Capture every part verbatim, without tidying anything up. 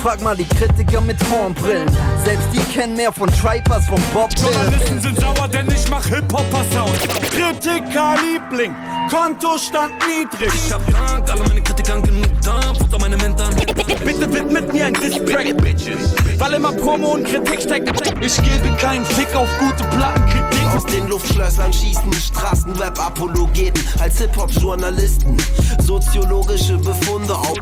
frag mal die Kritiker mit Hornbrillen. Selbst die kennen mehr von Tribe als von Bob Dylan. Journalisten sind sauer, denn ich mach Hip-Hopper-Sound. Kritiker-Liebling, Kontostand niedrig. Ich hab Dank, alle meine Kritikern genug da, Futter meine Mentoren. Bitte widmet mir ein Diss-Track, weil immer Promo und Kritik steckt. Ich gebe keinen Fick auf gute Plattenkritik. Aus den Luftschlössern schießen Straßenrap-Apologeten als Hip-Hop-Journalisten. Soziologische Befunde auf.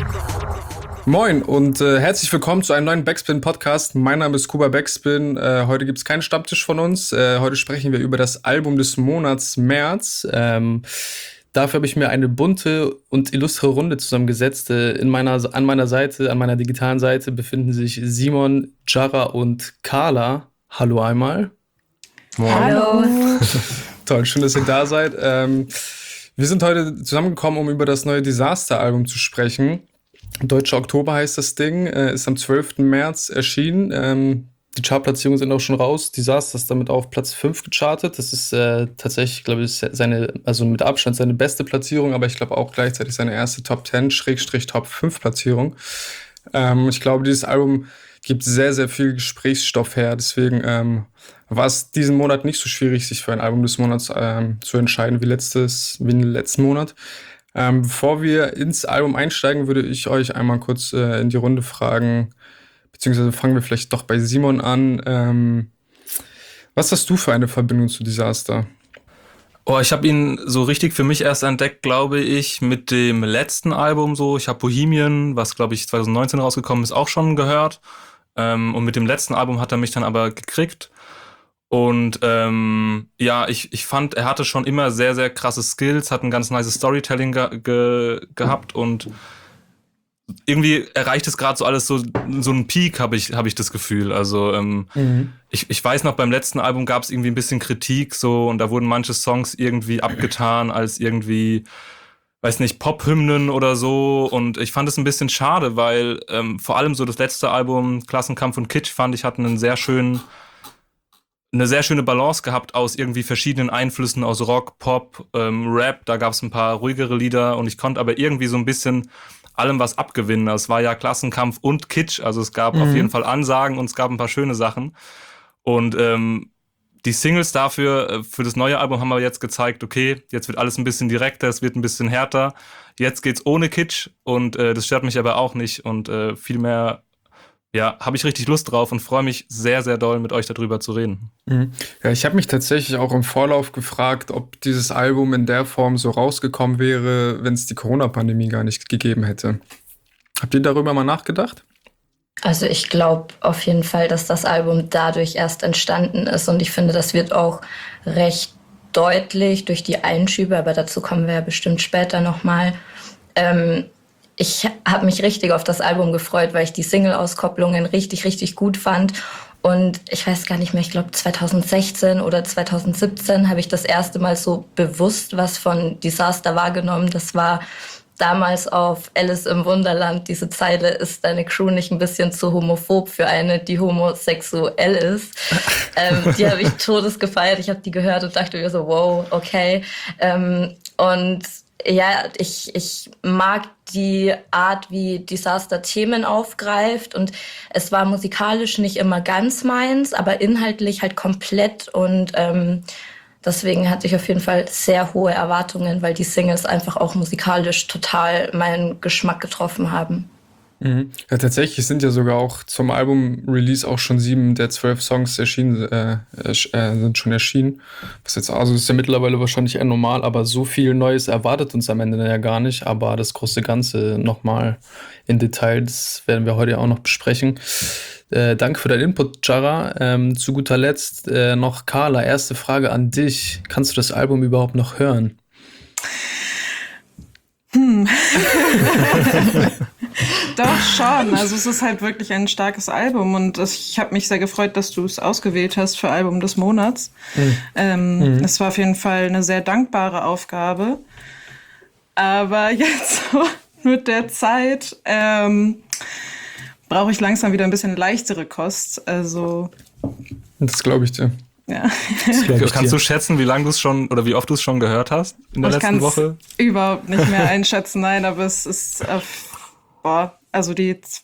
Moin und äh, herzlich willkommen zu einem neuen Backspin-Podcast. Mein Name ist Kuba Backspin. Äh, heute gibt es keinen Stammtisch von uns. Äh, heute sprechen wir über das Album des Monats März. Ähm, dafür habe ich mir eine bunte und illustre Runde zusammengesetzt. Äh, in meiner, an meiner Seite, an meiner digitalen Seite befinden sich Simon, Jara und Carla. Hallo einmal. Moin. Hallo. Toll, schön, dass ihr da seid. Ähm, wir sind heute zusammengekommen, um über das neue Disaster-Album zu sprechen. Deutscher Oktober heißt das Ding, äh, ist am zwölften März erschienen. Ähm, die Chartplatzierungen sind auch schon raus. Disaster ist damit auf Platz fünf gechartet. Das ist äh, tatsächlich, glaube ich, seine, also mit Abstand seine beste Platzierung, aber ich glaube auch gleichzeitig seine erste Top zehn Schrägstrich Top fünf Platzierung. Ähm, ich glaube, dieses Album gibt sehr, sehr viel Gesprächsstoff her. Deswegen ähm, war es diesen Monat nicht so schwierig, sich für ein Album des Monats ähm, zu entscheiden wie letztes, wie im letzten Monat. Ähm, bevor wir ins Album einsteigen, würde ich euch einmal kurz äh, in die Runde fragen, beziehungsweise fangen wir vielleicht doch bei Simon an. Ähm, was hast du für eine Verbindung zu Disaster? Oh, ich habe ihn so richtig für mich erst entdeckt, glaube ich, mit dem letzten Album so. Ich habe Bohemian, was glaube ich zwanzig neunzehn rausgekommen ist, auch schon gehört. Ähm, und mit dem letzten Album hat er mich dann aber gekriegt. Und ähm, ja, ich, ich fand, er hatte schon immer sehr, sehr krasse Skills, hat ein ganz nice Storytelling ge- ge- gehabt und irgendwie erreicht es gerade so alles so so einen Peak, habe ich habe ich das Gefühl. Also ähm, mhm. ich, ich weiß noch, beim letzten Album gab es irgendwie ein bisschen Kritik so und da wurden manche Songs irgendwie abgetan als irgendwie, weiß nicht, Pop-Hymnen oder so. Und ich fand es ein bisschen schade, weil ähm, vor allem so das letzte Album, Klassenkampf und Kitsch, fand ich, hatten einen sehr schönen eine sehr schöne Balance gehabt aus irgendwie verschiedenen Einflüssen aus Rock, Pop, ähm, Rap. Da gab es ein paar ruhigere Lieder und ich konnte aber irgendwie so ein bisschen allem was abgewinnen. Es war ja Klassenkampf und Kitsch, also es gab mhm. auf jeden Fall Ansagen und es gab ein paar schöne Sachen. Und ähm, die Singles dafür, für das neue Album haben wir jetzt gezeigt, okay, jetzt wird alles ein bisschen direkter, es wird ein bisschen härter. Jetzt geht's ohne Kitsch und äh, das stört mich aber auch nicht und äh, vielmehr ja, habe ich richtig Lust drauf und freue mich sehr, sehr doll, mit euch darüber zu reden. Mhm. Ja, ich habe mich tatsächlich auch im Vorlauf gefragt, ob dieses Album in der Form so rausgekommen wäre, wenn es die Corona-Pandemie gar nicht gegeben hätte. Habt ihr darüber mal nachgedacht? Also ich glaube auf jeden Fall, dass das Album dadurch erst entstanden ist und ich finde, das wird auch recht deutlich durch die Einschübe, aber dazu kommen wir ja bestimmt später nochmal. Ähm, Ich habe mich richtig auf das Album gefreut, weil ich die Single-Auskopplungen richtig, richtig gut fand. Und ich weiß gar nicht mehr, ich glaube zwanzig sechzehn oder zwanzig siebzehn habe ich das erste Mal so bewusst was von Disaster wahrgenommen. Das war damals auf Alice im Wunderland, diese Zeile, ist deine Crew nicht ein bisschen zu homophob für eine, die homosexuell ist. ähm, die habe ich todes gefeiert. Ich habe die gehört und dachte mir so, wow, okay. Ähm, und ja, ich, ich mag die Art, wie Disaster Themen aufgreift und es war musikalisch nicht immer ganz meins, aber inhaltlich halt komplett und ähm, deswegen hatte ich auf jeden Fall sehr hohe Erwartungen, weil die Singles einfach auch musikalisch total meinen Geschmack getroffen haben. Mhm. Ja, tatsächlich sind ja sogar auch zum Album-Release auch schon sieben der zwölf Songs erschienen, äh, äh, sind schon erschienen. Was jetzt, also ist ja mittlerweile wahrscheinlich eher normal, aber so viel Neues erwartet uns am Ende ja gar nicht. Aber das große Ganze nochmal in Detail, das werden wir heute auch noch besprechen. Äh, danke für deinen Input, Jara. Ähm, zu guter Letzt äh, noch Carla, erste Frage an dich. Kannst du das Album überhaupt noch hören? Hm. Doch schon, also es ist halt wirklich ein starkes Album und ich habe mich sehr gefreut, dass du es ausgewählt hast für Album des Monats. Mhm. Ähm, mhm. Es war auf jeden Fall eine sehr dankbare Aufgabe, aber jetzt so mit der Zeit ähm, brauche ich langsam wieder ein bisschen leichtere Kost, also das glaube ich dir. Ja. Kannst du schätzen, wie lange du es schon oder wie oft du es schon gehört hast in der ich letzten Woche? Überhaupt nicht mehr einschätzen, nein, aber es ist, äh, boah, also die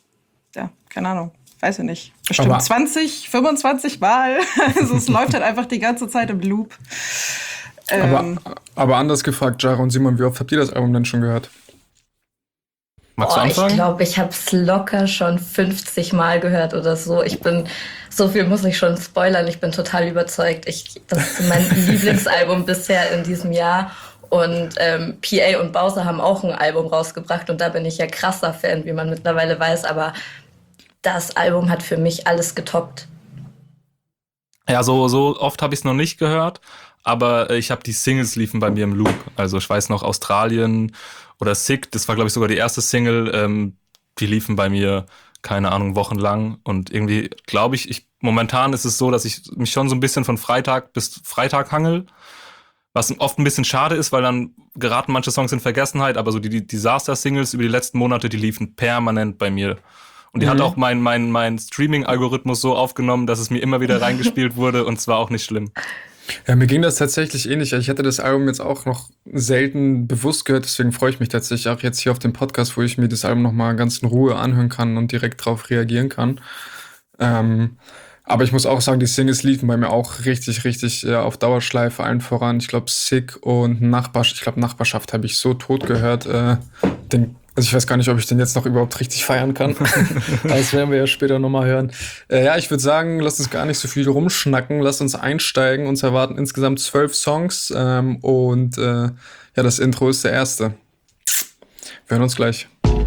ja, keine Ahnung, weiß ich nicht, bestimmt Aber- zwanzig, fünfundzwanzig Mal. Also es läuft halt einfach die ganze Zeit im Loop. Ähm, Aber, aber anders gefragt, Jara und Simon, wie oft habt ihr das Album denn schon gehört? Magst du Oh, ich anfangen? glaube, ich habe es locker schon fünfzig Mal gehört oder so. Ich bin, so viel muss ich schon spoilern. Ich bin total überzeugt. Ich, das ist mein Lieblingsalbum bisher in diesem Jahr. Und ähm, P A und Bowser haben auch ein Album rausgebracht. Und da bin ich ja krasser Fan, wie man mittlerweile weiß. Aber das Album hat für mich alles getoppt. Ja, so, so oft habe ich es noch nicht gehört, aber ich habe die Singles liefen bei mir im Loop. Also ich weiß noch, Australien oder Sick, das war glaube ich sogar die erste Single, ähm, die liefen bei mir, keine Ahnung, wochenlang. Und irgendwie glaube ich, ich, momentan ist es so, dass ich mich schon so ein bisschen von Freitag bis Freitag hangel, was oft ein bisschen schade ist, weil dann geraten manche Songs in Vergessenheit, aber so die, die Disaster-Singles über die letzten Monate, die liefen permanent bei mir. Und die Mhm. hat auch mein, mein, mein Streaming-Algorithmus so aufgenommen, dass es mir immer wieder reingespielt wurde und zwar auch nicht schlimm. Ja, mir ging das tatsächlich ähnlich. Ich hätte das Album jetzt auch noch selten bewusst gehört, deswegen freue ich mich tatsächlich auch jetzt hier auf den Podcast, wo ich mir das Album nochmal ganz in Ruhe anhören kann und direkt drauf reagieren kann. Ähm, aber ich muss auch sagen, die Singles liefen bei mir auch richtig, richtig äh, auf Dauerschleife, allen voran. Ich glaube, Sick und Nachbarschaft, ich glaube, Nachbarschaft habe ich so tot gehört. Äh, den, also ich weiß gar nicht, ob ich den jetzt noch überhaupt richtig feiern kann. Das werden wir ja später nochmal hören. Äh, ja, ich würde sagen, lasst uns gar nicht so viel rumschnacken. Lasst uns einsteigen. Uns erwarten insgesamt zwölf Songs. Ähm, und äh, ja, das Intro ist der erste. Wir hören uns gleich.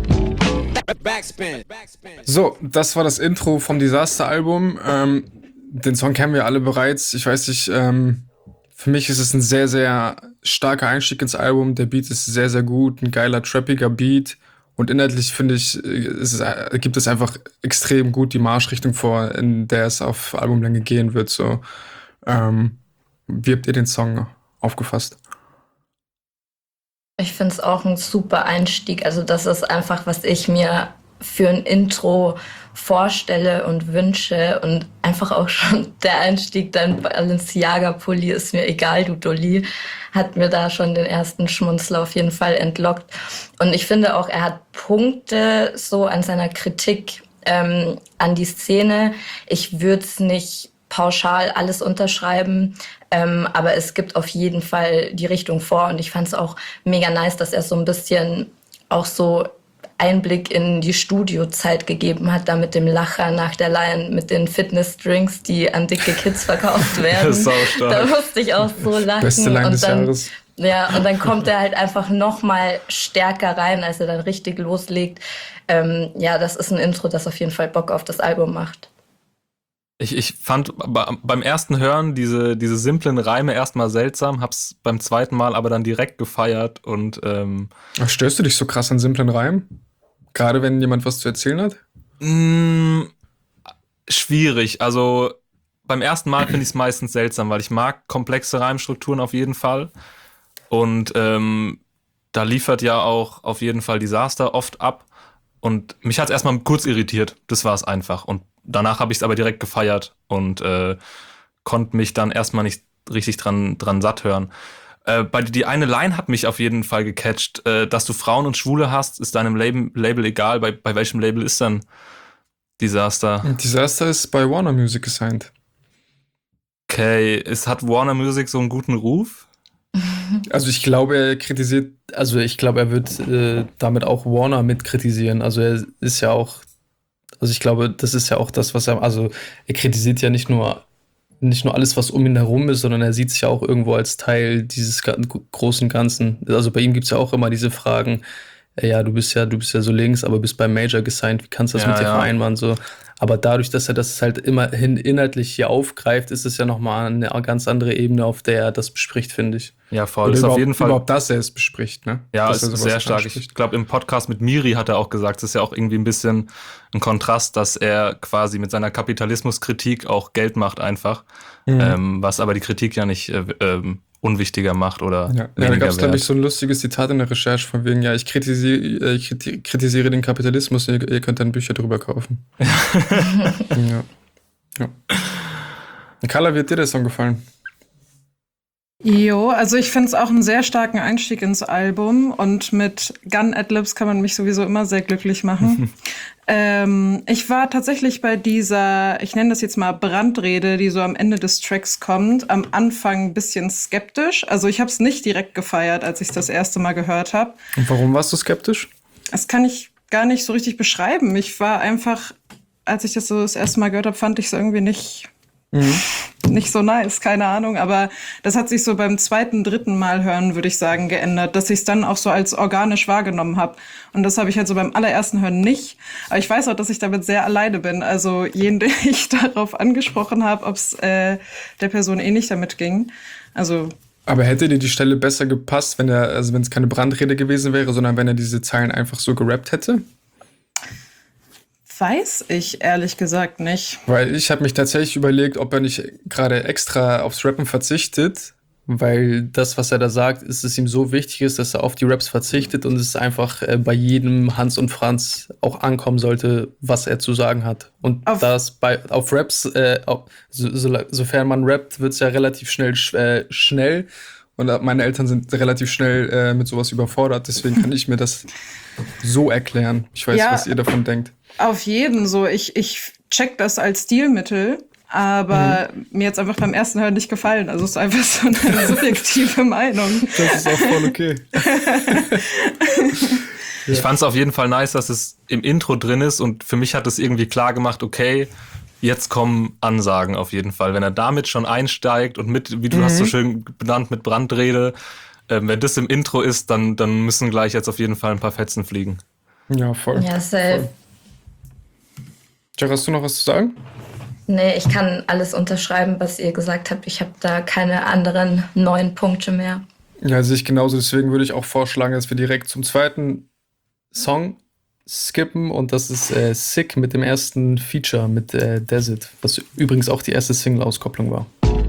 So, das war das Intro vom Disaster-Album. Ähm, den Song kennen wir alle bereits. Ich weiß nicht, ähm, für mich ist es ein sehr, sehr starker Einstieg ins Album. Der Beat ist sehr, sehr gut, ein geiler, trappiger Beat. Und inhaltlich, finde ich, ist es, äh, gibt es einfach extrem gut die Marschrichtung vor, in der es auf Albumlänge gehen wird. So, ähm, wie habt ihr den Song aufgefasst? Ich finde es auch ein super Einstieg. Also das ist einfach, was ich mir für ein Intro vorstelle und wünsche. Und einfach auch schon der Einstieg, dein Balenciaga-Pulli ist mir egal, du Dolly, hat mir da schon den ersten Schmunzler auf jeden Fall entlockt. Und ich finde auch, er hat Punkte so an seiner Kritik ähm, an die Szene. Ich würde es nicht pauschal alles unterschreiben, ähm, aber es gibt auf jeden Fall die Richtung vor und ich fand es auch mega nice, dass er so ein bisschen auch so Einblick in die Studiozeit gegeben hat, da mit dem Lacher nach der Line, mit den Fitness-Drinks, die an dicke Kids verkauft werden. Das ist auch stark. Da musste ich auch so lachen. Beste Line und des dann, Jahres. Ja, und dann kommt er halt einfach noch mal stärker rein, als er dann richtig loslegt. Ähm, ja, das ist ein Intro, das auf jeden Fall Bock auf das Album macht. Ich, ich fand beim ersten Hören diese, diese simplen Reime erstmal seltsam, hab's beim zweiten Mal aber dann direkt gefeiert und ähm, Ach, störst du dich so krass an simplen Reimen? Gerade wenn jemand was zu erzählen hat? mh, schwierig. Also beim ersten Mal finde ich es meistens seltsam, weil ich mag komplexe Reimstrukturen auf jeden Fall. Und ähm, da liefert ja auch auf jeden Fall Disaster oft ab. Und mich hat es erstmal kurz irritiert. Das war es einfach. Und danach habe ich es aber direkt gefeiert und äh, konnte mich dann erstmal nicht richtig dran, dran satt hören. Äh, bei die eine Line hat mich auf jeden Fall gecatcht. Äh, dass du Frauen und Schwule hast, ist deinem Label, Label egal. Bei, bei welchem Label ist dann Disaster? Und Disaster ist bei Warner Music gesigned. Okay, es hat Warner Music so einen guten Ruf? Also ich glaube, er kritisiert, Also ich glaube, er wird äh, damit auch Warner mit kritisieren. Also er ist ja auch, also ich glaube, das ist ja auch das, was er, also er kritisiert ja nicht nur nicht nur alles, was um ihn herum ist, sondern er sieht sich ja auch irgendwo als Teil dieses ga- großen Ganzen. Also bei ihm gibt es ja auch immer diese Fragen, äh, ja, du bist ja, du bist ja so links, aber bist beim Major gesigned, wie kannst du das Ja, mit dir ja. vereinbaren? So. Aber dadurch, dass er das halt immerhin inhaltlich hier aufgreift, ist es ja nochmal eine ganz andere Ebene, auf der er das bespricht, finde ich. Ja, voll. oder Ist auf überhaupt, jeden Fall. überhaupt, dass er es bespricht, ne? Ja, Dass ist er sowas sehr stark. anspricht. Ich glaube, im Podcast mit Miri hat er auch gesagt, es ist ja auch irgendwie ein bisschen ein Kontrast, dass er quasi mit seiner Kapitalismuskritik auch Geld macht einfach, Mhm. ähm, was aber die Kritik ja nicht äh, ähm, unwichtiger macht oder Ja, ja da weniger gab es, glaube wert. ich, so ein lustiges Zitat in der Recherche von wegen, ja, ich kritisiere, äh, ich kriti- kritisiere den Kapitalismus, ihr, ihr könnt dann Bücher drüber kaufen. ja. ja. Carla, wie hat dir der Song gefallen? Jo, also ich finde es auch einen sehr starken Einstieg ins Album und mit Gun Adlibs kann man mich sowieso immer sehr glücklich machen. Ähm, ich war tatsächlich bei dieser, ich nenne das jetzt mal Brandrede, die so am Ende des Tracks kommt, am Anfang ein bisschen skeptisch. Also ich habe es nicht direkt gefeiert, als ich es das erste Mal gehört habe. Und warum warst du skeptisch? Das kann ich gar nicht so richtig beschreiben. Ich war einfach, als ich das so das erste Mal gehört habe, fand ich es irgendwie nicht... Mhm. Nicht so nice, keine Ahnung, aber das hat sich so beim zweiten, dritten Mal hören, würde ich sagen, geändert, dass ich es dann auch so als organisch wahrgenommen habe. Und das habe ich halt so beim allerersten Hören nicht. Aber ich weiß auch, dass ich damit sehr alleine bin. Also jeden, den ich darauf angesprochen habe, ob es äh, der Person ähnlich damit ging. Also aber hätte dir die Stelle besser gepasst, wenn er, also wenn es keine Brandrede gewesen wäre, sondern wenn er diese Zeilen einfach so gerappt hätte? Weiß ich ehrlich gesagt nicht. Weil ich habe mich tatsächlich überlegt, ob er nicht gerade extra aufs Rappen verzichtet, weil das, was er da sagt, ist es ihm so wichtig ist, dass er auf die Raps verzichtet und es einfach äh, bei jedem Hans und Franz auch ankommen sollte, was er zu sagen hat. Und auf das bei auf Raps, äh, auf, so, so, sofern man rappt, wird es ja relativ schnell äh, schnell. Und meine Eltern sind relativ schnell äh, mit sowas überfordert, deswegen kann ich mir das so erklären. Ich weiß, ja, was ihr davon denkt. Auf jeden so. Ich, ich check das als Stilmittel, aber mhm. mir jetzt einfach beim ersten Hören nicht gefallen. Also es ist einfach so eine subjektive Meinung. Das ist auch voll okay. Ich fand es auf jeden Fall nice, dass es im Intro drin ist und für mich hat es irgendwie klar gemacht, okay, jetzt kommen Ansagen auf jeden Fall. Wenn er damit schon einsteigt und mit, wie du mhm. hast so schön benannt, mit Brandrede, äh, wenn das im Intro ist, dann, dann müssen gleich jetzt auf jeden Fall ein paar Fetzen fliegen. Ja, voll. Ja, safe. Jack, hast du noch was zu sagen? Nee, ich kann alles unterschreiben, was ihr gesagt habt. Ich habe da keine anderen neuen Punkte mehr. Ja, sehe ich genauso. Deswegen würde ich auch vorschlagen, dass wir direkt zum zweiten Song skippen. Und das ist äh, Sick mit dem ersten Feature mit äh, Desert, was übrigens auch die erste Single-Auskopplung war.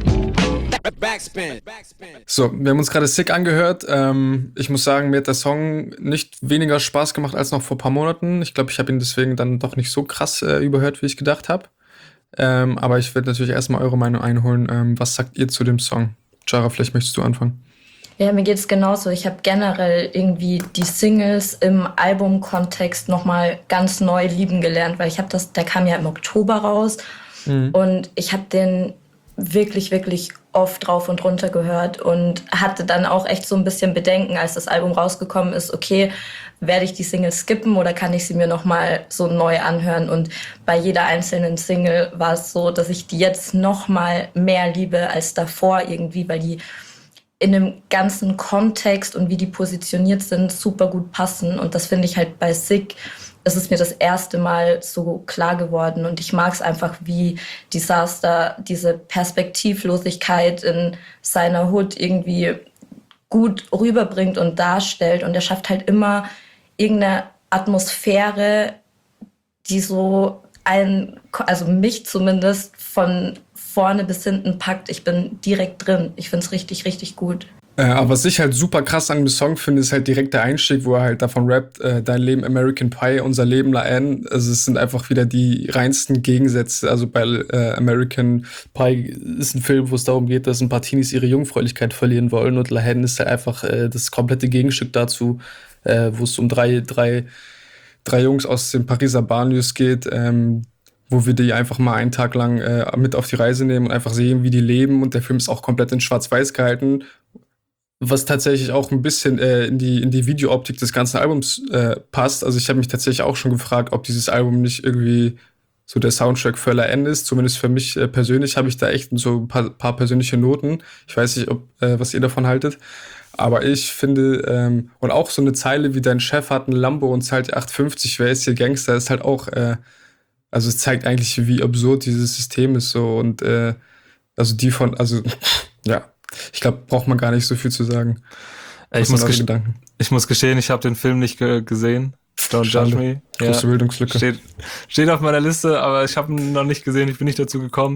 So, wir haben uns gerade Sick angehört. Ähm, ich muss sagen, mir hat der Song nicht weniger Spaß gemacht als noch vor ein paar Monaten. Ich glaube, ich habe ihn deswegen dann doch nicht so krass äh, überhört, wie ich gedacht habe. Ähm, aber ich werde natürlich erstmal eure Meinung einholen. Ähm, was sagt ihr zu dem Song? Jara, vielleicht möchtest du anfangen. Ja, mir geht's genauso. Ich habe generell irgendwie die Singles im Albumkontext nochmal ganz neu lieben gelernt, weil ich habe das, der kam ja im Oktober raus mhm. und ich habe den wirklich, wirklich oft drauf und runter gehört und hatte dann auch echt so ein bisschen Bedenken, als das Album rausgekommen ist, okay, werde ich die Single skippen oder kann ich sie mir nochmal so neu anhören? Und bei jeder einzelnen Single war es so, dass ich die jetzt nochmal mehr liebe als davor irgendwie, weil die in dem ganzen Kontext und wie die positioniert sind, super gut passen. Und das finde ich halt bei Sick, es ist mir das erste Mal so klar geworden. Und ich mag es einfach, wie Disaster diese Perspektivlosigkeit in seiner Hood irgendwie gut rüberbringt und darstellt. Und er schafft halt immer irgendeine Atmosphäre, die so einen, also mich zumindest, von vorne bis hinten packt. Ich bin direkt drin. Ich finde es richtig, richtig gut. Äh, aber was ich halt super krass an dem Song finde, ist halt direkt der Einstieg, wo er halt davon rappt, äh, dein Leben American Pie, unser Leben La Haine. Also es sind einfach wieder die reinsten Gegensätze. Also bei äh, American Pie ist ein Film, wo es darum geht, dass ein paar Teenies ihre Jungfräulichkeit verlieren wollen und La Haine ist halt einfach äh, das komplette Gegenstück dazu, äh, wo es um drei, drei, drei Jungs aus den Pariser Banlieues geht, ähm, wo wir die einfach mal einen Tag lang äh, mit auf die Reise nehmen und einfach sehen, wie die leben. Und der Film ist auch komplett in Schwarz-Weiß gehalten, was tatsächlich auch ein bisschen äh, in die in die Videooptik des ganzen Albums äh, passt. Also ich habe mich tatsächlich auch schon gefragt, ob dieses Album nicht irgendwie so der Soundtrack für La Haine ist. Zumindest für mich äh, persönlich habe ich da echt so ein paar, paar persönliche Noten. Ich weiß nicht, ob äh, was ihr davon haltet. Aber ich finde, ähm, und auch so eine Zeile wie dein Chef hat ein Lambo und zahlt acht fünfzig, wer ist hier Gangster, ist halt auch, äh, also es zeigt eigentlich, wie absurd dieses System ist so und äh, also die von, also ja, ich glaube, braucht man gar nicht so viel zu sagen. Ich muss, ges- ich muss gestehen, ich habe den Film nicht ge- gesehen. Don't Schade. judge me. Große ja. Bildungslücke. Steht, steht auf meiner Liste, aber ich habe ihn noch nicht gesehen, ich bin nicht dazu gekommen.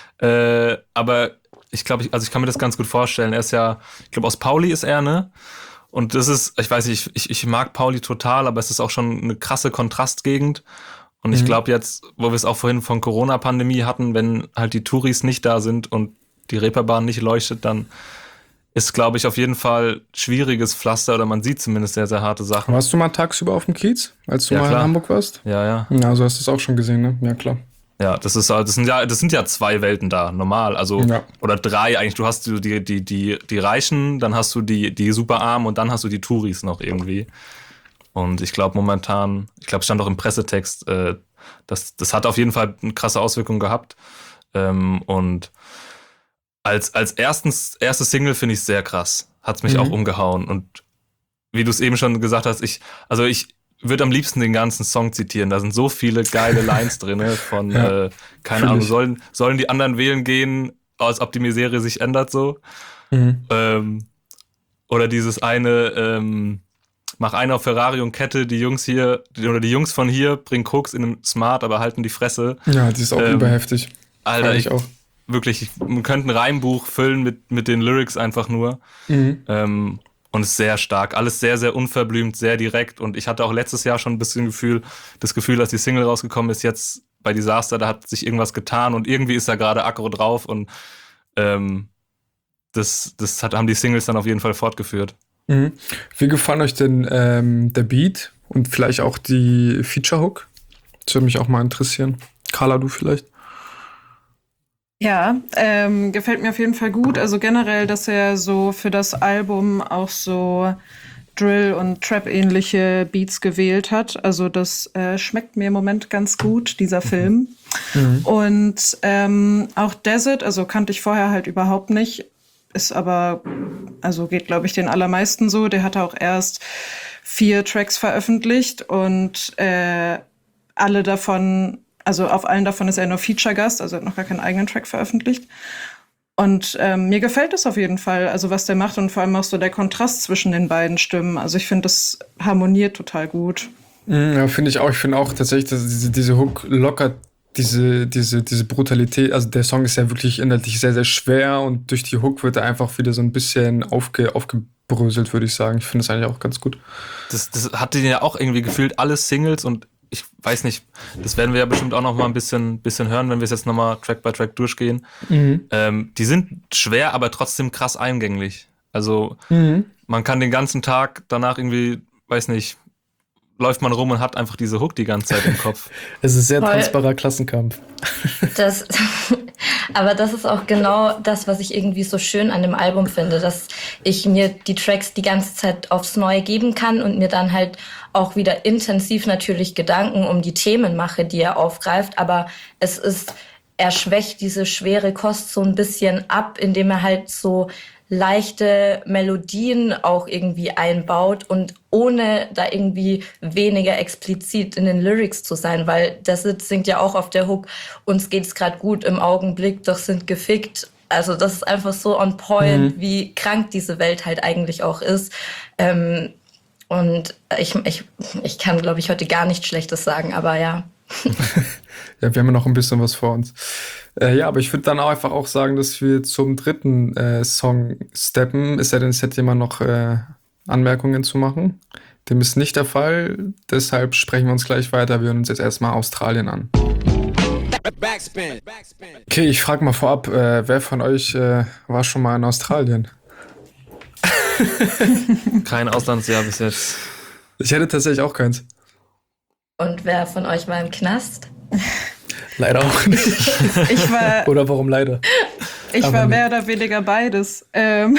Äh, aber ich glaube, ich, also ich kann mir das ganz gut vorstellen. Er ist ja, ich glaube, aus Pauli ist er, ne? Und das ist, ich weiß nicht, ich, ich mag Pauli total, aber es ist auch schon eine krasse Kontrastgegend. Und ich glaube jetzt, wo wir es auch vorhin von Corona-Pandemie hatten, wenn halt die Touris nicht da sind und die Reeperbahn nicht leuchtet, dann ist, glaube ich, auf jeden Fall schwieriges Pflaster oder man sieht zumindest sehr, sehr harte Sachen. Warst du mal tagsüber auf dem Kiez, als du Ja, mal klar. in Hamburg warst? Ja, ja. Ja, also hast du es auch schon gesehen, ne? Ja, klar. Ja, das ist das sind ja, das sind ja zwei Welten da, normal. Also, Ja. oder drei eigentlich. Du hast die, die, die, die Reichen, dann hast du die, die super Armen und dann hast du die Touris noch irgendwie. Und ich glaube momentan, ich glaube, stand auch im Pressetext, äh, das, das hat auf jeden Fall eine krasse Auswirkung gehabt. Ähm, und als, als erstens, erste Single finde ich es sehr krass. Hat's mich Mhm. auch umgehauen. Und wie du es eben schon gesagt hast, ich, also ich würde am liebsten den ganzen Song zitieren. Da sind so viele geile Lines drin von, Ja, äh, keine fühl Ahnung, ich. sollen, sollen die anderen wählen gehen, als ob die Misere sich ändert so. Mhm. Ähm, oder dieses eine, ähm, mach einen auf Ferrari und Kette, die Jungs hier, die, oder die Jungs von hier bringen Koks in einem Smart, aber halten die Fresse. Ja, die ist auch Ähm, überheftig. Alter, Fand ich ich auch. wirklich, ich, man könnte ein Reimbuch füllen mit, mit den Lyrics einfach nur. Mhm. Ähm, und ist sehr stark. Alles sehr, sehr unverblümt, sehr direkt. Und ich hatte auch letztes Jahr schon ein bisschen Gefühl, das Gefühl, als die Single rausgekommen ist, jetzt bei Disaster, da hat sich irgendwas getan und irgendwie ist da gerade Aggro drauf und ähm, das, das hat, haben die Singles dann auf jeden Fall fortgeführt. Mhm. Wie gefallen euch denn ähm, der Beat und vielleicht auch die Feature-Hook? Das würde mich auch mal interessieren. Carla, du vielleicht? Ja, ähm, gefällt mir auf jeden Fall gut. Also generell, dass er so für das Album auch so Drill- und Trap-ähnliche Beats gewählt hat. Also das äh, schmeckt mir im Moment ganz gut, dieser Film. Mhm. Und ähm, auch Desert, also kannte ich vorher halt überhaupt nicht, ist aber, also geht, glaube ich, den allermeisten so. Der hatte auch erst vier Tracks veröffentlicht und äh, alle davon, also auf allen davon ist er nur Feature-Gast, also hat noch gar keinen eigenen Track veröffentlicht. Und ähm, mir gefällt es auf jeden Fall, also was der macht und vor allem auch so der Kontrast zwischen den beiden Stimmen. Also ich finde, das harmoniert total gut. Mhm, ja, finde ich auch. Ich finde auch tatsächlich, dass diese, diese Hook lockert diese, diese, diese Brutalität. Also der Song ist ja wirklich inhaltlich sehr, sehr schwer und durch die Hook wird er einfach wieder so ein bisschen aufge, aufgebröselt, würde ich sagen. Ich finde das eigentlich auch ganz gut. Das, das hatte ja auch irgendwie gefühlt alle Singles und ich weiß nicht, das werden wir ja bestimmt auch noch mal ein bisschen, bisschen hören, wenn wir es jetzt noch mal Track by Track durchgehen. Mhm. Ähm, die sind schwer, aber trotzdem krass eingänglich. Also Mhm. man kann den ganzen Tag danach irgendwie, weiß nicht, läuft man rum und hat einfach diese Hook die ganze Zeit im Kopf. Es ist sehr Voll. tanzbarer Klassenkampf. Das, aber das ist auch genau das, was ich irgendwie so schön an dem Album finde, dass ich mir die Tracks die ganze Zeit aufs Neue geben kann und mir dann halt auch wieder intensiv natürlich Gedanken um die Themen mache, die er aufgreift. Aber es ist, er schwächt diese schwere Kost so ein bisschen ab, indem er halt so leichte Melodien auch irgendwie einbaut und ohne da irgendwie weniger explizit in den Lyrics zu sein, weil das singt ja auch auf der Hook, uns geht's gerade gut im Augenblick, doch sind gefickt. Also das ist einfach so on point, Mhm. wie krank diese Welt halt eigentlich auch ist. Ähm, und ich, ich, ich kann, glaube ich, heute gar nichts Schlechtes sagen, aber ja. Ja, wir haben ja noch ein bisschen was vor uns. Äh, ja, aber ich würde dann auch einfach auch sagen, dass wir zum dritten äh, Song steppen. Ist ja denn, es hätte jemand noch äh, Anmerkungen zu machen? Dem ist nicht der Fall. Deshalb sprechen wir uns gleich weiter. Wir hören uns jetzt erstmal Australien an. Backspin. Okay, ich frage mal vorab, äh, wer von euch äh, war schon mal in Australien? Kein Auslandsjahr bis jetzt. Ich hätte tatsächlich auch keins. Und wer von euch war im Knast? Leider auch nicht. Ich war, Oder warum leider? ich Aber war nee. mehr oder weniger beides. Ähm,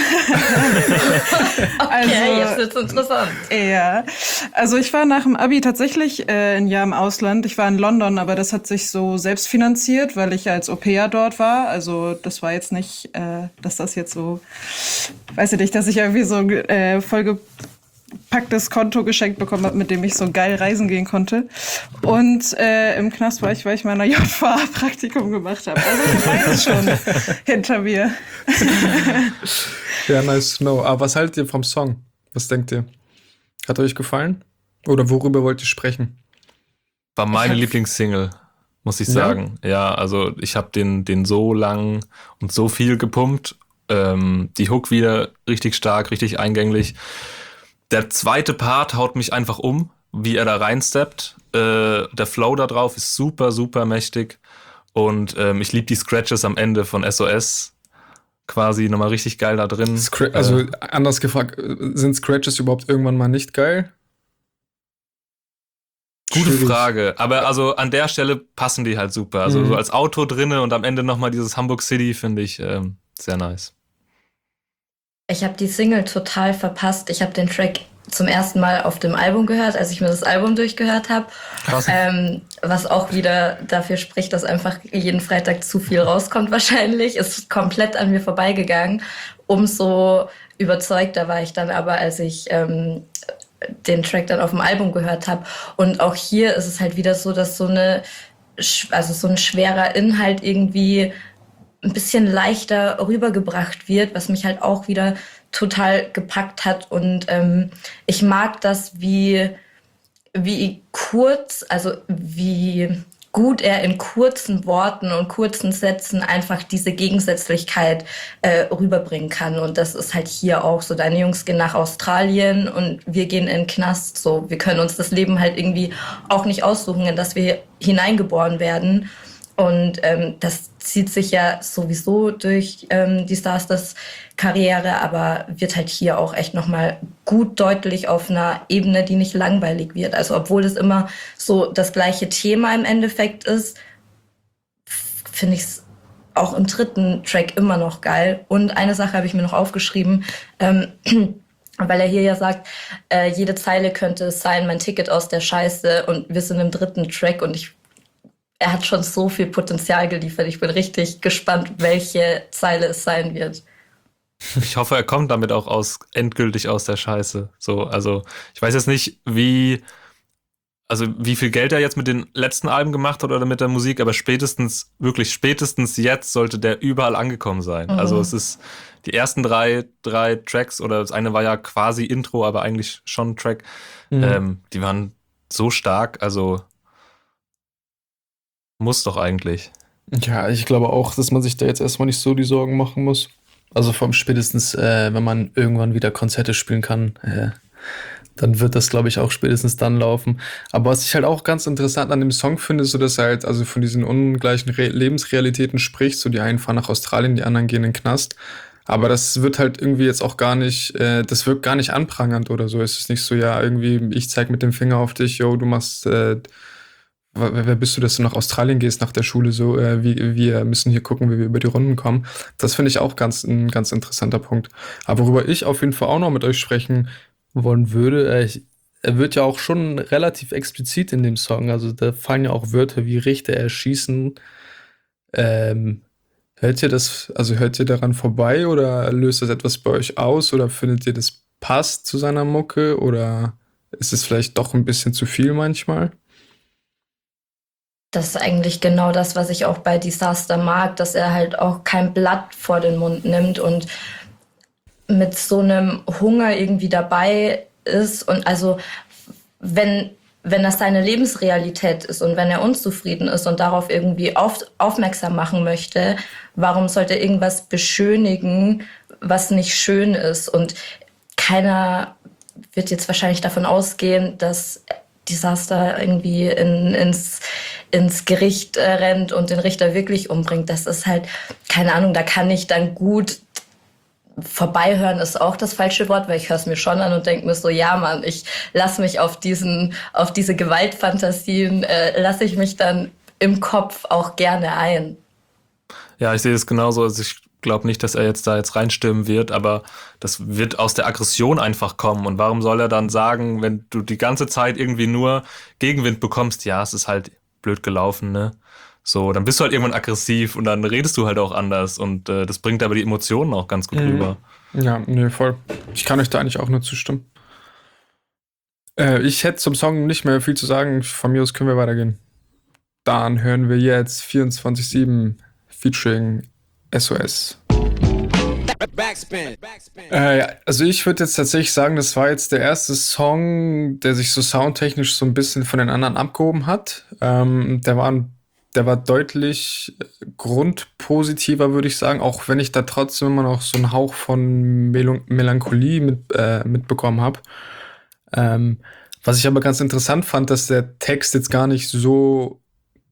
Okay, Also- jetzt wird's interessant. Ja, also ich war nach dem Abi tatsächlich äh, ein Jahr im Ausland. Ich war in London, aber das hat sich so selbst finanziert, weil ich als Au-pair dort war. Also das war jetzt nicht, äh, dass das jetzt so, weiß ich nicht, dass ich irgendwie so äh, vollgepacktes Konto geschenkt bekommen habe, mit dem ich so geil reisen gehen konnte. Und äh, im Knast war ich, weil ich mal ein J V A-Praktikum gemacht habe. Also ich weiß es schon hinter mir. Ja, nice to know. Aber was haltet ihr vom Song? Was denkt ihr? Hat euch gefallen? Oder worüber wollt ihr sprechen? War meine hab's- Lieblingssingle, muss ich Ja? sagen. Ja, also ich habe den, den so lang und so viel gepumpt. Ähm, die Hook wieder richtig stark, richtig eingänglich. Der zweite Part haut mich einfach um, wie er da reinsteppt. Äh, der Flow da drauf ist super, super mächtig. Und ähm, ich liebe die Scratches am Ende von S O S. quasi nochmal richtig geil da drin. Scra- also äh, anders gefragt, sind Scratches überhaupt irgendwann mal nicht geil? Gute Schwierig. Frage, aber also an der Stelle passen die halt super. Also Mhm. so als Auto drinne und am Ende nochmal dieses Hamburg City finde ich ähm, sehr nice. Ich habe die Single total verpasst. Ich habe den Track zum ersten Mal auf dem Album gehört, als ich mir das Album durchgehört habe. Krass. Ähm, was auch wieder dafür spricht, dass einfach jeden Freitag zu viel rauskommt wahrscheinlich. Ist komplett an mir vorbeigegangen. Umso überzeugter war ich dann aber, als ich ähm, den Track dann auf dem Album gehört habe. Und auch hier ist es halt wieder so, dass so eine, also so ein schwerer Inhalt irgendwie ein bisschen leichter rübergebracht wird, was mich halt auch wieder total gepackt hat. Und ähm, ich mag das, wie, wie kurz, also wie gut er in kurzen Worten und kurzen Sätzen einfach diese Gegensätzlichkeit äh, rüberbringen kann. Und das ist halt hier auch so, deine Jungs gehen nach Australien und wir gehen in den Knast. So, wir können uns das Leben halt irgendwie auch nicht aussuchen, in das wir hineingeboren werden. Und ähm, das zieht sich ja sowieso durch ähm, die Stars Karriere, aber wird halt hier auch echt nochmal gut deutlich auf einer Ebene, die nicht langweilig wird. Also obwohl es immer so das gleiche Thema im Endeffekt ist, finde ich es auch im dritten Track immer noch geil. Und eine Sache habe ich mir noch aufgeschrieben, ähm, weil er hier ja sagt, äh, jede Zeile könnte sein, mein Ticket aus der Scheiße, und wir sind im dritten Track und ich er hat schon so viel Potenzial geliefert. Ich bin richtig gespannt, welche Zeile es sein wird. Ich hoffe, er kommt damit auch aus endgültig aus der Scheiße. So, also ich weiß jetzt nicht, wie also wie viel Geld er jetzt mit den letzten Alben gemacht hat oder mit der Musik, aber spätestens, wirklich spätestens jetzt sollte der überall angekommen sein. Mhm. Also es ist die ersten drei, drei Tracks, oder das eine war ja quasi Intro, aber eigentlich schon ein Track, mhm. ähm, die waren so stark, also muss doch eigentlich. Ja, ich glaube auch, dass man sich da jetzt erstmal nicht so die Sorgen machen muss. Also vom spätestens, äh, wenn man irgendwann wieder Konzerte spielen kann, äh, dann wird das, glaube ich, auch spätestens dann laufen. Aber was ich halt auch ganz interessant an dem Song finde, so dass er halt also von diesen ungleichen Re- Lebensrealitäten spricht. So die einen fahren nach Australien, die anderen gehen in den Knast. Aber das wird halt irgendwie jetzt auch gar nicht, äh, das wirkt gar nicht anprangernd oder so. Es ist nicht so, ja, irgendwie, ich zeig mit dem Finger auf dich, yo, du machst, äh, wer bist du, dass du nach Australien gehst nach der Schule, so, äh, wie, wir müssen hier gucken, wie wir über die Runden kommen. Das finde ich auch ganz, ein ganz interessanter Punkt. Aber worüber ich auf jeden Fall auch noch mit euch sprechen wollen würde, äh, ich, er wird ja auch schon relativ explizit in dem Song, also da fallen ja auch Wörter wie Richter erschießen. Ähm, hört ihr das, also hört ihr daran vorbei oder löst das etwas bei euch aus oder findet ihr, das passt zu seiner Mucke oder ist es vielleicht doch ein bisschen zu viel manchmal? Das ist eigentlich genau das, was ich auch bei Disaster mag, dass er halt auch kein Blatt vor den Mund nimmt und mit so einem Hunger irgendwie dabei ist. Und also, wenn, wenn das seine Lebensrealität ist und wenn er unzufrieden ist und darauf irgendwie auf, aufmerksam machen möchte, warum sollte er irgendwas beschönigen, was nicht schön ist? Und keiner wird jetzt wahrscheinlich davon ausgehen, dass Disaster irgendwie in, ins, ins Gericht äh, rennt und den Richter wirklich umbringt. Das ist halt, keine Ahnung, da kann ich dann gut vorbeihören, ist auch das falsche Wort, weil ich höre es mir schon an und denke mir so, ja Mann, ich lasse mich auf diesen, auf diese Gewaltfantasien, äh, lasse ich mich dann im Kopf auch gerne ein. Ja, ich sehe es genauso. Also ich glaube nicht, dass er jetzt da jetzt reinstimmen wird, aber das wird aus der Aggression einfach kommen. Und warum soll er dann sagen, wenn du die ganze Zeit irgendwie nur Gegenwind bekommst, ja, es ist halt blöd gelaufen, ne? So, dann bist du halt irgendwann aggressiv und dann redest du halt auch anders und äh, das bringt aber die Emotionen auch ganz gut Mhm. rüber. Ja, nee, voll. Ich kann euch da eigentlich auch nur zustimmen. Äh, ich hätte zum Song nicht mehr viel zu sagen. Von mir aus können wir weitergehen. Dann hören wir jetzt vierundzwanzig sieben featuring S O S. Backspin. Äh, ja, also ich würde jetzt tatsächlich sagen, das war jetzt der erste Song, der sich so soundtechnisch so ein bisschen von den anderen abgehoben hat. Ähm, der war ein Der war deutlich grundpositiver, würde ich sagen, auch wenn ich da trotzdem immer noch so einen Hauch von Mel- Melancholie mit, äh, mitbekommen habe. Ähm, was ich aber ganz interessant fand, dass der Text jetzt gar nicht so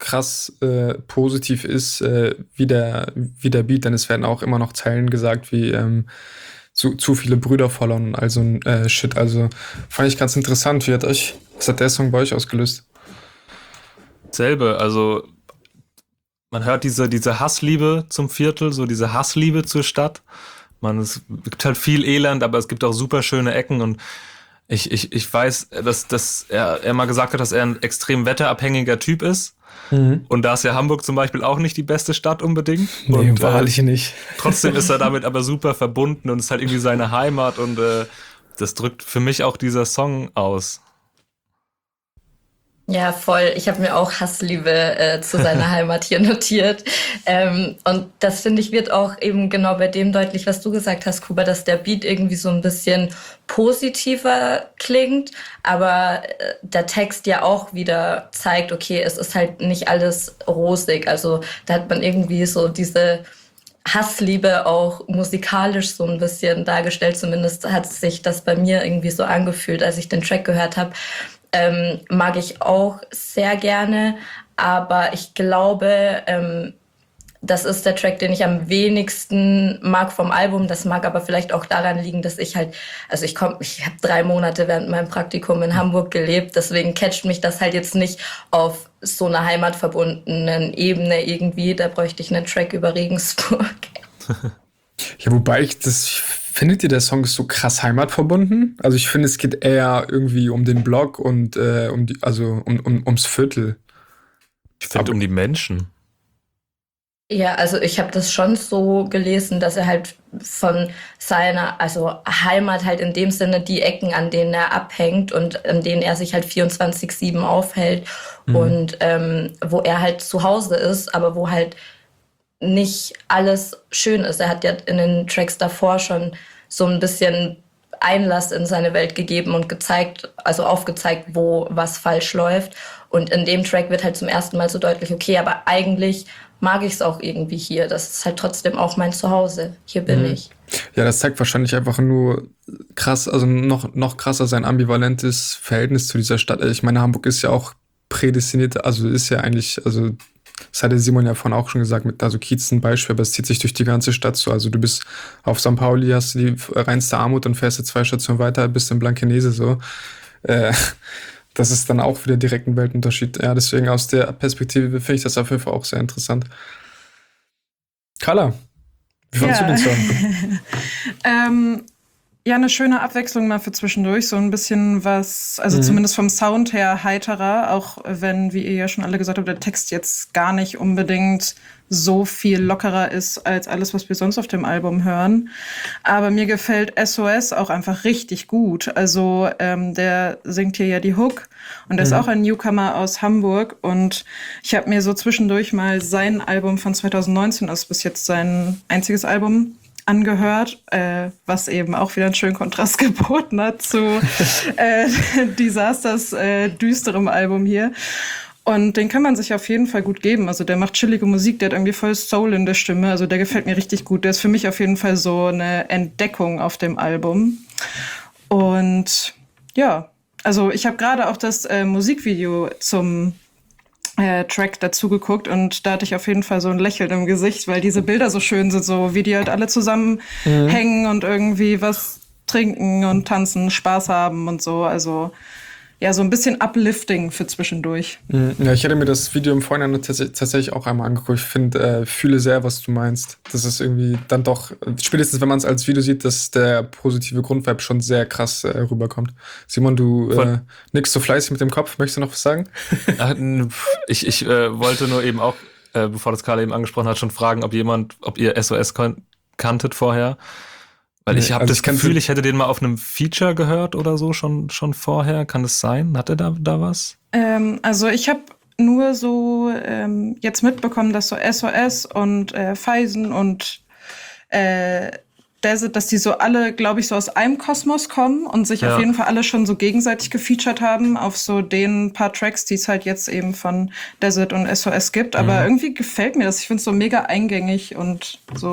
krass äh, positiv ist äh, wie, der, wie der Beat, denn es werden auch immer noch Zeilen gesagt wie ähm, zu, zu viele Brüder verloren, also äh, Shit. Also fand ich ganz interessant. Wie hat euch, was hat der Song bei euch ausgelöst? Selbe, also man hört diese, diese Hassliebe zum Viertel, so diese Hassliebe zur Stadt. Man, es gibt halt viel Elend, aber es gibt auch super schöne Ecken und ich, ich, ich weiß, dass, dass er, er mal gesagt hat, dass er ein extrem wetterabhängiger Typ ist. Mhm. Und da ist ja Hamburg zum Beispiel auch nicht die beste Stadt unbedingt. Nee, und, wahrlich äh, nicht. Trotzdem ist er damit aber super verbunden und ist halt irgendwie seine Heimat und äh, das drückt für mich auch dieser Song aus. Ja, voll. Ich habe mir auch Hassliebe äh, zu seiner Heimat hier notiert. Ähm, und das, finde ich, wird auch eben genau bei dem deutlich, was du gesagt hast, Kuba, dass der Beat irgendwie so ein bisschen positiver klingt, aber äh, der Text ja auch wieder zeigt, okay, es ist halt nicht alles rosig. Also da hat man irgendwie so diese Hassliebe auch musikalisch so ein bisschen dargestellt. Zumindest hat sich das bei mir irgendwie so angefühlt, als ich den Track gehört habe. Ähm, mag ich auch sehr gerne, aber ich glaube, ähm, das ist der Track, den ich am wenigsten mag vom Album. Das mag aber vielleicht auch daran liegen, dass ich halt, also ich komm, ich habe drei Monate während meinem Praktikum in Hamburg gelebt, deswegen catcht mich das halt jetzt nicht auf so einer heimatverbundenen Ebene irgendwie. Da bräuchte ich einen Track über Regensburg. Ja, wobei ich das, findet ihr, der Song ist so krass heimatverbunden? Also ich finde, es geht eher irgendwie um den Block und äh, um die, also um, um, ums Viertel. Ich finde um die Menschen. Ja, also ich habe das schon so gelesen, dass er halt von seiner, also Heimat halt in dem Sinne die Ecken, an denen er abhängt und an denen er sich halt vierundzwanzig sieben aufhält mhm. und ähm, wo er halt zu Hause ist, aber wo halt nicht alles schön ist. Er hat ja in den Tracks davor schon so ein bisschen Einlass in seine Welt gegeben und gezeigt, also aufgezeigt, wo was falsch läuft. Und in dem Track wird halt zum ersten Mal so deutlich, okay, aber eigentlich mag ich es auch irgendwie hier. Das ist halt trotzdem auch mein Zuhause. Hier bin mhm. ich. Ja, das zeigt wahrscheinlich einfach nur krass, also noch, noch krasser sein ambivalentes Verhältnis zu dieser Stadt. Ich meine, Hamburg ist ja auch prädestiniert, also ist ja eigentlich, also das hatte Simon ja vorhin auch schon gesagt, mit also Kiez ein Beispiel, aber es zieht sich durch die ganze Stadt so. Also du bist auf Sankt Pauli, hast du die reinste Armut und fährst du zwei Stationen weiter, bist in Blankenese so. Äh, das ist dann auch wieder direkt ein Weltunterschied. Ja, deswegen aus der Perspektive finde ich das auf jeden Fall auch sehr interessant. Carla, wie fandest ja. du den Song? ähm, ja, eine schöne Abwechslung mal für zwischendurch. So ein bisschen was, also mhm. zumindest vom Sound her heiterer, auch wenn, wie ihr ja schon alle gesagt habt, der Text jetzt gar nicht unbedingt so viel lockerer ist als alles, was wir sonst auf dem Album hören. Aber mir gefällt S O S auch einfach richtig gut. Also ähm, der singt hier ja die Hook und er mhm. ist auch ein Newcomer aus Hamburg. Und ich habe mir so zwischendurch mal sein Album von zwanzig neunzehn, also bis jetzt sein einziges Album, angehört, äh, was eben auch wieder einen schönen Kontrast geboten hat zu äh, Disasters äh, düsterem Album hier. Und den kann man sich auf jeden Fall gut geben. Also der macht chillige Musik, der hat irgendwie voll Soul in der Stimme. Also der gefällt mir richtig gut. Der ist für mich auf jeden Fall so eine Entdeckung auf dem Album. Und ja, also ich habe gerade auch das äh, Musikvideo zum Äh, Track dazu geguckt und da hatte ich auf jeden Fall so ein Lächeln im Gesicht, weil diese Bilder so schön sind, so wie die halt alle zusammen mhm. hängen und irgendwie was trinken und tanzen, Spaß haben und so. Also ja, so ein bisschen Uplifting für zwischendurch. Ja, ich hatte mir das Video im Vorhinein tats- tatsächlich auch einmal angeguckt. Ich finde, äh, fühle sehr, was du meinst. Das ist irgendwie dann doch, spätestens wenn man es als Video sieht, dass der positive Grundvibe schon sehr krass äh, rüberkommt. Simon, du äh, nickst so fleißig mit dem Kopf. Möchtest du noch was sagen? ich ich äh, wollte nur eben auch, äh, bevor das Carla eben angesprochen hat, schon fragen, ob jemand, ob ihr S O S kon- kanntet vorher. Weil ich habe also das ich Gefühl, ich hätte den mal auf einem Feature gehört oder so schon schon vorher. Kann das sein? Hat er da, da was? Ähm, also ich habe nur so ähm, jetzt mitbekommen, dass so S O S und äh, Feisen und äh, Desert, dass die so alle, glaube ich, so aus einem Kosmos kommen und sich ja. auf jeden Fall alle schon so gegenseitig gefeatured haben auf so den paar Tracks, die es halt jetzt eben von Desert und S O S gibt. Aber mhm. irgendwie gefällt mir das. Ich finde es so mega eingängig und so,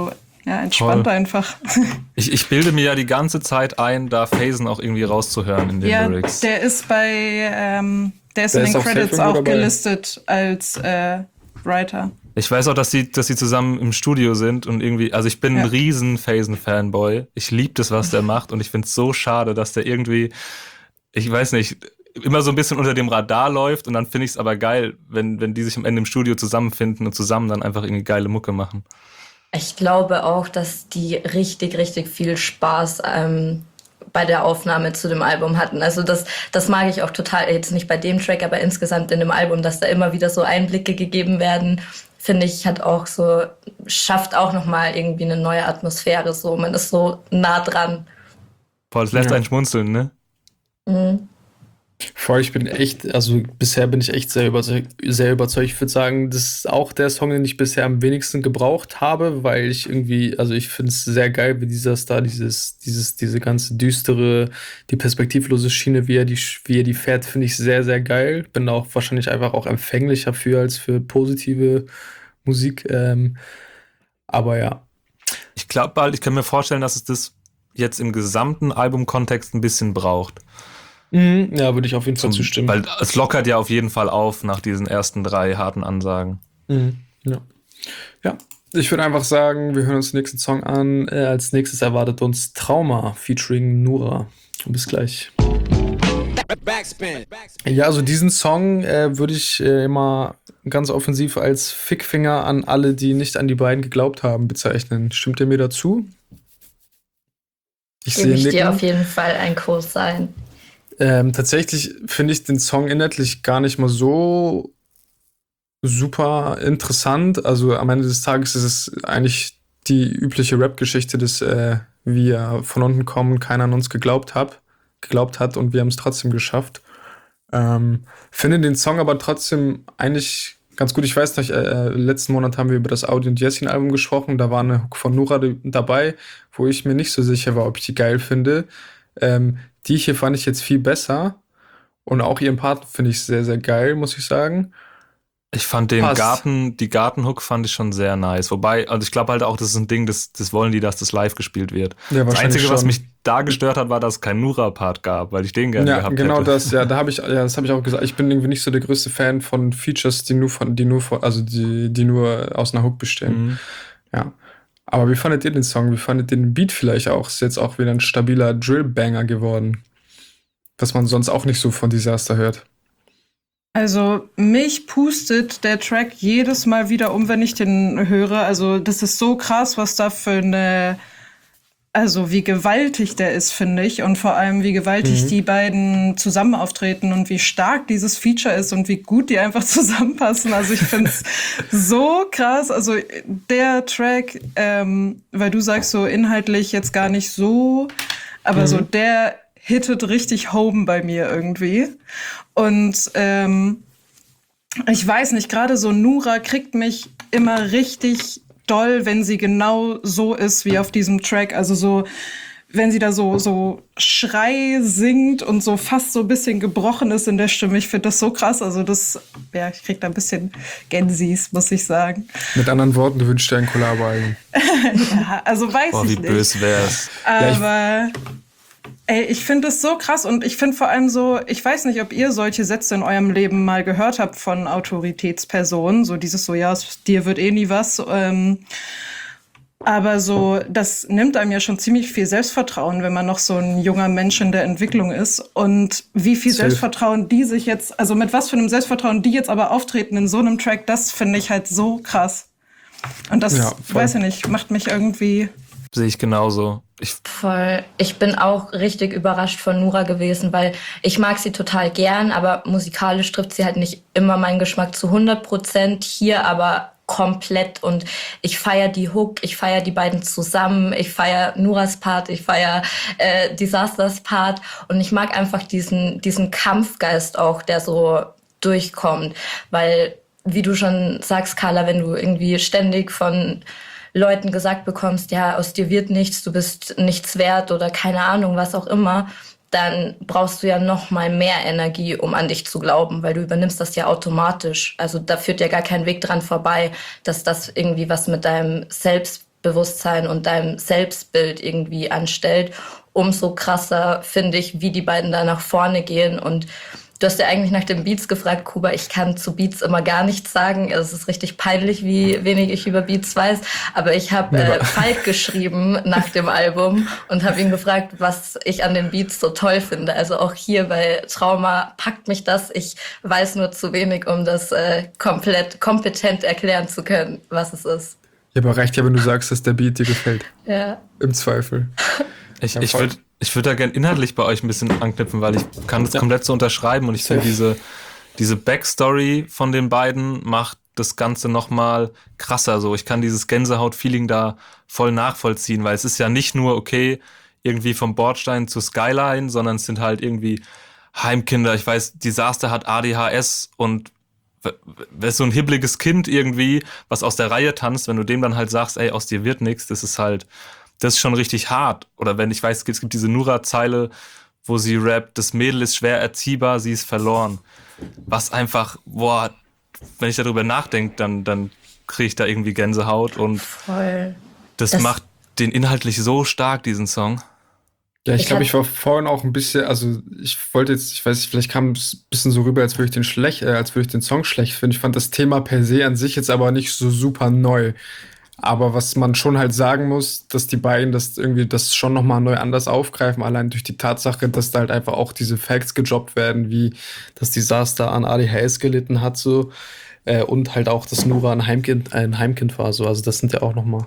ja, entspannt Voll. einfach. Ich, ich bilde mir ja die ganze Zeit ein, da Phasen auch irgendwie rauszuhören in den Ja, Lyrics. der ist bei, ähm, der ist Der in ist den auf Credits Safe Info auch dabei. gelistet als äh, Writer. Ich weiß auch, dass sie, dass sie zusammen im Studio sind und irgendwie, also ich bin Ja. ein riesen Phasen-Fanboy. Ich liebe das, was der macht und ich finde es so schade, dass der irgendwie, ich weiß nicht, immer so ein bisschen unter dem Radar läuft und dann finde ich es aber geil, wenn, wenn die sich am Ende im Studio zusammenfinden und zusammen dann einfach irgendwie geile Mucke machen. Ich glaube auch, dass die richtig, richtig viel Spaß ähm, bei der Aufnahme zu dem Album hatten. Also das, das mag ich auch total, jetzt nicht bei dem Track, aber insgesamt in dem Album, dass da immer wieder so Einblicke gegeben werden, finde ich, hat auch so, schafft auch nochmal irgendwie eine neue Atmosphäre. So, man ist so nah dran. Boah, das lässt Ja. einen schmunzeln, ne? Mhm. Voll, ich bin echt, also bisher bin ich echt sehr überzeugt, sehr überzeugt. Ich würde sagen, das ist auch der Song, den ich bisher am wenigsten gebraucht habe, weil ich irgendwie, also ich finde es sehr geil, wie dieser Star, dieses, dieses, diese ganze düstere, die perspektivlose Schiene, wie er die, wie er die fährt, finde ich sehr, sehr geil. Bin da auch wahrscheinlich einfach auch empfänglicher für als für positive Musik. Ähm, aber ja. Ich glaube halt, ich kann mir vorstellen, dass es das jetzt im gesamten Albumkontext ein bisschen braucht. Mhm, ja, würde ich auf jeden Fall Zum- zustimmen. Weil es lockert ja auf jeden Fall auf nach diesen ersten drei harten Ansagen. Mhm, ja. Ja, ich würde einfach sagen, wir hören uns den nächsten Song an. Äh, als nächstes erwartet uns Trauma featuring Nura. Bis gleich. Backspin. Ja, also diesen Song äh, würde ich äh, immer ganz offensiv als Fickfinger an alle, die nicht an die beiden geglaubt haben, bezeichnen. Stimmt ihr mir dazu? Ich Gebe sehe ich dir Nicken. auf jeden Fall ein Kurs sein. Ähm, tatsächlich finde ich den Song inhaltlich gar nicht mal so super interessant. Also am Ende des Tages ist es eigentlich die übliche Rap-Geschichte, dass äh, wir von unten kommen, keiner an uns geglaubt hat, geglaubt hat und wir haben es trotzdem geschafft. Ähm, finde den Song aber trotzdem eigentlich ganz gut. Ich weiß noch, äh, letzten Monat haben wir über das Audi und Yassin Album gesprochen. Da war eine Hook von Nura d- dabei, wo ich mir nicht so sicher war, ob ich die geil finde. Ähm, die hier fand ich jetzt viel besser. Und auch ihren Part finde ich sehr, sehr geil, muss ich sagen. Ich fand den Passt. Garten, die Gartenhook fand ich schon sehr nice. Wobei, also ich glaube halt auch, das ist ein Ding, das, das wollen die, dass das live gespielt wird. Ja, Das wahrscheinlich Einzige, was schon. mich da gestört hat, war, dass es keinen Nura-Part gab, weil ich den gerne Ja, gehabt genau hätte. das. Ja, da habe ich, ja, das habe ich auch gesagt. Ich bin irgendwie nicht so der größte Fan von Features, die nur von, die nur von, also die, die nur aus einer Hook bestehen. Mhm. Ja. Aber wie fandet ihr den Song? Wie fandet ihr den Beat vielleicht auch? Ist jetzt auch wieder ein stabiler Drill-Banger geworden. Was man sonst auch nicht so von Disaster hört. Also mich pustet der Track jedes Mal wieder um, wenn ich den höre. Also das ist so krass, was da für eine, also wie gewaltig der ist, finde ich. Und vor allem, wie gewaltig Mhm. die beiden zusammen auftreten und wie stark dieses Feature ist und wie gut die einfach zusammenpassen. Also ich finde es so krass. Also der Track, ähm, weil du sagst so inhaltlich jetzt gar nicht so, aber Mhm. so der hittet richtig home bei mir irgendwie. Und ähm, ich weiß nicht, gerade so Nura kriegt mich immer richtig doll, wenn sie genau so ist wie auf diesem Track. Also so, wenn sie da so, so Schrei singt und so fast so ein bisschen gebrochen ist in der Stimme. Ich finde das so krass. Also das, ja, ich krieg da ein bisschen Gänsis, muss ich sagen. Mit anderen Worten, du wünschst dir ein Kollabo-Album. Ja, also weiß Boah, wie ich nicht. böse wär's. Ja, ich- Aber ey, ich finde es so krass und ich finde vor allem so, ich weiß nicht, ob ihr solche Sätze in eurem Leben mal gehört habt von Autoritätspersonen, so dieses so, ja, aus dir wird eh nie was. Ähm, aber so, das nimmt einem ja schon ziemlich viel Selbstvertrauen, wenn man noch so ein junger Mensch in der Entwicklung ist. Und wie viel Safe. Selbstvertrauen die sich jetzt, also mit was für einem Selbstvertrauen die jetzt aber auftreten in so einem Track, das finde ich halt so krass. Und das, Ja, voll. weiß ich nicht, macht mich irgendwie. Sehe ich genauso. Ich, Voll. Ich bin auch richtig überrascht von Nura gewesen, weil ich mag sie total gern, aber musikalisch trifft sie halt nicht immer meinen Geschmack zu hundert Prozent. Hier aber komplett und ich feiere die Hook, ich feiere die beiden zusammen, ich feiere Nuras Part, ich feiere äh, Disasters Part und ich mag einfach diesen, diesen Kampfgeist auch, der so durchkommt, weil, wie du schon sagst, Carla, wenn du irgendwie ständig von Leuten gesagt bekommst, ja, aus dir wird nichts, du bist nichts wert oder keine Ahnung, was auch immer, dann brauchst du ja noch mal mehr Energie, um an dich zu glauben, weil du übernimmst das ja automatisch. Also da führt ja gar kein Weg dran vorbei, dass das irgendwie was mit deinem Selbst, Selbstbewusstsein und deinem Selbstbild irgendwie anstellt, umso krasser finde ich, wie die beiden da nach vorne gehen. Und du hast ja eigentlich nach den Beats gefragt, Kuba. Ich kann zu Beats immer gar nichts sagen. Es ist richtig peinlich, wie wenig ich über Beats weiß. Aber ich habe äh, Falk geschrieben nach dem Album und habe ihn gefragt, was ich an den Beats so toll finde. Also auch hier bei Trauma packt mich das. Ich weiß nur zu wenig, um das äh, komplett kompetent erklären zu können, was es ist. Ja, aber reicht ja, wenn du sagst, dass der Beat dir gefällt. Ja. Im Zweifel. Ich, Ja, ich voll. würde ich würd da gerne inhaltlich bei euch ein bisschen anknüpfen, weil ich kann das komplett so unterschreiben und ich finde diese, diese Backstory von den beiden macht das Ganze nochmal krasser. So, ich kann dieses Gänsehaut-Feeling da voll nachvollziehen, weil es ist ja nicht nur, okay, irgendwie vom Bordstein zur Skyline, sondern es sind halt irgendwie Heimkinder. Ich weiß, Disaster hat A D H S und wer ist so ein hibbeliges Kind irgendwie, was aus der Reihe tanzt, wenn du dem dann halt sagst, ey, aus dir wird nichts, das ist halt, das ist schon richtig hart. Oder wenn ich weiß, es gibt diese Nura-Zeile, wo sie rappt, das Mädel ist schwer erziehbar, sie ist verloren. Was einfach, boah, wenn ich darüber nachdenke, dann, dann kriege ich da irgendwie Gänsehaut und Voll. das, Das- macht den inhaltlich so stark, diesen Song. Ja, ich Ich glaube, hab- ich war vorhin auch ein bisschen, also ich wollte jetzt, ich weiß nicht, vielleicht kam es ein bisschen so rüber, als würde ich den schlecht, äh, als würde ich den Song schlecht finden. Ich fand das Thema per se an sich jetzt aber nicht so super neu. Aber was man schon halt sagen muss, dass die beiden das irgendwie das schon nochmal neu anders aufgreifen, allein durch die Tatsache, dass da halt einfach auch diese Facts gedroppt werden, wie das Desaster an A D H S gelitten hat, so, äh, und halt auch, dass Nura ein Heimkind, ein Heimkind war, so. Also das sind ja auch nochmal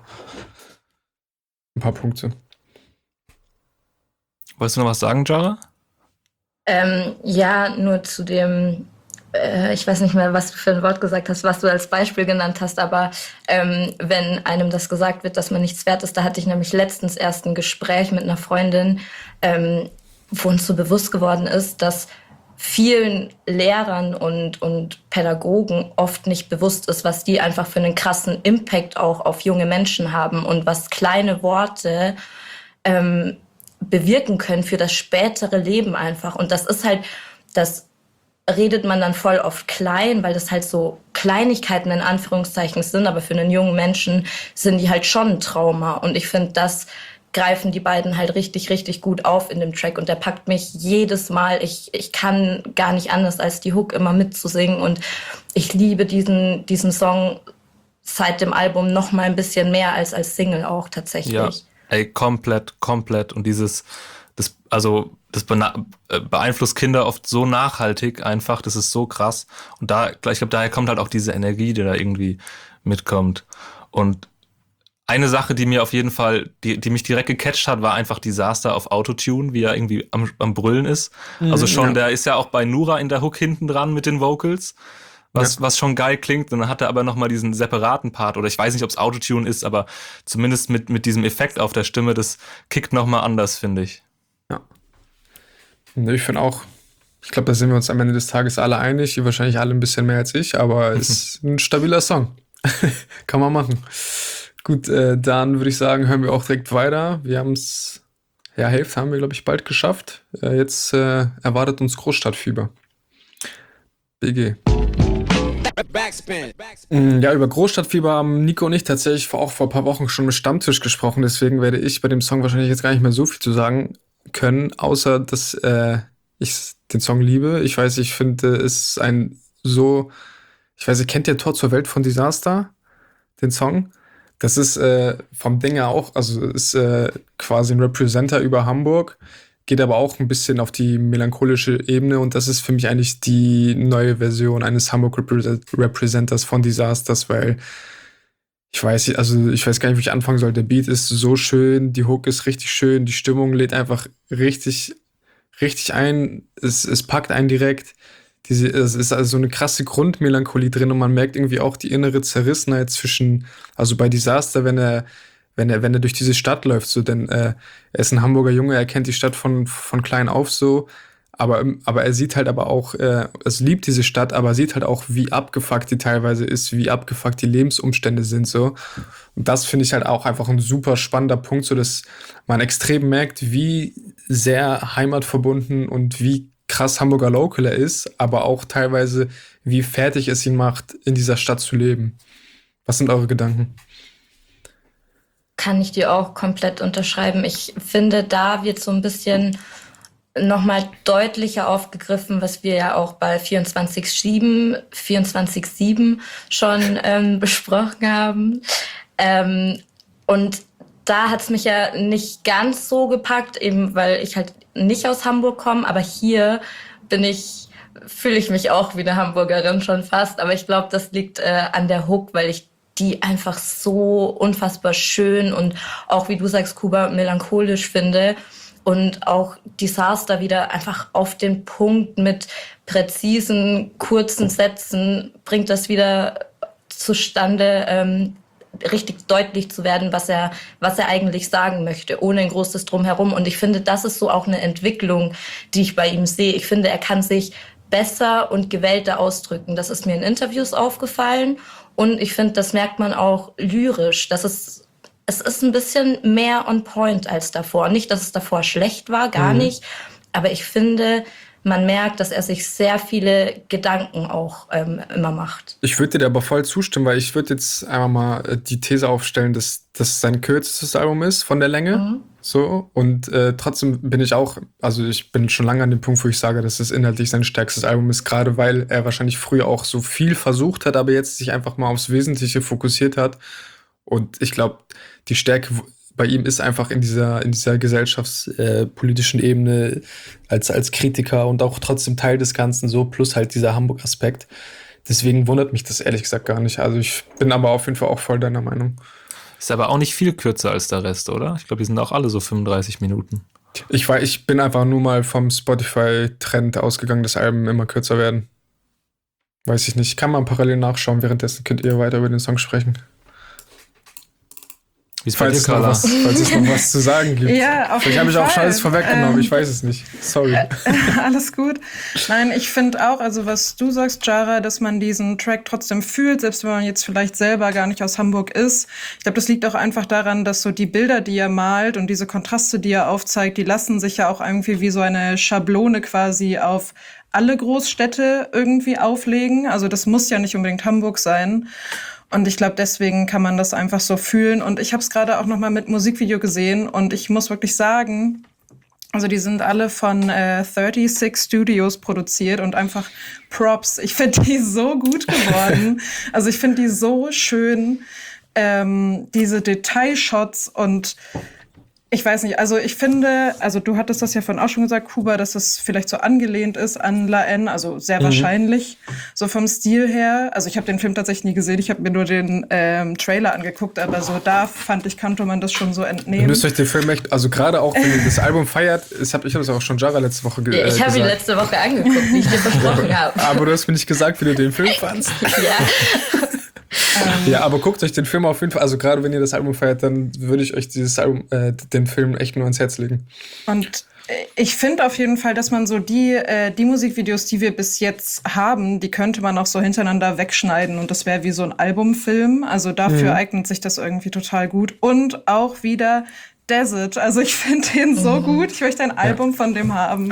ein paar Punkte. Wolltest du noch was sagen, Jara? Ähm, ja, nur zu dem, äh, ich weiß nicht mehr, was du für ein Wort gesagt hast, was du als Beispiel genannt hast, aber ähm, wenn einem das gesagt wird, dass man nichts wert ist, da hatte ich nämlich letztens erst ein Gespräch mit einer Freundin, ähm, wo uns so bewusst geworden ist, dass vielen Lehrern und, und Pädagogen oft nicht bewusst ist, was die einfach für einen krassen Impact auch auf junge Menschen haben und was kleine Worte ähm, bewirken können für das spätere Leben einfach. Und das ist halt, das redet man dann voll oft klein, weil das halt so Kleinigkeiten in Anführungszeichen sind, aber für einen jungen Menschen sind die halt schon ein Trauma. Und ich finde, das greifen die beiden halt richtig, richtig gut auf in dem Track. Und der packt mich jedes Mal. Ich, ich kann gar nicht anders, als die Hook immer mitzusingen. Und ich liebe diesen, diesen Song seit dem Album noch mal ein bisschen mehr als als Single auch tatsächlich. Ja, ey, komplett, komplett. Und dieses, das, also, das bena- äh, beeinflusst Kinder oft so nachhaltig einfach, das ist so krass. Und da, ich glaube, daher kommt halt auch diese Energie, die da irgendwie mitkommt. Und eine Sache, die mir auf jeden Fall, die, die mich direkt gecatcht hat, war einfach Disaster auf Autotune, wie er irgendwie am, am Brüllen ist. Also schon, ja. der ist ja auch bei Nura in der Hook hinten dran mit den Vocals. Was, Ja. was schon geil klingt, und dann hat er aber nochmal diesen separaten Part, oder ich weiß nicht, ob es Autotune ist, aber zumindest mit, mit diesem Effekt auf der Stimme, das kickt nochmal anders, finde ich. Nee, ich finde auch, ich glaube, da sind wir uns am Ende des Tages alle einig, ihr wahrscheinlich alle ein bisschen mehr als ich, aber es ist ein stabiler Song. Kann man machen. Gut, äh, dann würde ich sagen, hören wir auch direkt weiter. Wir haben es, ja, Hälfte haben wir, glaube ich, bald geschafft. Äh, jetzt äh, erwartet uns Großstadtfieber. B G. Mm, Ja, über Großstadtfieber haben Nico und ich tatsächlich vor, auch vor ein paar Wochen schon mit Stammtisch gesprochen, deswegen werde ich bei dem Song wahrscheinlich jetzt gar nicht mehr so viel zu sagen können, außer dass äh, ich den Song liebe. Ich weiß, ich finde, es ist ein so, ich weiß, ihr kennt ja Tor zur Welt von Disaster, den Song. Das ist äh, vom Ding her auch, also ist äh, quasi ein Representer über Hamburg, geht aber auch ein bisschen auf die melancholische Ebene und das ist für mich eigentlich die neue Version eines Hamburg Repre- Representers von Disasters, weil ich weiß, nicht- also ich weiß gar nicht, wie ich anfangen soll. Der Beat ist so schön, die Hook ist richtig schön, die Stimmung lädt einfach richtig, richtig ein. Es, es packt einen direkt. Diese, es ist also so eine krasse Grundmelancholie drin und man merkt irgendwie auch die innere Zerrissenheit zwischen, also bei Disaster, wenn er, wenn er, wenn er durch diese Stadt läuft, so, denn äh, er ist ein Hamburger Junge, er kennt die Stadt von, von klein auf so, aber, aber er sieht halt aber auch, äh, es liebt diese Stadt, aber sieht halt auch, wie abgefuckt die teilweise ist, wie abgefuckt die Lebensumstände sind, so. Und das finde ich halt auch einfach ein super spannender Punkt, so dass man extrem merkt, wie sehr heimatverbunden und wie krass Hamburger Local er ist, aber auch teilweise, wie fertig es ihn macht, in dieser Stadt zu leben. Was sind eure Gedanken? kann ich dir auch komplett unterschreiben. Ich finde, da wird so ein bisschen nochmal deutlicher aufgegriffen, was wir ja auch bei vierundzwanzig sieben schon ähm, besprochen haben. Ähm, und da hat's mich ja nicht ganz so gepackt, eben weil ich halt nicht aus Hamburg komme, aber hier bin ich, fühle ich mich auch wie eine Hamburgerin schon fast. Aber ich glaube, das liegt äh, an der Hook, weil ich die einfach so unfassbar schön und auch, wie du sagst, Kuba, melancholisch finde. Und auch Disaster wieder einfach auf den Punkt mit präzisen, kurzen Sätzen bringt das wieder zustande, ähm, richtig deutlich zu werden, was er, was er eigentlich sagen möchte, ohne ein großes Drumherum. Und ich finde, das ist so auch eine Entwicklung, die ich bei ihm sehe. Ich finde, er kann sich besser und gewählter ausdrücken. Das ist mir in Interviews aufgefallen. Und ich finde, das merkt man auch lyrisch. Das ist Es ist ein bisschen mehr on point als davor. Nicht, dass es davor schlecht war, gar mhm. nicht. Aber ich finde, man merkt, dass er sich sehr viele Gedanken auch ähm, immer macht. Ich würde dir aber voll zustimmen, weil ich würde jetzt einmal mal die These aufstellen, dass das sein kürzestes Album ist von der Länge. Mhm. So. Und äh, trotzdem bin ich auch, also ich bin schon lange an dem Punkt, wo ich sage, dass es inhaltlich sein stärkstes Album ist, gerade weil er wahrscheinlich früher auch so viel versucht hat, aber jetzt sich einfach mal aufs Wesentliche fokussiert hat. Und ich glaube, die Stärke bei ihm ist einfach in dieser, in dieser gesellschaftspolitischen äh, Ebene als, als Kritiker und auch trotzdem Teil des Ganzen so, plus halt dieser Hamburg-Aspekt. Deswegen wundert mich das ehrlich gesagt gar nicht. Also ich bin aber auf jeden Fall auch voll deiner Meinung. Ist aber auch nicht viel kürzer als der Rest, oder? Ich glaube, die sind auch alle so fünfunddreißig Minuten. Ich, war, ich bin einfach nur mal vom Spotify-Trend ausgegangen, dass Alben immer kürzer werden. Weiß ich nicht. Ich kann mal parallel nachschauen. Währenddessen könnt ihr weiter über den Song sprechen. Falls es, noch was, falls es noch was zu sagen gibt. Ja, auf Vielleicht habe ich auch Scheiß vorweggenommen, ähm, ich weiß es nicht. Sorry. Äh, alles gut. Nein, ich finde auch, also was du sagst, Jara, dass man diesen Track trotzdem fühlt, selbst wenn man jetzt vielleicht selber gar nicht aus Hamburg ist. Ich glaube, das liegt auch einfach daran, dass so die Bilder, die er malt und diese Kontraste, die er aufzeigt, die lassen sich ja auch irgendwie wie so eine Schablone quasi auf alle Großstädte irgendwie auflegen. Also das muss ja nicht unbedingt Hamburg sein. Und ich glaube, deswegen kann man das einfach so fühlen. Und ich habe es gerade auch noch mal mit Musikvideo gesehen. Und ich muss wirklich sagen, also die sind alle von äh, sechsunddreißig Studios produziert und einfach Props. Ich finde die so gut geworden. Also ich finde die so schön, ähm, diese Detailshots und ich weiß nicht, also ich finde, also du hattest das ja vorhin auch schon gesagt, Kuba, dass es vielleicht so angelehnt ist an La N, also sehr mhm. wahrscheinlich, so vom Stil her. Also ich habe den Film tatsächlich nie gesehen, ich habe mir nur den ähm, Trailer angeguckt, aber so da fand ich, konnte man das schon so entnehmen. Ihr müsst euch den Film echt, also gerade auch, wenn ihr das Album feiert, ich habe ich hab das auch schon Jara letzte Woche ge- äh, Ich habe ihn letzte Woche angeguckt, wie ich dir versprochen habe. Aber du hast mir nicht gesagt, wie du den Film fandst. Ja. Ja, aber guckt euch den Film auf jeden Fall, also gerade wenn ihr das Album feiert, dann würde ich euch dieses Album, äh, den Film echt nur ans Herz legen. Und ich finde auf jeden Fall, dass man so die, äh, die Musikvideos, die wir bis jetzt haben, die könnte man auch so hintereinander wegschneiden und das wäre wie so ein Albumfilm. Also dafür mhm. eignet sich das irgendwie total gut. Und auch wieder Desert. Also ich finde den so mhm. gut. Ich möchte ein Album ja. von dem haben.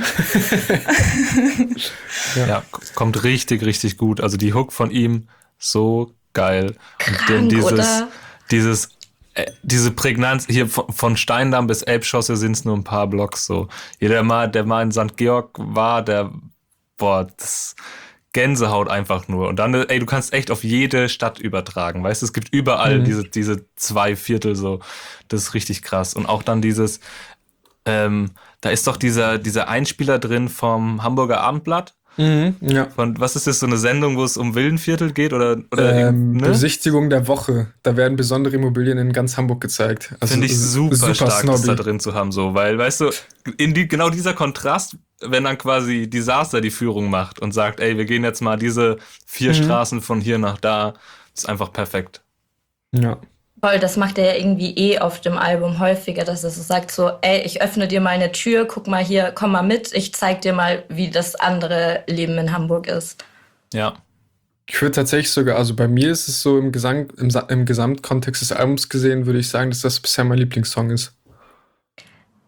ja. ja, kommt richtig, richtig gut. Also die Hook von ihm, so geil. Krank, und dieses, oder? dieses, äh, diese Prägnanz hier von, von Steindamm bis Elbschosse sind es nur ein paar Blocks so. Jeder mal, der mal in Sankt Georg war, der, boah, das Gänsehaut einfach nur. Und dann, ey, du kannst echt auf jede Stadt übertragen, weißt du, es gibt überall mhm. diese, diese zwei Viertel so. Das ist richtig krass. Und auch dann dieses, ähm, da ist doch dieser, dieser Einspieler drin vom Hamburger Abendblatt. Mhm, ja. Von, was ist das, so eine Sendung, wo es um Villenviertel geht? Oder, oder ähm, ne? Besichtigung der Woche. Da werden besondere Immobilien in ganz Hamburg gezeigt. Also finde ich super, super stark, snobby. das da drin zu haben. So, weil, weißt du, in die, genau dieser Kontrast, wenn dann quasi Disaster die Führung macht und sagt, ey, wir gehen jetzt mal diese vier mhm. Straßen von hier nach da, ist einfach perfekt. Ja. Voll, das macht er ja irgendwie eh auf dem Album häufiger, dass er so sagt so, ey, ich öffne dir mal eine Tür, guck mal hier, komm mal mit, ich zeig dir mal, wie das andere Leben in Hamburg ist. Ja. Ich würde tatsächlich sogar, also bei mir ist es so im, Gesang, im, im Gesamtkontext des Albums gesehen, würde ich sagen, dass das bisher mein Lieblingssong ist.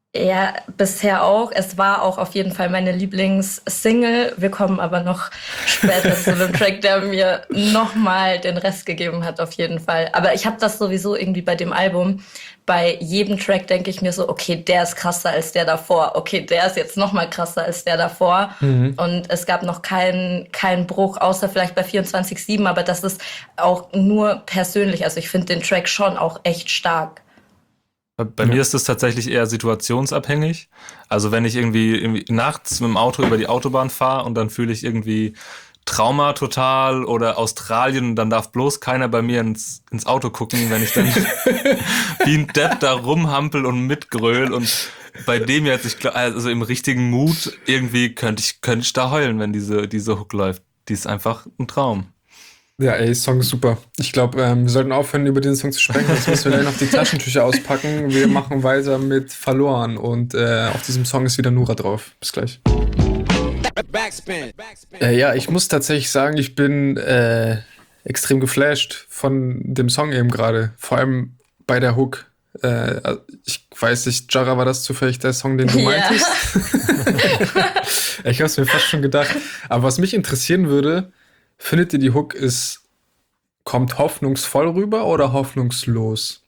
Ja, bisher auch. Es war auch auf jeden Fall meine Lieblingssingle. Wir kommen aber noch später zu einem Track, der mir nochmal den Rest gegeben hat, auf jeden Fall. Aber ich habe das sowieso irgendwie bei dem Album. Bei jedem Track denke ich mir so, okay, der ist krasser als der davor. Okay, der ist jetzt nochmal krasser als der davor. Mhm. Und es gab noch keinen keinen Bruch, außer vielleicht bei vierundzwanzig sieben. Aber das ist auch nur persönlich. Also ich finde den Track schon auch echt stark. Bei ja. mir ist es tatsächlich eher situationsabhängig. Also wenn ich irgendwie, irgendwie nachts mit dem Auto über die Autobahn fahre und dann fühle ich irgendwie Trauma total oder Australien und dann darf bloß keiner bei mir ins, ins Auto gucken, wenn ich dann wie ein Depp da rumhampel und mitgröl. Und bei dem jetzt, ich glaube, also im richtigen Mut irgendwie könnte ich, könnte ich da heulen, wenn diese, diese Hook läuft. Die ist einfach ein Traum. Ja, ey, Song ist super. Ich glaube, ähm, wir sollten aufhören, über den Song zu sprechen, sonst müssen wir gleich noch die Taschentücher auspacken. Wir machen weiter mit Verloren und äh, auf diesem Song ist wieder Nura drauf. Bis gleich. Backspin. Äh, ja, ich muss tatsächlich sagen, ich bin äh, extrem geflasht von dem Song eben gerade. Vor allem bei der Hook. Äh, ich weiß nicht, Jara, war das zufällig der Song, den du meintest? Ich habe es mir fast schon gedacht. Aber was mich interessieren würde, findet ihr, die Hook ist, kommt hoffnungsvoll rüber oder hoffnungslos?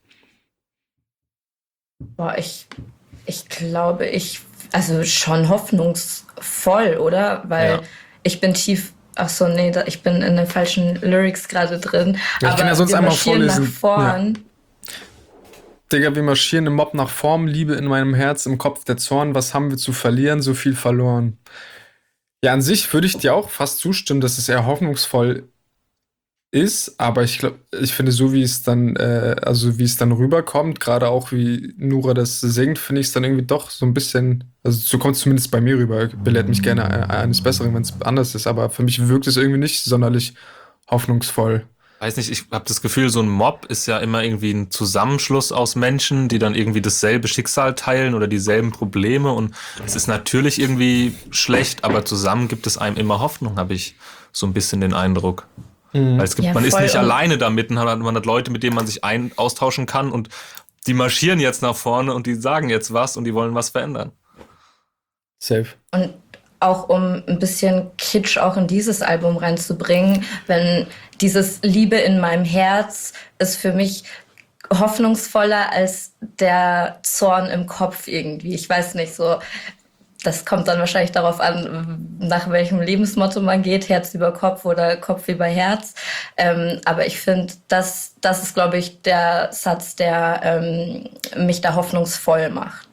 Boah, ich, ich glaube, ich, also schon hoffnungsvoll, oder? Weil ja. ich bin tief, ach so, nee, da, ich bin in den falschen Lyrics gerade drin. Ja, ich aber kann ja sonst wir einmal marschieren vorlesen. Nach vorn. Ja. Digga, wir marschieren im Mob nach Form, Liebe in meinem Herz, im Kopf der Zorn, was haben wir zu verlieren, so viel verloren. Ja, an sich würde ich dir auch fast zustimmen, dass es eher hoffnungsvoll ist, aber ich glaube, ich finde, so wie es dann, äh, also wie es dann rüberkommt, gerade auch wie Nura das singt, finde ich es dann irgendwie doch so ein bisschen, also so kommt es zumindest bei mir rüber. Belehrt mich gerne eines Besseren, wenn es anders ist, aber für mich wirkt es irgendwie nicht sonderlich hoffnungsvoll. Weiß nicht, ich habe das Gefühl, so ein Mob ist ja immer irgendwie ein Zusammenschluss aus Menschen, die dann irgendwie dasselbe Schicksal teilen oder dieselben Probleme und es ist natürlich irgendwie schlecht, aber zusammen gibt es einem immer Hoffnung, habe ich so ein bisschen den Eindruck. Mhm. Weil es gibt, ja, man ist nicht alleine damit, man hat, man hat Leute, mit denen man sich ein, austauschen kann und die marschieren jetzt nach vorne und die sagen jetzt was und die wollen was verändern. Safe. Und auch um ein bisschen Kitsch auch in dieses Album reinzubringen, wenn dieses Liebe in meinem Herz ist für mich hoffnungsvoller als der Zorn im Kopf irgendwie. Ich weiß nicht, so, das kommt dann wahrscheinlich darauf an, nach welchem Lebensmotto man geht, Herz über Kopf oder Kopf über Herz. Ähm, aber ich finde, das, das ist, glaube ich, der Satz, der ähm, mich da hoffnungsvoll macht.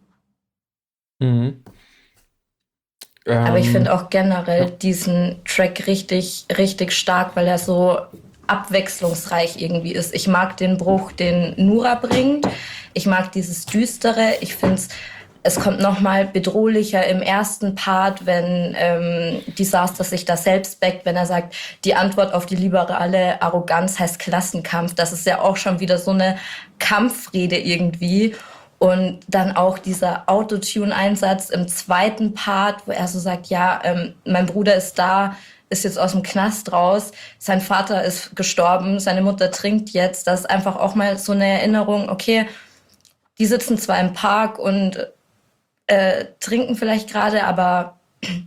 Mhm. Aber ich finde auch generell diesen Track richtig, richtig stark, weil er so abwechslungsreich irgendwie ist. Ich mag den Bruch, den Nura bringt. Ich mag dieses Düstere. Ich finde es, es kommt nochmal bedrohlicher im ersten Part, wenn ähm, Disaster sich da selbst backt, wenn er sagt, die Antwort auf die liberale Arroganz heißt Klassenkampf. Das ist ja auch schon wieder so eine Kampfrede irgendwie. Und dann auch dieser Autotune-Einsatz im zweiten Part, wo er so sagt, ja, ähm, mein Bruder ist da, ist jetzt aus dem Knast raus, sein Vater ist gestorben, seine Mutter trinkt jetzt. Das ist einfach auch mal so eine Erinnerung, okay, die sitzen zwar im Park und äh, trinken vielleicht gerade, aber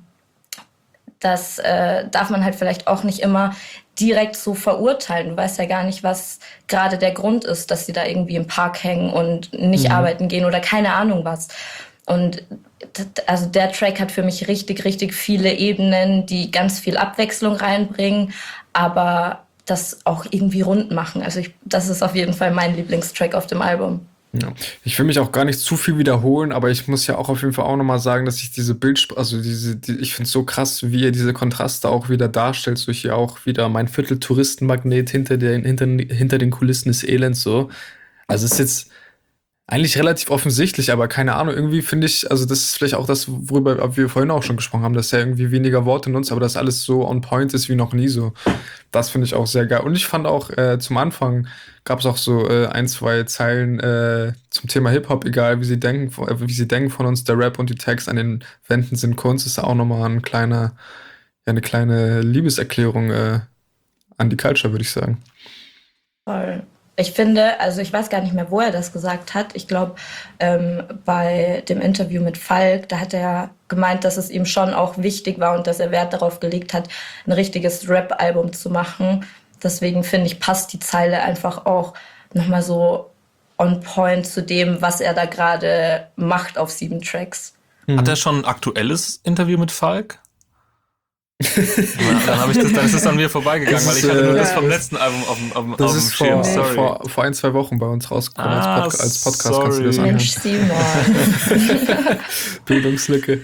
das äh, darf man halt vielleicht auch nicht immer direkt so verurteilen. Du weißt ja gar nicht, was gerade der Grund ist, dass sie da irgendwie im Park hängen und nicht mhm. arbeiten gehen oder keine Ahnung was. Und also der Track hat für mich richtig, richtig viele Ebenen, die ganz viel Abwechslung reinbringen, aber das auch irgendwie rund machen. Also ich, das ist auf jeden Fall mein Lieblingstrack auf dem Album. Ja. Ich will mich auch gar nicht zu viel wiederholen, aber ich muss ja auch auf jeden Fall auch nochmal sagen, dass ich diese Bildsprache, also diese, die, ich finde es so krass, wie er diese Kontraste auch wieder darstellt, so hier auch wieder mein Viertel Touristenmagnet hinter den, hinter, hinter den Kulissen des Elends so. Also es ist jetzt eigentlich relativ offensichtlich, aber keine Ahnung, irgendwie finde ich, also das ist vielleicht auch das, worüber wir vorhin auch schon gesprochen haben, dass er irgendwie weniger Worte nutzt, aber dass alles so on point ist wie noch nie so. Das finde ich auch sehr geil. Und ich fand auch äh, zum Anfang gab es auch so äh, ein, zwei Zeilen äh, zum Thema Hip-Hop, egal wie sie denken, äh, wie sie denken von uns, der Rap und die Texte an den Wänden sind Kunst, ist auch nochmal ein kleiner, ja, eine kleine Liebeserklärung äh, an die Culture, würde ich sagen. Voll. Ich finde, also ich weiß gar nicht mehr, wo er das gesagt hat. Ich glaube, ähm, bei dem Interview mit Falk, da hat er gemeint, dass es ihm schon auch wichtig war und dass er Wert darauf gelegt hat, ein richtiges Rap-Album zu machen. Deswegen finde ich, passt die Zeile einfach auch nochmal so on point zu dem, was er da gerade macht auf sieben Tracks. Hat er schon ein aktuelles Interview mit Falk? dann, hab ich das, dann ist es an mir vorbeigegangen, weil ich hatte nur das vom letzten Album auf dem, auf dem, Das auf dem ist Schirm. vor, Sorry. vor, vor ein, zwei Wochen bei uns rausgekommen. Ah, als, Pod als Podcast kannst du das sorry. Mensch, anhören. Simon. Bildungslücke.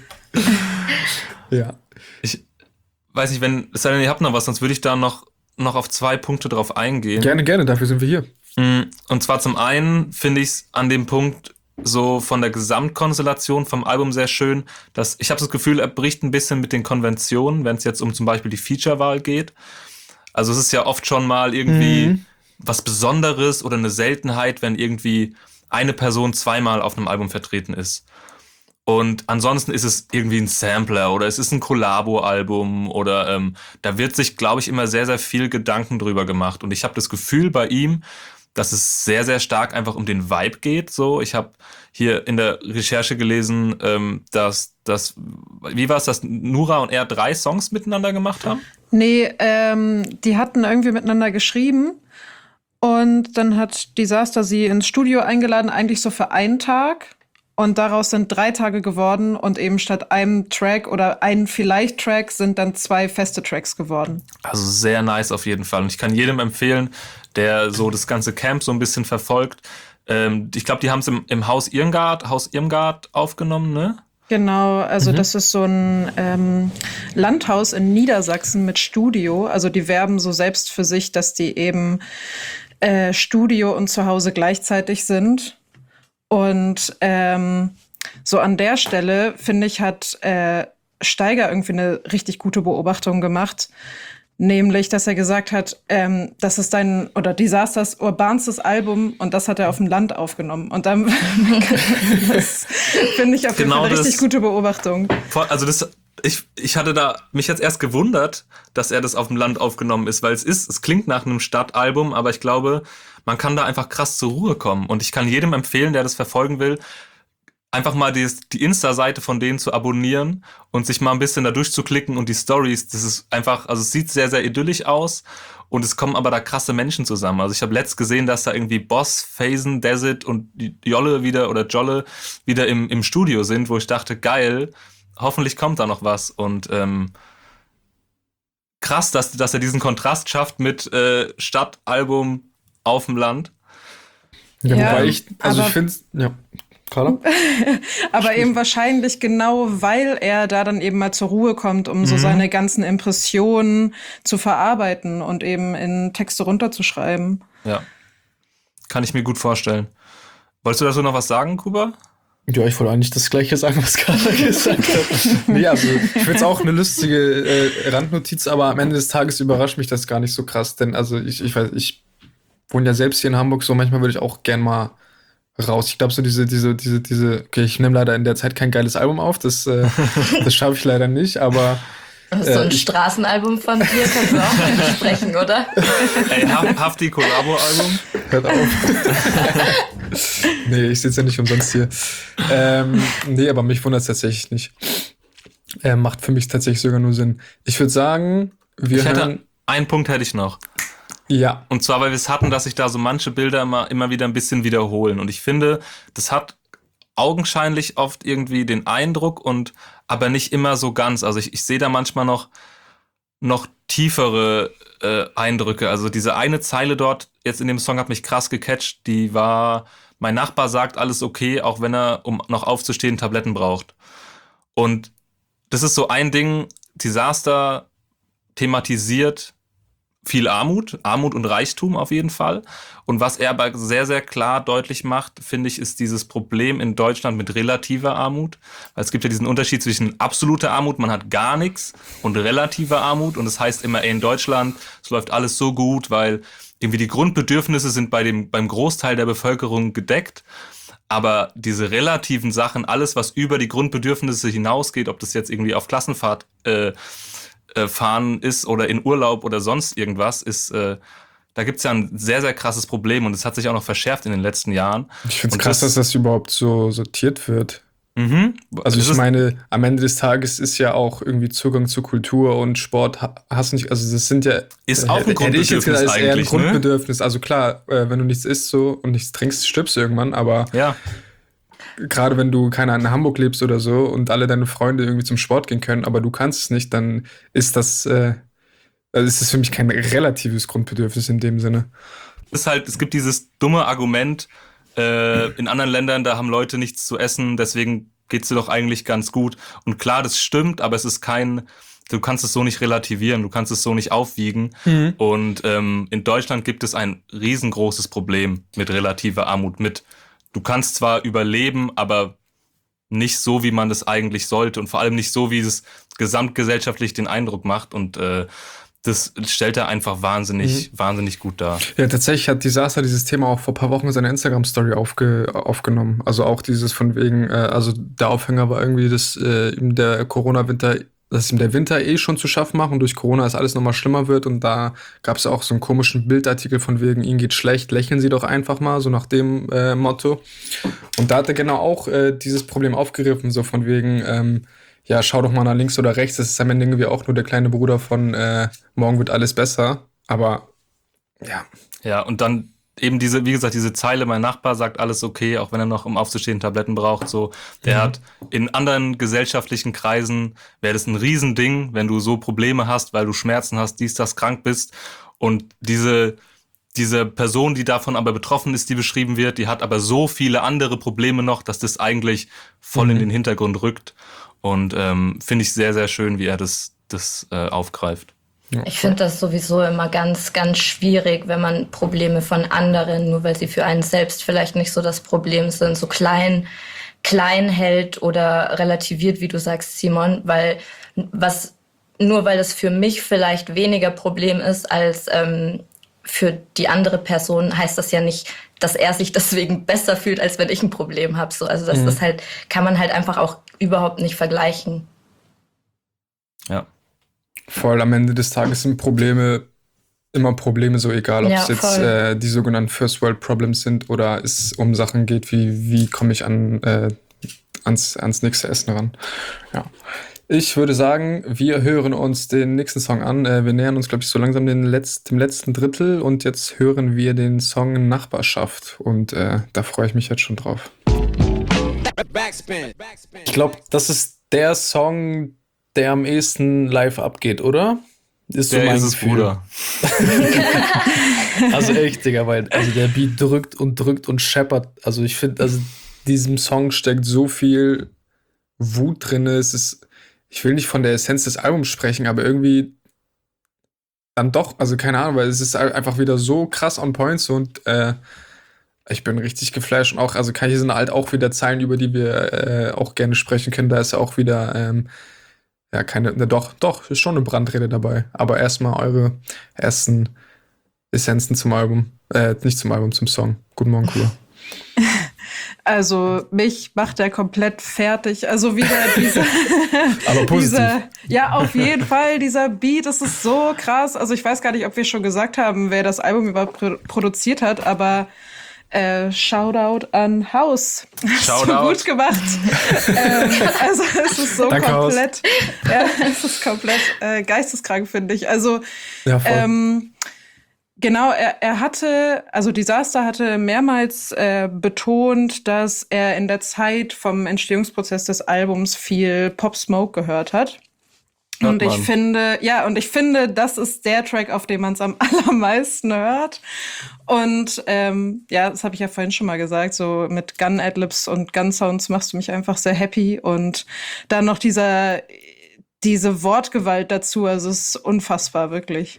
Ja. Ich weiß nicht, wenn, es sei denn, ihr habt noch was, sonst würde ich da noch, noch auf zwei Punkte drauf eingehen. Gerne, gerne, dafür sind wir hier. Und zwar zum einen finde ich es an dem Punkt so von der Gesamtkonstellation vom Album sehr schön, dass ich habe das Gefühl, er bricht ein bisschen mit den Konventionen, wenn es jetzt um zum Beispiel die Feature-Wahl geht. Also es ist ja oft schon mal irgendwie mhm. was Besonderes oder eine Seltenheit, wenn irgendwie eine Person zweimal auf einem Album vertreten ist. Und ansonsten ist es irgendwie ein Sampler oder es ist ein Kollabo-Album oder ähm, da wird sich, glaube ich, immer sehr, sehr viel Gedanken drüber gemacht. Und ich habe das Gefühl bei ihm, dass es sehr, sehr stark einfach um den Vibe geht. So, ich habe hier in der Recherche gelesen, ähm, dass das, wie war es, dass Nura und er drei Songs miteinander gemacht haben? Nee, ähm, die hatten irgendwie miteinander geschrieben und dann hat Disaster sie ins Studio eingeladen, eigentlich so für einen Tag. Und daraus sind drei Tage geworden und eben statt einem Track oder ein vielleicht Track sind dann zwei feste Tracks geworden. Also sehr nice auf jeden Fall. Und ich kann jedem empfehlen, der so das ganze Camp so ein bisschen verfolgt. Ähm, ich glaube, die haben es im, im Haus Irmgard, Haus Irmgard aufgenommen, ne? Genau, also Mhm. das ist so ein ähm, Landhaus in Niedersachsen mit Studio. Also die werben so selbst für sich, dass die eben äh, Studio und Zuhause gleichzeitig sind. Und ähm, so an der Stelle, finde ich, hat äh, Steiger irgendwie eine richtig gute Beobachtung gemacht. Nämlich, dass er gesagt hat, ähm, das ist sein, oder Disasters urbanstes Album und das hat er auf dem Land aufgenommen. Und dann, das finde ich auf jeden Genau Fall eine richtig das- gute Beobachtung. Voll, also das, ich, ich hatte da mich jetzt erst gewundert, dass er das auf dem Land aufgenommen ist, weil es ist, es klingt nach einem Stadtalbum, aber ich glaube, man kann da einfach krass zur Ruhe kommen. Und ich kann jedem empfehlen, der das verfolgen will, einfach mal die, die Insta-Seite von denen zu abonnieren und sich mal ein bisschen da durchzuklicken und die Stories, das ist einfach, also es sieht sehr, sehr idyllisch aus und es kommen aber da krasse Menschen zusammen. Also ich habe letzt gesehen, dass da irgendwie Boss, Phasen, Desert und Jolle wieder oder Jolle wieder im, im Studio sind, wo ich dachte, geil, hoffentlich kommt da noch was und ähm, krass, dass, dass er diesen Kontrast schafft mit äh, Stadtalbum auf dem Land. Ja, Ja, wobei ich, also aber- ich finde, ja, Carla? Aber eben wahrscheinlich genau, weil er da dann eben mal zur Ruhe kommt, um so seine ganzen Impressionen zu verarbeiten und eben in Texte runterzuschreiben. Ja, kann ich mir gut vorstellen. Wolltest du dazu noch was sagen, Kuba? Ja, ich wollte eigentlich das Gleiche sagen, was Carla gesagt hat. Nee, also ich finde es auch eine lustige äh, Randnotiz, aber am Ende des Tages überrascht mich das gar nicht so krass, denn also ich, ich weiß, ich wohne ja selbst hier in Hamburg, so manchmal würde ich auch gern mal raus. Ich glaube, so diese, diese, diese, diese, okay, ich nehme leider in der Zeit kein geiles Album auf, das, äh, das schaffe ich leider nicht, aber So Äh, ein ich- Straßenalbum von dir kannst du auch mal besprechen, oder? Ey, Haf- Hafti Kollabo-Album. hört auf. Nee, ich sitze ja nicht umsonst hier. Ähm, nee, aber mich wundert es tatsächlich nicht. Äh, macht für mich tatsächlich sogar nur Sinn. Ich würde sagen, wir Ich hätte, hören. einen Punkt hätte ich noch. Ja, Und zwar, weil wir es hatten, dass sich da so manche Bilder immer, immer wieder ein bisschen wiederholen. Und ich finde, das hat augenscheinlich oft irgendwie den Eindruck und aber nicht immer so ganz. Also ich, ich sehe da manchmal noch, noch tiefere äh, Eindrücke. Also diese eine Zeile dort jetzt in dem Song hat mich krass gecatcht. Die war, mein Nachbar sagt alles okay, auch wenn er, um noch aufzustehen, Tabletten braucht. Und das ist so ein Ding, Disaster thematisiert viel Armut, Armut und Reichtum auf jeden Fall. Und was er aber sehr, sehr klar deutlich macht, finde ich, ist dieses Problem in Deutschland mit relativer Armut. Weil es gibt ja diesen Unterschied zwischen absoluter Armut, man hat gar nichts, und relativer Armut. Und das heißt immer, ey, in Deutschland, es läuft alles so gut, weil irgendwie die Grundbedürfnisse sind bei dem, beim Großteil der Bevölkerung gedeckt. Aber diese relativen Sachen, alles, was über die Grundbedürfnisse hinausgeht, ob das jetzt irgendwie auf Klassenfahrt äh, äh, fahren ist oder in Urlaub oder sonst irgendwas, ist, äh, da gibt's ja ein sehr, sehr krasses Problem und es hat sich auch noch verschärft in den letzten Jahren. Ich finde es Und krass, das- dass das überhaupt so sortiert wird. Mhm. Also Das ich ist- meine, am Ende des Tages ist ja auch irgendwie Zugang zu Kultur und Sport ha- hast nicht, also das sind ja Ist auch ein hätte- hätte ich jetzt gesagt, Grundbedürfnis ist eher ein eigentlich, ne? Grundbedürfnis. Also klar, äh, wenn du nichts isst so und nichts trinkst, stirbst du irgendwann, aber Ja, gerade wenn du, keine Ahnung, in Hamburg lebst oder so und alle deine Freunde irgendwie zum Sport gehen können, aber du kannst es nicht, dann ist das, äh, also ist das für mich kein relatives Grundbedürfnis in dem Sinne. es ist halt, es gibt dieses dumme Argument, äh, in anderen Ländern, da haben Leute nichts zu essen, deswegen geht's dir doch eigentlich ganz gut. Und klar, das stimmt, aber es ist kein, du kannst es so nicht relativieren, du kannst es so nicht aufwiegen. Und ähm, in Deutschland gibt es ein riesengroßes Problem mit relativer Armut, mit du kannst zwar überleben, aber nicht so, wie man das eigentlich sollte und vor allem nicht so, wie es gesamtgesellschaftlich den Eindruck macht und äh, das stellt er einfach wahnsinnig, wahnsinnig gut dar. Ja, tatsächlich hat Disaster dieses Thema auch vor ein paar Wochen in seiner Instagram-Story aufge aufgenommen. Also auch dieses von wegen, äh, also der Aufhänger war irgendwie, dass äh, ihm der Corona-Winter, dass ihm der Winter eh schon zu schaffen macht und durch Corona ist alles nochmal schlimmer wird. Und da gab es auch so einen komischen Bildartikel von wegen, ihnen geht schlecht, lächeln Sie doch einfach mal, so nach dem äh, Motto. Und da hat er genau auch äh, dieses Problem aufgegriffen, so von wegen, ähm, ja, schau doch mal nach links oder rechts, das ist am Ende irgendwie auch nur der kleine Bruder von äh, morgen wird alles besser. Aber ja, Ja, und dann eben diese, wie gesagt, diese Zeile, mein Nachbar sagt alles okay, auch wenn er noch um aufzustehen Tabletten braucht, so. Der Mhm. hat in anderen gesellschaftlichen Kreisen, wäre das ein Riesending, wenn du so Probleme hast, weil du Schmerzen hast, dies, das, krank bist. Und diese, diese Person, die davon aber betroffen ist, die beschrieben wird, die hat aber so viele andere Probleme noch, dass das eigentlich voll in Mhm. den Hintergrund rückt. Und ähm, finde ich sehr, sehr schön, wie er das, das äh, aufgreift. Ich finde das sowieso immer ganz, ganz schwierig, wenn man Probleme von anderen, nur weil sie für einen selbst vielleicht nicht so das Problem sind, so klein, klein hält oder relativiert, wie du sagst, Simon, weil was, nur weil es für mich vielleicht weniger Problem ist als ähm, für die andere Person, heißt das ja nicht, dass er sich deswegen besser fühlt, als wenn ich ein Problem habe. So, also das Mhm. ist halt, kann man halt einfach auch überhaupt nicht vergleichen. Ja. voll am Ende des Tages sind Probleme immer Probleme, so egal, ob Ja, es jetzt voll. äh, die sogenannten First World Problems sind oder es um Sachen geht, wie wie komme ich an äh, ans, ans nächste Essen ran. Ja. Ich würde sagen, wir hören uns den nächsten Song an. Äh, wir nähern uns, glaube ich, so langsam den Letz-, dem letzten Drittel und jetzt hören wir den Song Nachbarschaft und äh, da freue ich mich jetzt schon drauf. Backspin. Ich glaube, das ist der Song, der am ehesten live abgeht, oder? Ist so Der mein ist es, Gefühl. Bruder. Also echt, Digga, weil also der Beat drückt und drückt und scheppert. Also ich finde, also Diesem Song steckt so viel Wut drin. Es ist, ich will nicht von der Essenz des Albums sprechen, aber irgendwie dann doch, also keine Ahnung, weil es ist einfach wieder so krass on point so und äh, ich bin richtig geflasht und auch, also kann hier sind halt auch wieder Zeilen, über die wir äh, auch gerne sprechen können. Da ist ja auch wieder, ähm, ja, keine, ne, doch, doch, ist schon eine Brandrede dabei. Aber erstmal eure ersten Essenzen zum Album, äh, nicht zum Album, zum Song. Guten Morgen, Kula. Also mich macht er komplett fertig. Also wieder dieser, Aber positiv. dieser, ja auf jeden Fall dieser Beat, das ist so krass. Also ich weiß gar nicht, ob wir schon gesagt haben, wer das Album überhaupt pro- produziert hat, aber äh, Shoutout an Haus. Hast du Shoutout. gut gemacht. ähm, also es ist so Danke, Haus. komplett, ja, es ist komplett äh, geisteskrank, finde ich. Also Ja, voll. ähm, genau, er, er hatte, also Disaster hatte mehrmals äh, betont, dass er in der Zeit vom Entstehungsprozess des Albums viel Pop Smoke gehört hat. Hört Und ich man. finde, ja, und ich finde, das ist der Track, auf dem man es am allermeisten hört. Und ähm, ja, das habe ich ja vorhin schon mal gesagt, so mit Gun-Adlibs und Gun-Sounds machst du mich einfach sehr happy. Und dann noch dieser, diese Wortgewalt dazu, also es ist unfassbar, wirklich.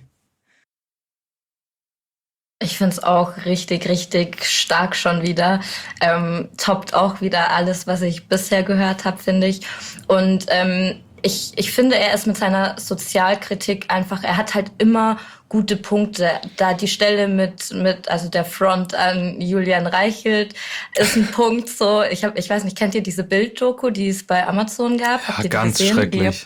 Ich find's auch richtig, richtig stark schon wieder. Ähm, toppt auch wieder alles, was ich bisher gehört habe, finde ich. Und ähm, ich, ich finde, er ist mit seiner Sozialkritik einfach, er hat halt immer gute Punkte. Da die Stelle mit, mit also der Front an Julian Reichelt ist ein Punkt so. Ich hab, ich weiß nicht, kennt ihr diese Bild-Doku, die es bei Amazon gab? Habt Ja, ihr die ganz gesehen? schrecklich.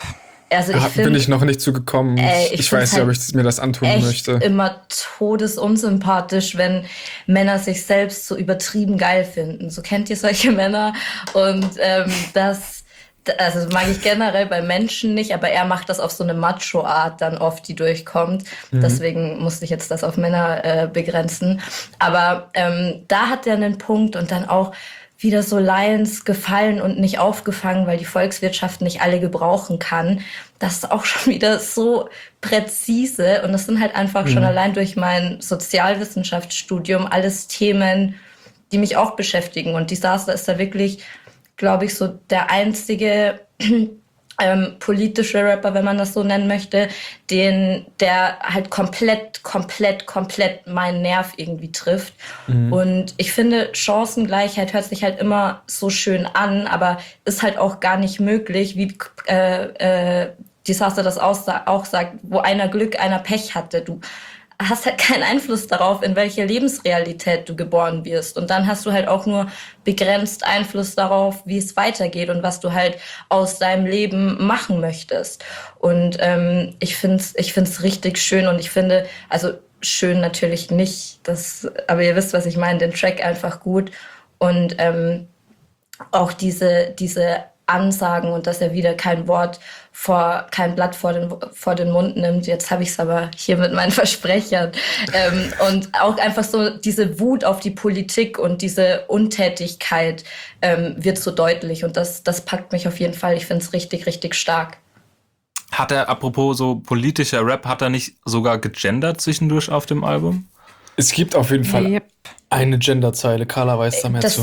Also ich Ah, find, bin ich noch nicht zugekommen. Ey, Ich, ich ich weiß find's nicht, ob ich mir das antun echt möchte. immer todesunsympathisch, wenn Männer sich selbst so übertrieben geil finden. So kennt ihr solche Männer? Und ähm, das, also das mag ich generell bei Menschen nicht, aber er macht das auf so eine Macho-Art dann oft, die durchkommt. Mhm. Deswegen musste ich jetzt das auf Männer äh, begrenzen. Aber ähm, da hat er einen Punkt und dann auch wieder so Lines gefallen und nicht aufgefangen, weil die Volkswirtschaft nicht alle gebrauchen kann. Das ist auch schon wieder so präzise. Und das sind halt einfach mhm. schon allein durch mein Sozialwissenschaftsstudium alles Themen, die mich auch beschäftigen. Und Disaster ist da wirklich, glaube ich, so der einzige ähm, politische Rapper, wenn man das so nennen möchte, den, der halt komplett, komplett, komplett meinen Nerv irgendwie trifft. Mhm. Und ich finde, Chancengleichheit hört sich halt immer so schön an, aber ist halt auch gar nicht möglich, wie äh, äh, Disaster das auch sagt, wo einer Glück, einer Pech hatte. Du hast halt keinen Einfluss darauf, in welche Lebensrealität du geboren wirst. Und dann hast du halt auch nur begrenzt Einfluss darauf, wie es weitergeht und was du halt aus deinem Leben machen möchtest. Und ähm, ich find's, ich find's richtig schön und ich finde, also schön natürlich nicht, das, aber ihr wisst, was ich meine, den Track einfach gut. Und ähm, auch diese, diese Ansagen und dass er wieder kein Wort vor, kein Blatt vor den, vor den Mund nimmt. Jetzt habe ich es aber hier mit meinen Versprechern. Ähm, und auch einfach so diese Wut auf die Politik und diese Untätigkeit ähm, wird so deutlich. Und das, das packt mich auf jeden Fall. Ich finde es richtig, richtig stark. Hat er, apropos so politischer Rap, hat er nicht sogar gegendert zwischendurch auf dem Album? Es gibt auf jeden Fall Yep. eine Genderzeile. Carla weiß da mehr Das- zu.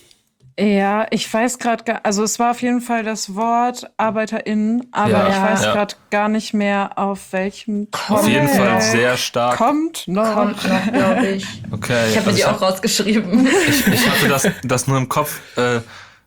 Ja, ich weiß gerade gar, also es war auf jeden Fall das Wort ArbeiterInnen, aber Ja, ich weiß ja. gerade gar nicht mehr, auf welchem Auf jeden Kommt. Fall sehr stark. Kommt noch. Kommt noch, glaube ich. Okay. Ich habe mir also die ich auch rausgeschrieben. Ich, ich hatte das, das nur im Kopf. Äh,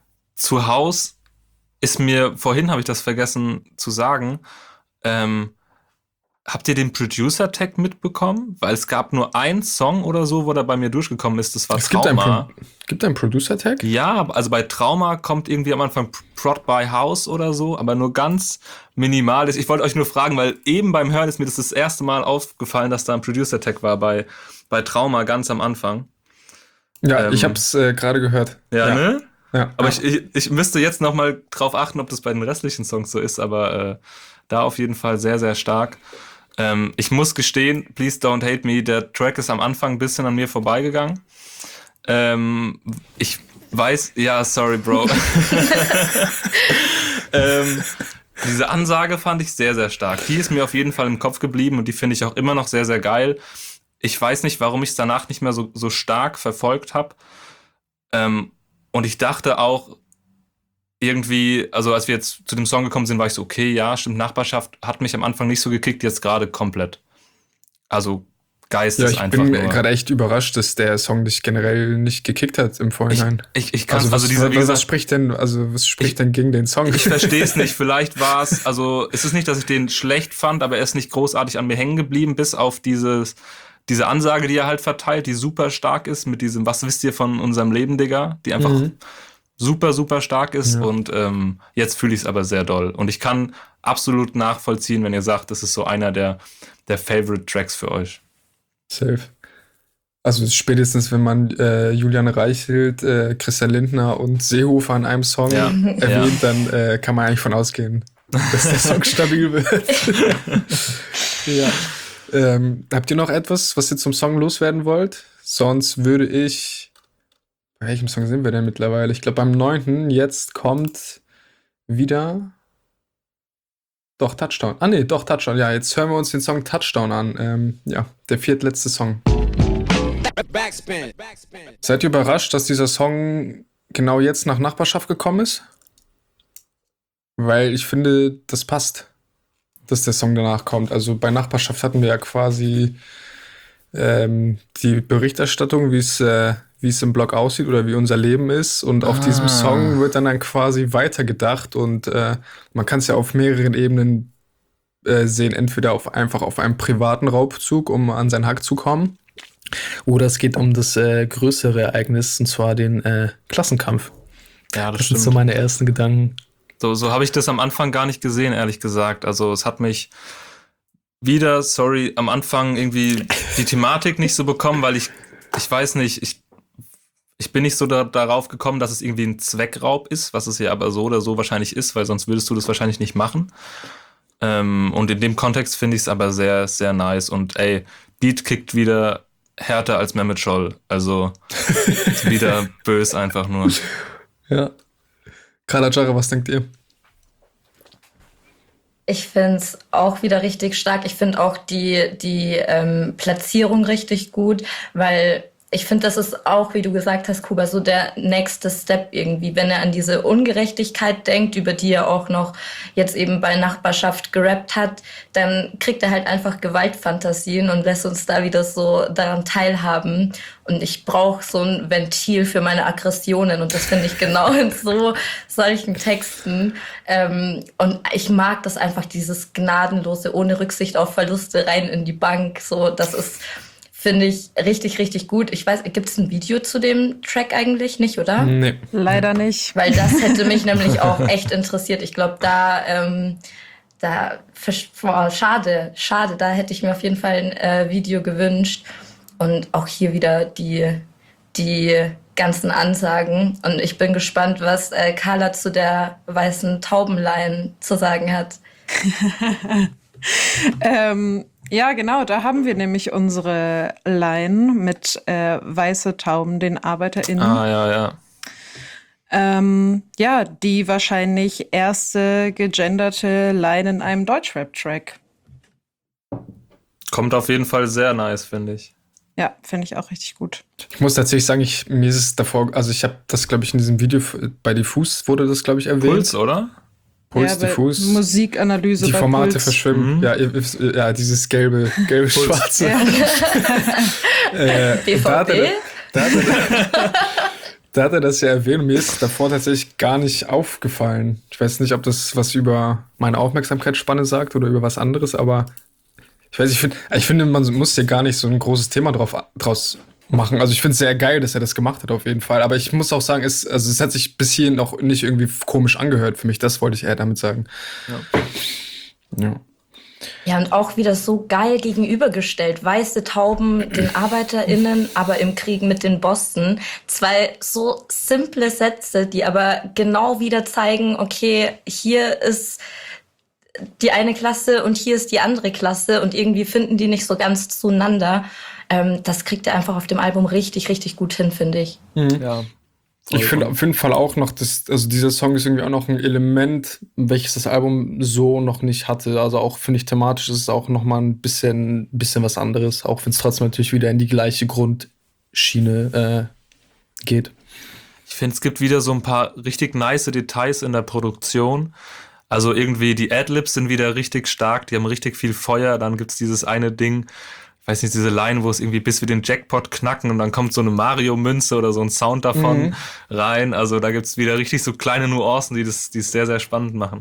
zu Haus ist mir, vorhin habe ich das vergessen zu sagen, ähm, habt ihr den Producer-Tag mitbekommen? Weil es gab nur einen Song oder so, wo der bei mir durchgekommen ist, das war Es gibt einen, Trauma. Pro- gibt einen Producer-Tag? Ja, also bei Trauma kommt irgendwie am Anfang Prod by House oder so, aber nur ganz minimal. Ich wollte euch nur fragen, weil eben beim Hören ist mir das das erste Mal aufgefallen, dass da ein Producer-Tag war bei, bei Trauma ganz am Anfang. Ja, Ähm, ich habe es äh, gerade gehört. Ja, ja. ne? Ja. Aber ja. ich, ich, ich müsste jetzt noch mal drauf achten, ob das bei den restlichen Songs so ist, aber äh, da auf jeden Fall sehr, sehr stark. Ähm, ich muss gestehen, Please Don't Hate Me, der Track ist am Anfang ein bisschen an mir vorbeigegangen. Ähm, ich weiß, ja, sorry, Bro. ähm, diese Ansage fand ich sehr, sehr stark. Die ist mir auf jeden Fall im Kopf geblieben und die finde ich auch immer noch sehr, sehr geil. Ich weiß nicht, warum ich es danach nicht mehr so, so stark verfolgt habe. Ähm, und ich dachte auch irgendwie, also als wir jetzt zu dem Song gekommen sind, war ich so, okay, ja, stimmt, Nachbarschaft hat mich am Anfang nicht so gekickt, jetzt gerade komplett. Also Geist Ja, ist ich einfach bin nur... gerade echt überrascht, dass der Song dich generell nicht gekickt hat im Vorhinein. Ich, ich, ich kann, also, also, was, diese, wie was, gesagt, was spricht denn, also was spricht Ich- denn gegen den Song? ich verstehe es nicht, vielleicht war es, also es ist nicht, dass ich den schlecht fand, aber er ist nicht großartig an mir hängen geblieben, bis auf dieses, diese Ansage, die er halt verteilt, die super stark ist, mit diesem, was wisst ihr von unserem Leben, Digga, die einfach Mhm. super, super stark ist Ja. und ähm, jetzt fühle ich es aber sehr doll. Und ich kann absolut nachvollziehen, wenn ihr sagt, das ist so einer der, der Favorite Tracks für euch. Safe. Also spätestens, wenn man äh, Julian Reichelt, äh, Christian Lindner und Seehofer in einem Song Ja. erwähnt, dann äh, kann man eigentlich von ausgehen, dass der Song stabil wird. ja. Ähm, habt ihr noch etwas, was ihr zum Song loswerden wollt? Sonst würde ich. Bei welchem Song sind wir denn mittlerweile? Ich glaube, beim neunten Jetzt kommt wieder. Doch, Touchdown. Ah, nee, doch, Touchdown. Ja, jetzt hören wir uns den Song Touchdown an. Ähm, ja, der viertletzte Song. Backspin. Seid ihr überrascht, dass dieser Song genau jetzt nach Nachbarschaft gekommen ist? Weil ich finde, das passt, dass der Song danach kommt. Also bei Nachbarschaft hatten wir ja quasi ähm, die Berichterstattung, wie es äh, wie es im Blog aussieht oder wie unser Leben ist. Und auf Ah. diesem Song wird dann, dann quasi weitergedacht. Und äh, man kann es ja auf mehreren Ebenen äh, sehen. Entweder auf, einfach auf einem privaten Raubzug, um an seinen Hack zu kommen. Oder es geht um das äh, größere Ereignis, und zwar den äh, Klassenkampf. Ja, das, Das sind stimmt. so meine ersten Gedanken. So, so habe ich das am Anfang gar nicht gesehen, ehrlich gesagt. Also es hat mich wieder, sorry, am Anfang irgendwie die Thematik nicht so bekommen, weil ich, ich weiß nicht, ich, ich bin nicht so da, darauf gekommen, dass es irgendwie ein Zweckraub ist, was es ja aber so oder so wahrscheinlich ist, weil sonst würdest du das wahrscheinlich nicht machen. Ähm, und in dem Kontext finde ich es aber sehr, sehr nice. Und ey, Beat kickt wieder härter als Mehmet Scholl. Also wieder bös einfach nur. Ja. Kalajara, was denkt ihr? Ich finde es auch wieder richtig stark. Ich finde auch die, die ähm, Platzierung richtig gut, weil ich finde, das ist auch, wie du gesagt hast, Kuba, so der nächste Step irgendwie. Wenn er an diese Ungerechtigkeit denkt, über die er auch noch jetzt eben bei Nachbarschaft gerappt hat, dann kriegt er halt einfach Gewaltfantasien und lässt uns da wieder so daran teilhaben. Und ich brauche so ein Ventil für meine Aggressionen und das finde ich genau in so solchen Texten. Ähm, und ich mag das einfach, dieses gnadenlose, ohne Rücksicht auf Verluste rein in die Bank. So, das ist... Finde ich richtig, richtig gut. Ich weiß, gibt es ein Video zu dem Track eigentlich nicht, oder? Nee. Leider nicht. Weil das hätte mich nämlich auch echt interessiert. Ich glaube, da, ähm, da, boah, schade, schade, da hätte ich mir auf jeden Fall ein äh, Video gewünscht. Und auch hier wieder die, die ganzen Ansagen. Und ich bin gespannt, was äh, Carla zu der weißen Taubenline zu sagen hat. ähm, Ja, genau, da haben wir nämlich unsere Line mit äh, weiße Tauben, den ArbeiterInnen. Ah, ja, ja. Ähm, ja, die wahrscheinlich erste gegenderte Line in einem Deutschrap-Track. Kommt auf jeden Fall sehr nice, finde ich. Ja, finde ich auch richtig gut. Ich muss tatsächlich sagen, ich, mir ist es davor, also ich habe das, glaube ich, in diesem Video bei Diffus wurde das, glaube ich, erwähnt. Puls, oder? Puls, ja, Diffus. Musikanalyse Die bei Formate Puls. verschwimmen. Mhm. Ja, ihr- ja, dieses gelbe, gelbe, schwarze. Ja. Äh, B V da, hat B? er, da, hat er, da hat er das ja erwähnt und mir ist davor tatsächlich gar nicht aufgefallen. Ich weiß nicht, ob das was über meine Aufmerksamkeitsspanne sagt oder über was anderes, aber ich weiß, ich finde, ich finde, man muss hier gar nicht so ein großes Thema drauf, draus machen. Also ich finde es sehr geil, dass er das gemacht hat, auf jeden Fall. Aber ich muss auch sagen, es, also es hat sich bis hierhin noch nicht irgendwie komisch angehört für mich. Das wollte ich eher damit sagen. Ja. Ja. Ja, und auch wieder so geil gegenübergestellt. Weiße Tauben den ArbeiterInnen, aber im Krieg mit den Bossen. Zwei so simple Sätze, die aber genau wieder zeigen, okay, hier ist die eine Klasse und hier ist die andere Klasse und irgendwie finden die nicht so ganz zueinander. Ähm, das kriegt er einfach auf dem Album richtig, richtig gut hin, finde ich. Ja. Ich finde auf jeden Fall auch noch, dass, also dieser Song ist irgendwie auch noch ein Element, welches das Album so noch nicht hatte. Also auch, finde ich, thematisch ist es auch noch mal ein bisschen, bisschen was anderes, auch wenn es trotzdem natürlich wieder in die gleiche Grundschiene äh, geht. Ich finde, es gibt wieder so ein paar richtig nice Details in der Produktion. Also irgendwie die Adlibs sind wieder richtig stark, die haben richtig viel Feuer. Dann gibt's dieses eine Ding, ich weiß nicht, diese Line, wo es irgendwie bis wir den Jackpot knacken und dann kommt so eine Mario-Münze oder so ein Sound davon Mhm. rein. Also da gibt's wieder richtig so kleine Nuancen, die das, die es sehr, sehr spannend machen.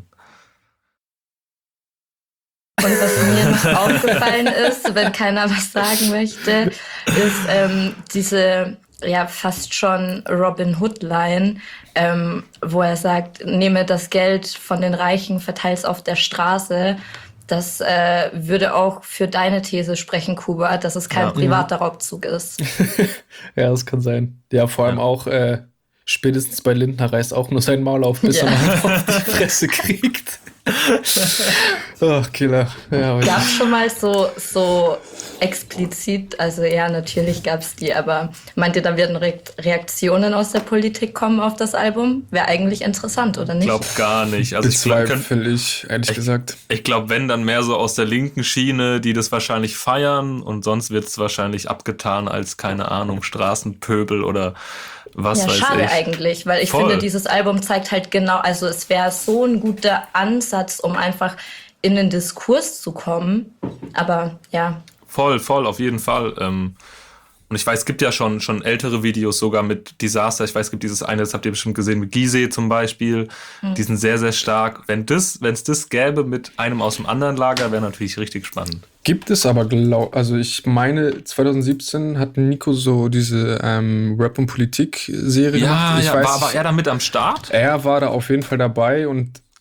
Und was mir noch aufgefallen ist, wenn keiner was sagen möchte, ist ähm, diese ja fast schon Robin Hood-Line, ähm, wo er sagt, nehme das Geld von den Reichen, verteil's auf der Straße. Das äh, würde auch für deine These sprechen, Kuba, dass es kein Ja. privater Raubzug ist. Ja, das kann sein. Ja, vor allem Ja. auch äh, spätestens bei Lindner reißt auch nur sein Maul auf, bis Ja. er mal auf die Fresse kriegt. Ach, Killer. Ja, aber Gab es schon mal so, so explizit, also ja, natürlich gab es die, aber meint ihr, da werden Re Reaktionen aus der Politik kommen auf das Album? Wäre eigentlich interessant, oder Ich nicht? glaube gar nicht. Also ich glaube, bezweifle ich, ehrlich Echt? gesagt. ich glaub, wenn, dann mehr so aus der linken Schiene, die das wahrscheinlich feiern und sonst wird es wahrscheinlich abgetan als, keine Ahnung, Straßenpöbel oder was Ja, weiß schade ich. eigentlich, weil ich Voll. finde, dieses Album zeigt halt genau, also es wäre so ein guter Ansatz, um einfach in den Diskurs zu kommen. Aber ja, Voll, voll, auf jeden Fall. Ähm, und ich weiß, es gibt ja schon, schon ältere Videos sogar mit Disaster. Ich weiß, es gibt dieses eine, das habt ihr bestimmt gesehen, mit Gizeh zum Beispiel. Die sind sehr, sehr stark. Wenn das, wenn es das gäbe mit einem aus dem anderen Lager, wäre natürlich richtig spannend. Gibt es aber, glaub, also ich meine, zwanzig siebzehn hat Nico so diese ähm, Rap- und Politik-Serie gemacht. Ich ja, weiß, war aber er da mit am Start? er war da auf jeden Fall dabei und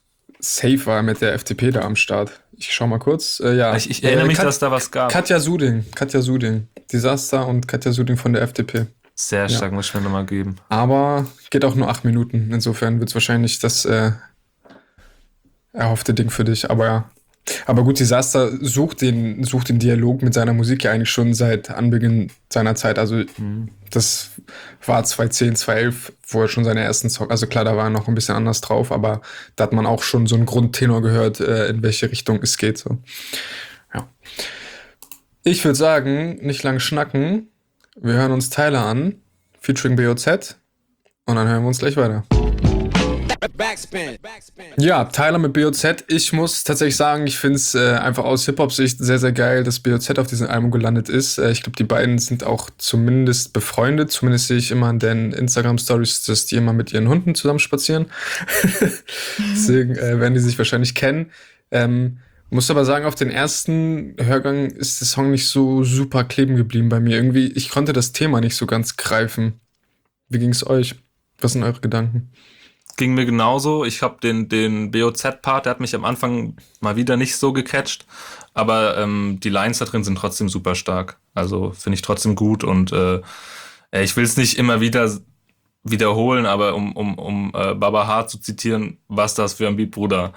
safe war mit der F D P da am Start. Ich schau mal kurz. Äh, ja. Ich, ich erinnere Äh, mich, Kat- dass da was gab. Katja Suding. Katja Suding. Disaster und Katja Suding von der F D P. Sehr stark, muss ich mir nochmal geben. Aber geht auch nur acht Minuten. Insofern wird es wahrscheinlich das äh, erhoffte Ding für dich. Aber ja. Aber gut, Disaster sucht den, sucht den Dialog mit seiner Musik ja eigentlich schon seit Anbeginn seiner Zeit. Also Mhm. das war zwanzig zehn, zwanzig elf, wo er schon seine ersten Songs, also klar, da war er noch ein bisschen anders drauf, aber da hat man auch schon so einen Grundtenor gehört, äh, in welche Richtung es geht. So. Ja. Ich würde sagen, nicht lang schnacken. Wir hören uns Tyler an, featuring B O Z, und dann hören wir uns gleich weiter. Backspin. Ja, Tyler mit B O Z. Ich muss tatsächlich sagen, ich finde es äh, einfach aus Hip-Hop-Sicht sehr, sehr geil, dass B O Z auf diesem Album gelandet ist. Äh, ich glaube, die beiden sind auch zumindest befreundet. Zumindest sehe ich immer in den Instagram-Stories, dass die immer mit ihren Hunden zusammen spazieren. Deswegen äh, werden die sich wahrscheinlich kennen. Ähm, muss aber sagen, auf den ersten Hörgang ist der Song nicht so super kleben geblieben bei mir. Irgendwie, ich konnte das Thema nicht so ganz greifen. Wie ging es euch? Was sind eure Gedanken? Ging mir genauso. Ich habe den, den B O Z-Part, der hat mich am Anfang mal wieder nicht so gecatcht. Aber ähm, die Lines da drin sind trotzdem super stark. Also finde ich trotzdem gut. Und äh, ich will es nicht immer wieder wiederholen, aber um, um, um äh, Baba H zu zitieren, was das für ein Beat, Bruder.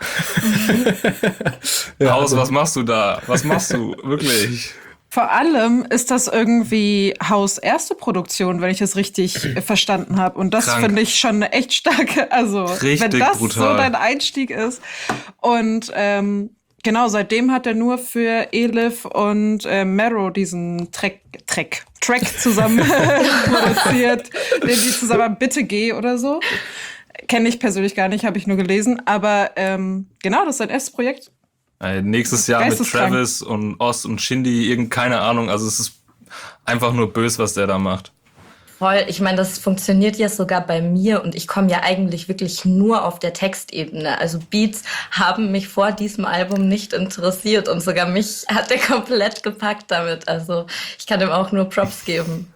Ja, Haus, also- was machst du da? Was machst du? Wirklich? Vor allem ist das irgendwie Haus erste Produktion, wenn ich es richtig äh, verstanden habe. Und das Krank. finde ich schon eine echt starke, also Richtig wenn das brutal. so dein Einstieg ist. Und ähm, genau, seitdem hat er nur für Elif und äh, Mero diesen Track, Track, Track zusammen produziert, den die zusammen haben, Bitte geh oder so. Kenne ich persönlich gar nicht, habe ich nur gelesen. Aber ähm, genau, das ist sein erstes Projekt. Äh, nächstes Jahr mit Geisteskrank. Travis und Ost und Shindy, irgend keine Ahnung. Also es ist einfach nur böse, was der da macht. Voll, ich meine, das funktioniert ja sogar bei mir und ich komme ja eigentlich wirklich nur auf der Textebene. Also Beats haben mich vor diesem Album nicht interessiert und sogar mich hat er komplett gepackt damit. Also ich kann ihm auch nur Props geben.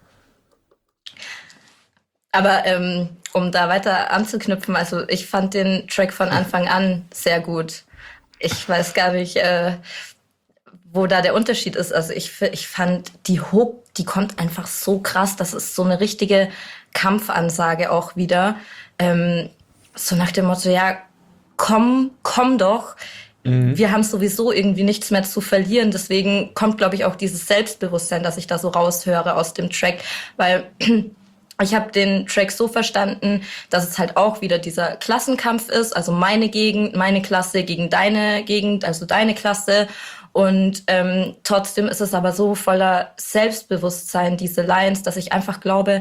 Aber ähm, um da weiter anzuknüpfen, also ich fand den Track von Anfang an sehr gut. Ich weiß gar nicht, äh, wo da der Unterschied ist. Also ich, ich fand die Hook, die kommt einfach so krass. Das ist so eine richtige Kampfansage auch wieder. Ähm, so nach dem Motto, ja, komm, komm doch. Mhm. Wir haben sowieso irgendwie nichts mehr zu verlieren. Deswegen kommt, glaube ich, auch dieses Selbstbewusstsein, das ich da so raushöre aus dem Track. Weil ich habe den Track so verstanden, dass es halt auch wieder dieser Klassenkampf ist. Also meine Gegend, meine Klasse gegen deine Gegend, also deine Klasse. Und ähm, trotzdem ist es aber so voller Selbstbewusstsein, diese Lines, dass ich einfach glaube,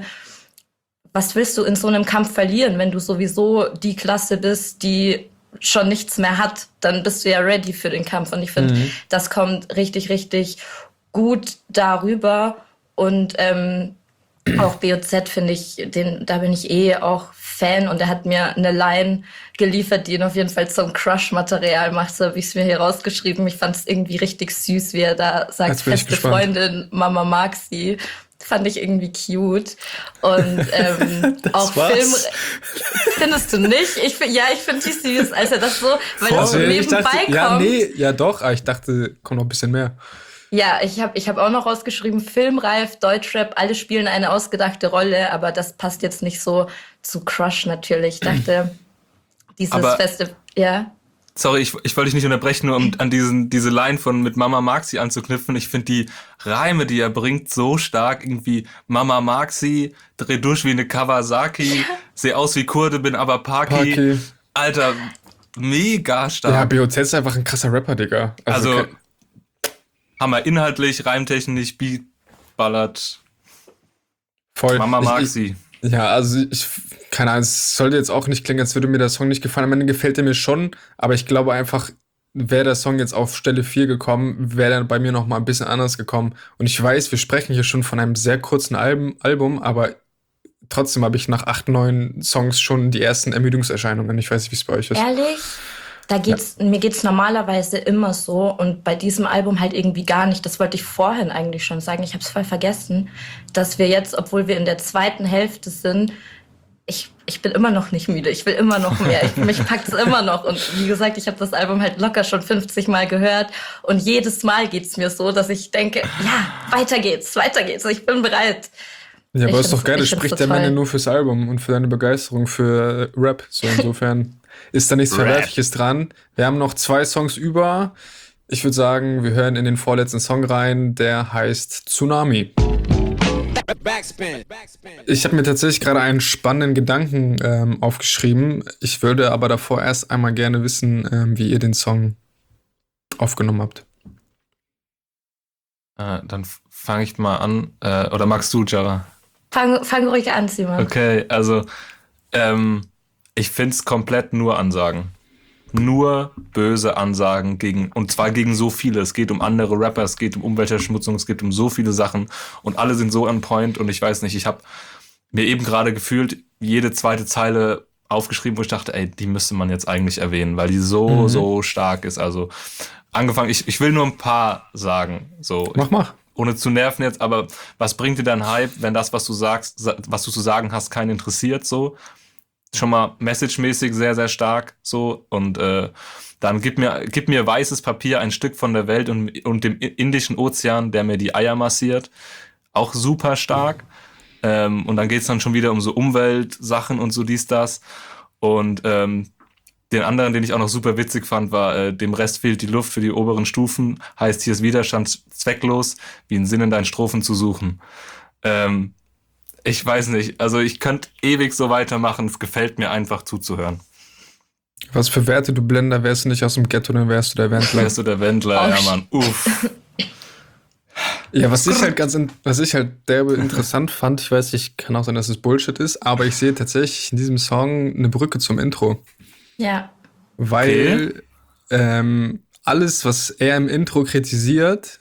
was willst du in so einem Kampf verlieren, wenn du sowieso die Klasse bist, die schon nichts mehr hat, dann bist du ja ready für den Kampf. Und ich finde, mhm. das kommt richtig, richtig gut darüber. Und ähm, auch B O Z finde ich, den, da bin ich eh auch Fan und er hat mir eine Line geliefert, die ihn auf jeden Fall zum Crush-Material macht, so habe ich es mir hier rausgeschrieben. Ich fand es irgendwie richtig süß, wie er da sagt, feste Freundin, Mama mag sie. Fand ich irgendwie cute. Und ähm, auch war's. Film... Findest du nicht? Ich, ja, ich finde die süß, als er das so, weil das so Also, ich nebenbei dachte, kommt. ja, nee, ja doch, aber ich dachte, kommt noch ein bisschen mehr. Ja, ich habe ich hab auch noch rausgeschrieben, Filmreif, Deutschrap, alle spielen eine ausgedachte Rolle, aber das passt jetzt nicht so zu Crush natürlich. Ich dachte, dieses Aber- feste, ja. Sorry, ich, ich wollte dich nicht unterbrechen, nur um an diesen, diese Line von mit Mama mag sie anzuknüpfen. Ich finde die Reime, die er bringt, so stark. Irgendwie Mama mag sie, dreh durch wie eine Kawasaki, seh aus wie Kurde, bin aber Paki. Paki. Alter, mega stark. Ja, B O Z ist einfach ein krasser Rapper, Digga. also, ke- Hammer inhaltlich, reimtechnisch, Beat, ballert. voll. Mama Ich- mag ich, sie. Ja, also ich, keine Ahnung, es sollte jetzt auch nicht klingen, als würde mir der Song nicht gefallen. Am Ende gefällt er mir schon, aber ich glaube einfach, wäre der Song jetzt auf Stelle vier gekommen, wäre er bei mir noch mal ein bisschen anders gekommen. Und ich weiß, wir sprechen hier schon von einem sehr kurzen Album, Album aber trotzdem habe ich nach acht, neun Songs schon die ersten Ermüdungserscheinungen. Ich weiß nicht, wie es bei euch ist. Ehrlich? Da geht's, mir geht's normalerweise immer so und bei diesem Album halt irgendwie gar nicht. Das wollte ich vorhin eigentlich schon sagen. Ich habe es voll vergessen, dass wir jetzt, obwohl wir in der zweiten Hälfte sind, ich, ich bin immer noch nicht müde, ich will immer noch mehr, ich, mich packt es immer noch. Und wie gesagt, ich habe das Album halt locker schon fünfzig Mal gehört und jedes Mal geht's mir so, dass ich denke, ja, weiter geht's, weiter geht's, ich bin bereit. Ja, aber Ich ist doch find's- geil, das ich find's spricht der total- Männer nur fürs Album und für deine Begeisterung für äh, Rap. So insofern ist da nichts Rap. Verwerfliches dran. Wir haben noch zwei Songs über. Ich würde sagen, wir hören in den vorletzten Song rein, der heißt Tsunami. Backspin. Backspin. Ich habe mir tatsächlich gerade einen spannenden Gedanken ähm, aufgeschrieben. Ich würde aber davor erst einmal gerne wissen, ähm, wie ihr den Song aufgenommen habt. Äh, dann fange ich mal an. Äh, oder magst du, Jara? Fang, fang ruhig an, Simon. Okay, also ähm, ich find's komplett nur Ansagen. Nur böse Ansagen gegen, und zwar gegen so viele. Es geht um andere Rapper, es geht um Umweltverschmutzung, es geht um so viele Sachen und alle sind so on point und ich weiß nicht, ich habe mir eben gerade gefühlt jede zweite Zeile aufgeschrieben, wo ich dachte, ey, die müsste man jetzt eigentlich erwähnen, weil die so, Mhm. so stark ist. Also angefangen, ich, ich will nur ein paar sagen, so. Mach, mach. Ohne zu nerven jetzt, aber was bringt dir dein Hype, wenn das, was du sagst, sa- was du zu sagen hast, keinen interessiert, so? Schon mal messagemäßig sehr, sehr stark, so. Und äh, dann gib mir, gib mir weißes Papier, ein Stück von der Welt und, und dem Indischen Ozean, der mir die Eier massiert. Auch super stark. Ähm, und dann geht's dann schon wieder um so Umweltsachen und so dies, das. Und ähm, den anderen, den ich auch noch super witzig fand, war, äh, dem Rest fehlt die Luft für die oberen Stufen. Heißt, hier ist Widerstand zwecklos, wie einen Sinn in deinen Strophen zu suchen. Ähm, ich weiß nicht, also ich könnte ewig so weitermachen. Es gefällt mir einfach zuzuhören. Was für Werte, du Blender, wärst du nicht aus dem Ghetto, dann wärst du der Wendler. Wärst du der Wendler, Oh, ja Mann, uff. Ja, was ich halt ganz, in, was ich halt derbe interessant fand, ich weiß, ich kann auch sein, dass es Bullshit ist, aber ich sehe tatsächlich in diesem Song eine Brücke zum Intro. Ja. Weil ähm, alles, was er im Intro kritisiert,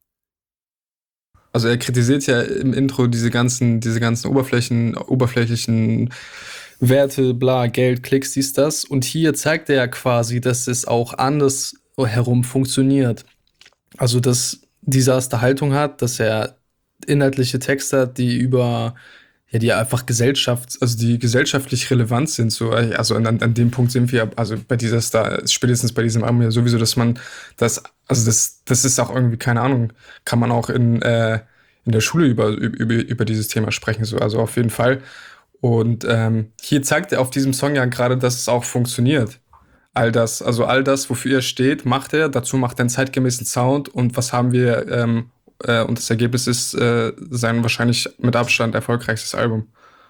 also er kritisiert ja im Intro diese ganzen, diese ganzen Oberflächen, oberflächlichen Werte, bla, Geld, Klicks, dies, das. Und hier zeigt er ja quasi, dass es auch anders herum funktioniert. Also, dass Disaster Haltung hat, dass er inhaltliche Texte hat, die über, ja, die einfach Gesellschaft, also die gesellschaftlich relevant sind. So, also an, an dem Punkt sind wir, also bei dieser Star, spätestens bei diesem Album ja sowieso, dass man das, also das, das ist auch irgendwie, keine Ahnung, kann man auch in, äh, in der Schule über, über, über dieses Thema sprechen, so, also auf jeden Fall. Und ähm, hier zeigt er auf diesem Song ja gerade, dass es auch funktioniert. All das, also all das, wofür er steht, macht er. Dazu macht er einen zeitgemäßen Sound. Und was haben wir? Ähm, äh, und das Ergebnis ist äh, sein wahrscheinlich mit Abstand erfolgreichstes Album.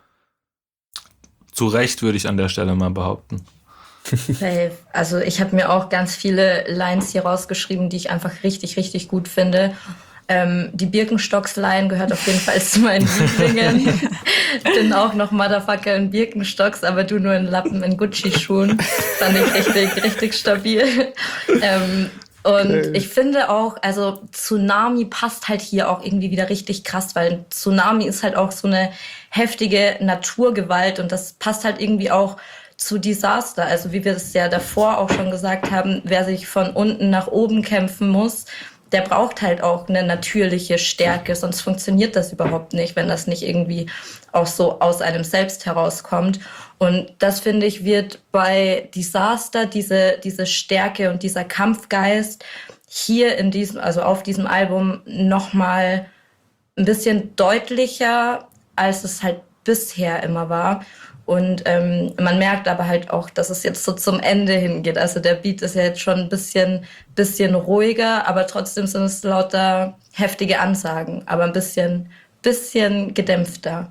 Zu Recht würde ich an der Stelle mal behaupten. Safe. Also ich habe mir auch ganz viele Lines hier rausgeschrieben, die ich einfach richtig, richtig gut finde. Ähm, die Birkenstocks-Line gehört auf jeden Fall zu meinen Lieblingen. Bin auch noch Motherfucker in Birkenstocks, aber du nur in Lappen in Gucci-Schuhen. Fand ich richtig, richtig stabil. Ähm, und ich finde auch, also Tsunami passt halt hier auch irgendwie wieder richtig krass, weil Tsunami ist halt auch so eine heftige Naturgewalt und das passt halt irgendwie auch zu Disaster. Also wie wir es ja davor auch schon gesagt haben, wer sich von unten nach oben kämpfen muss, der braucht halt auch eine natürliche Stärke, sonst funktioniert das überhaupt nicht, wenn das nicht irgendwie auch so aus einem selbst herauskommt. Und das, finde ich, wird bei Disaster, diese, diese Stärke und dieser Kampfgeist hier in diesem, also auf diesem Album nochmal ein bisschen deutlicher, als es halt bisher immer war. Und ähm, man merkt aber halt auch, dass es jetzt so zum Ende hingeht. Also der Beat ist ja jetzt schon ein bisschen, bisschen ruhiger, aber trotzdem sind es lauter heftige Ansagen, aber ein bisschen, bisschen gedämpfter.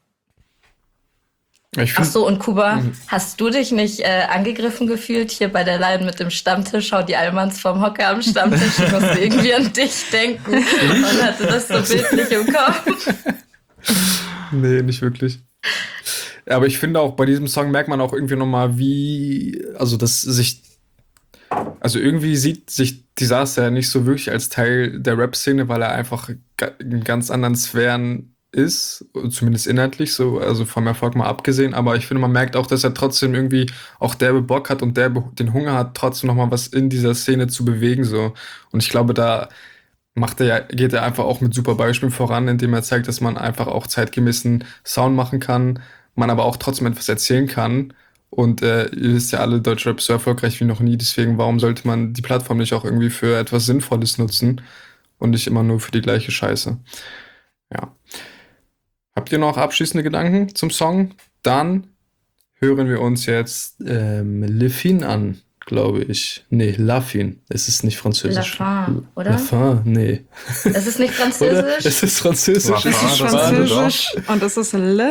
Ich Ach find, so, und Kuba, hast du dich nicht äh, angegriffen gefühlt hier bei der Line mit dem Stammtisch? Schau die Allmanns vom Hocker am Stammtisch. Ich musste irgendwie an dich denken und hatte das so bildlich im Kopf. nee, nicht wirklich. Aber ich finde auch, bei diesem Song merkt man auch irgendwie nochmal, wie, also dass sich, also irgendwie sieht sich Disaster ja nicht so wirklich als Teil der Rap-Szene, weil er einfach in ganz anderen Sphären ist, zumindest inhaltlich, so, also vom Erfolg mal abgesehen. Aber ich finde, man merkt auch, dass er trotzdem irgendwie auch derbe Bock hat und derbe den Hunger hat, trotzdem nochmal was in dieser Szene zu bewegen, so. Und ich glaube, da macht er ja, geht er einfach auch mit super Beispielen voran, indem er zeigt, dass man einfach auch zeitgemäßen Sound machen kann. man aber auch trotzdem etwas erzählen kann. Und äh, ihr wisst ja alle, Deutschrap ist so erfolgreich wie noch nie, deswegen warum sollte man die Plattform nicht auch irgendwie für etwas Sinnvolles nutzen und nicht immer nur für die gleiche Scheiße. Ja. Habt ihr noch abschließende Gedanken zum Song? Dann hören wir uns jetzt ähm, Le Fin an, glaube ich. Nee, La Fin. Es ist nicht französisch. La Fin, oder? La Fin, nee. Es ist nicht Oder? französisch? Es ist französisch. La Es Fin, ist das französisch und es ist Le.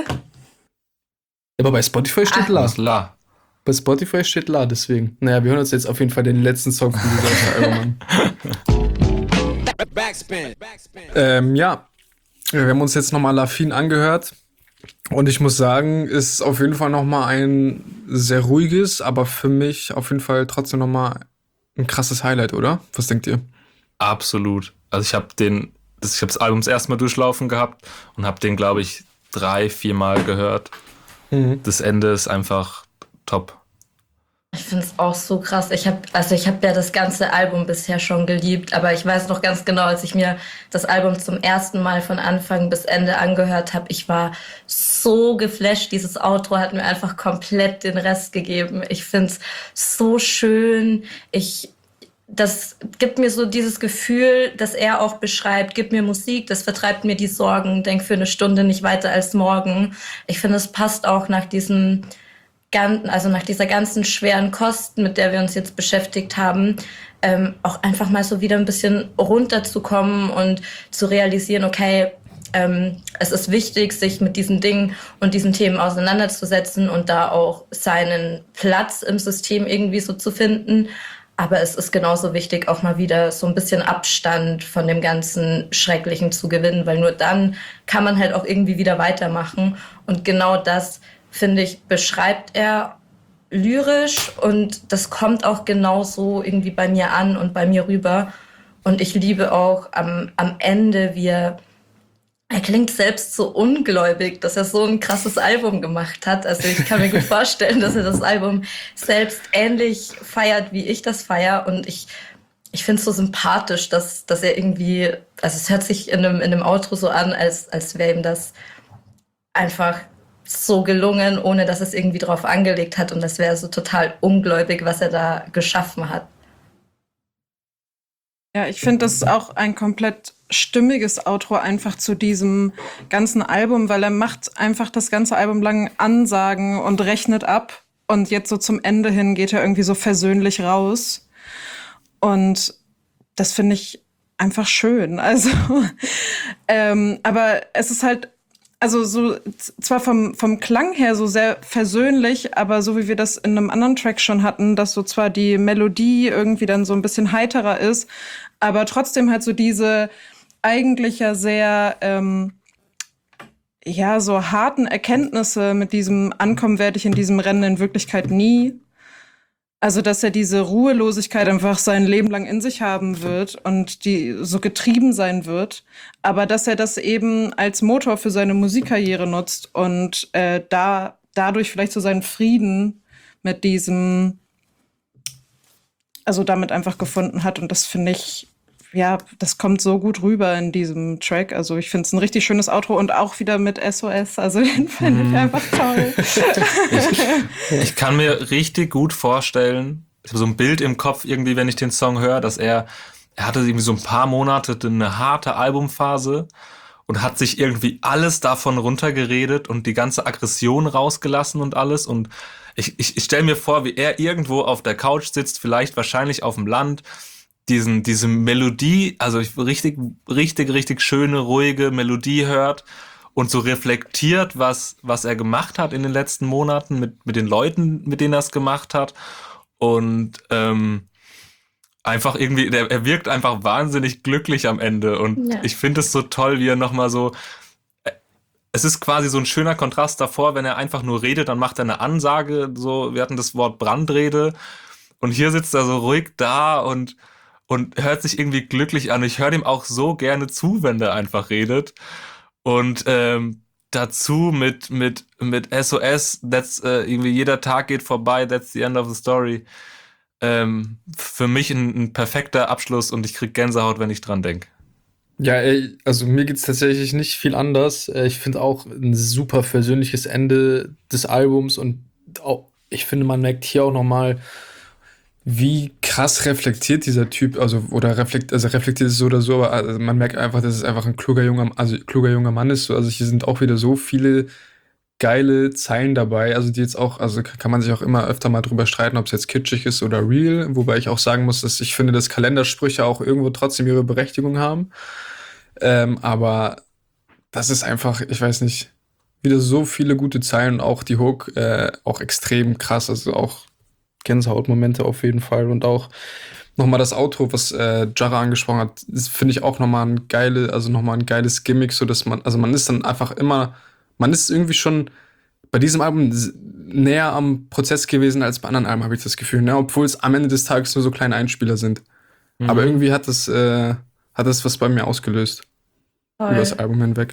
Aber bei Spotify steht Ah. La. Das La. Bei Spotify steht La, deswegen. Naja, wir hören uns jetzt auf jeden Fall den letzten Song von dieser Album an. Backspin. Ähm, ja, wir haben uns jetzt nochmal La Fin angehört. Und ich muss sagen, es ist auf jeden Fall nochmal ein sehr ruhiges, aber für mich auf jeden Fall trotzdem nochmal ein krasses Highlight, oder? Was denkt ihr? Absolut. Also ich habe den, das, ich habe das Album das erste Mal durchlaufen gehabt und habe den, glaube ich, drei, vier Mal gehört. Mhm. Das Ende ist einfach top. Ich finde es auch so krass. Ich habe also ich habe ja das ganze Album bisher schon geliebt, aber ich weiß noch ganz genau, als ich mir das Album zum ersten Mal von Anfang bis Ende angehört habe, ich war so geflasht. Dieses Outro hat mir einfach komplett den Rest gegeben. Ich finde es so schön. Ich Das gibt mir so dieses Gefühl, dass er auch beschreibt, gib mir Musik, das vertreibt mir die Sorgen, denk für eine Stunde nicht weiter als morgen. Ich finde, es passt auch nach diesem ganzen, also nach dieser ganzen schweren Kost, mit der wir uns jetzt beschäftigt haben, ähm, auch einfach mal so wieder ein bisschen runterzukommen und zu realisieren, okay, ähm, es ist wichtig, sich mit diesen Dingen und diesen Themen auseinanderzusetzen und da auch seinen Platz im System irgendwie so zu finden. Aber es ist genauso wichtig, auch mal wieder so ein bisschen Abstand von dem ganzen Schrecklichen zu gewinnen, weil nur dann kann man halt auch irgendwie wieder weitermachen. Und genau das, finde ich, beschreibt er lyrisch und das kommt auch genauso irgendwie bei mir an und bei mir rüber. Und ich liebe auch am, am Ende, wie er, er klingt selbst so ungläubig, dass er so ein krasses Album gemacht hat. Also ich kann mir gut vorstellen, dass er das Album selbst ähnlich feiert, wie ich das feiere. Und ich, ich finde es so sympathisch, dass, dass er irgendwie, also es hört sich in einem, in einem Outro so an, als, als wäre ihm das einfach so gelungen, ohne dass es irgendwie drauf angelegt hat. Und das wäre so total ungläubig, was er da geschaffen hat. Ja, ich finde, das ist auch ein komplett stimmiges Outro einfach zu diesem ganzen Album, weil er macht einfach das ganze Album lang Ansagen und rechnet ab. Und jetzt so zum Ende hin geht er irgendwie so versöhnlich raus. Und das finde ich einfach schön. Also, ähm, aber es ist halt, also so zwar vom, vom Klang her so sehr versöhnlich, aber so wie wir das in einem anderen Track schon hatten, dass so zwar die Melodie irgendwie dann so ein bisschen heiterer ist, aber trotzdem halt so diese eigentlich ja sehr, ähm, ja, so harten Erkenntnisse mit diesem Ankommen werde ich in diesem Rennen in Wirklichkeit nie. Also, dass er diese Ruhelosigkeit einfach sein Leben lang in sich haben wird und die so getrieben sein wird, aber dass er das eben als Motor für seine Musikkarriere nutzt und äh, da dadurch vielleicht so seinen Frieden mit diesem, also damit einfach gefunden hat. Und das finde ich, ja, das kommt so gut rüber in diesem Track. Also ich finde es ein richtig schönes Outro und auch wieder mit S O S. Also den finde ich einfach toll. Ich, ich kann mir richtig gut vorstellen, ich habe so ein Bild im Kopf irgendwie, wenn ich den Song höre, dass er, er hatte irgendwie so ein paar Monate eine harte Albumphase und hat sich irgendwie alles davon runtergeredet und die ganze Aggression rausgelassen und alles. Und ich, ich, ich stelle mir vor, wie er irgendwo auf der Couch sitzt, vielleicht wahrscheinlich auf dem Land, diesen, diese Melodie, also richtig, richtig, richtig schöne, ruhige Melodie hört und so reflektiert, was, was er gemacht hat in den letzten Monaten mit, mit den Leuten, mit denen er es gemacht hat. Und ähm, einfach irgendwie, der, er wirkt einfach wahnsinnig glücklich am Ende. Und ja. Ich finde es so toll, wie er nochmal so, es ist quasi so ein schöner Kontrast davor, wenn er einfach nur redet, dann macht er eine Ansage, so, wir hatten das Wort Brandrede. Und hier sitzt er so ruhig da und Und hört sich irgendwie glücklich an. Ich höre dem auch so gerne zu, wenn der einfach redet. Und ähm, dazu mit mit mit S O S, that's, äh, irgendwie jeder Tag geht vorbei, that's the end of the story. Ähm, für mich ein, ein perfekter Abschluss und ich krieg Gänsehaut, wenn ich dran denke. Ja, ey, also mir geht's tatsächlich nicht viel anders. Äh, Ich finde auch ein super versöhnliches Ende des Albums und auch, ich finde, man merkt hier auch nochmal, Wie krass reflektiert dieser Typ, also oder reflekt, also reflektiert ist so oder so, aber also man merkt einfach, dass es einfach ein kluger junger, also kluger junger Mann ist. So. Also hier sind auch wieder so viele geile Zeilen dabei, also die jetzt auch, also kann man sich auch immer öfter mal drüber streiten, ob es jetzt kitschig ist oder real, wobei ich auch sagen muss, dass ich finde, dass Kalendersprüche auch irgendwo trotzdem ihre Berechtigung haben. Ähm, aber das ist einfach, ich weiß nicht, wieder so viele gute Zeilen und auch die Hook äh, auch extrem krass, also auch Gänsehautmomente auf jeden Fall und auch nochmal das Outro, was äh, Jara angesprochen hat, das finde ich auch nochmal ein geile, also nochmal ein geiles Gimmick, so dass man, also man ist dann einfach immer, man ist irgendwie schon bei diesem Album s- näher am Prozess gewesen als bei anderen Alben, habe ich das Gefühl, ne? Obwohl es am Ende des Tages nur so kleine Einspieler sind. Aber irgendwie hat das, äh, hat das was bei mir ausgelöst über das Voll. Album hinweg.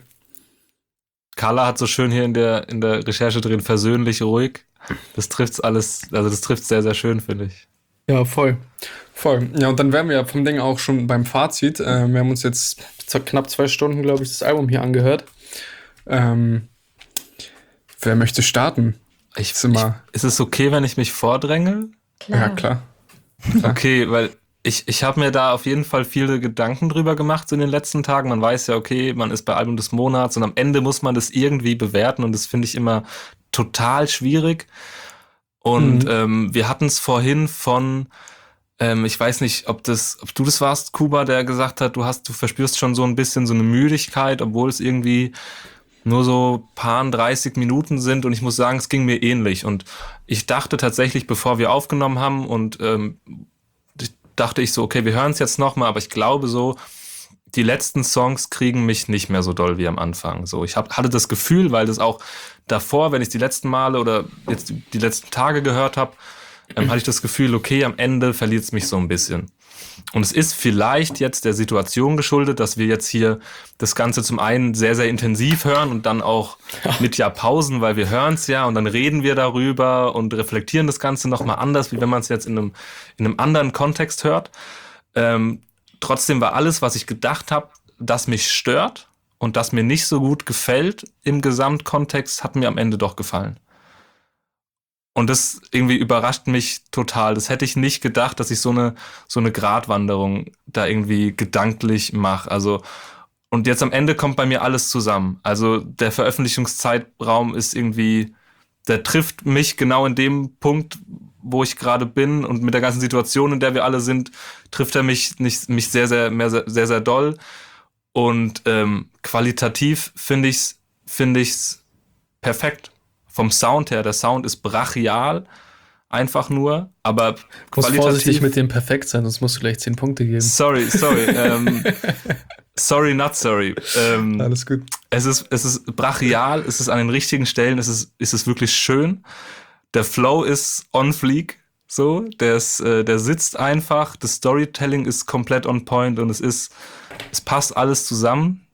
Carla hat so schön hier in der, in der Recherche drin, versöhnlich, ruhig. Das trifft's alles, also das trifft sehr, sehr schön, finde ich. ja, voll. Voll. Ja, und dann wären wir ja vom Ding auch schon beim Fazit. Äh, wir haben uns jetzt z- knapp zwei Stunden, glaube ich, das Album hier angehört. Ähm, wer möchte starten? Ich, Ist immer- ich, ist es okay, wenn ich mich vordränge? Klar. Ja, klar. Okay, weil ich, ich habe mir da auf jeden Fall viele Gedanken drüber gemacht so in den letzten Tagen. Man weiß ja, okay, man ist bei Album des Monats und am Ende muss man das irgendwie bewerten und das finde ich immer total schwierig. Und Mhm. ähm, wir hatten es vorhin von, ähm, ich weiß nicht, ob das, ob du das warst, Kuba, der gesagt hat, du hast, du verspürst schon so ein bisschen so eine Müdigkeit, obwohl es irgendwie nur so paar dreißig Minuten sind und ich muss sagen, es ging mir ähnlich und ich dachte tatsächlich, bevor wir aufgenommen haben und ähm, ich dachte ich so, okay, wir hören es jetzt nochmal, aber ich glaube so, die letzten Songs kriegen mich nicht mehr so doll wie am Anfang. So, ich hab, hatte das Gefühl, weil das auch davor, wenn ich die letzten Male oder jetzt die, die letzten Tage gehört habe, ähm, hatte ich das Gefühl, okay, am Ende verliert es mich so ein bisschen. Und es ist vielleicht jetzt der Situation geschuldet, dass wir jetzt hier das Ganze zum einen sehr, sehr intensiv hören und dann auch mit ja Pausen, weil wir hören es ja und dann reden wir darüber und reflektieren das Ganze nochmal anders, wie wenn man es jetzt in einem, in einem anderen Kontext hört. Ähm, trotzdem war alles, was ich gedacht habe, das mich stört und das mir nicht so gut gefällt im Gesamtkontext, hat mir am Ende doch gefallen. Und das irgendwie überrascht mich total. Das hätte ich nicht gedacht, dass ich so eine, so eine Gratwanderung da irgendwie gedanklich mache. Also, und jetzt am Ende kommt bei mir alles zusammen. Also der Veröffentlichungszeitraum ist irgendwie, der trifft mich genau in dem Punkt, wo ich gerade bin und mit der ganzen Situation, in der wir alle sind, trifft er mich nicht, mich sehr, sehr, mehr, sehr, sehr, sehr doll. Und ähm, qualitativ finde ich's, finde ich's perfekt. Vom Sound her, der Sound ist brachial, einfach nur, aber Du musst vorsichtig qualitativ. mit dem perfekt sein, sonst musst du gleich zehn Punkte geben. Sorry, sorry. ähm, sorry, not sorry. Ähm, Alles gut. es ist, es ist brachial, es ist an den richtigen Stellen, es ist, es ist wirklich schön. Der Flow ist on fleek, so, der ist, äh, der sitzt einfach, das Storytelling ist komplett on point und es ist, es passt alles zusammen.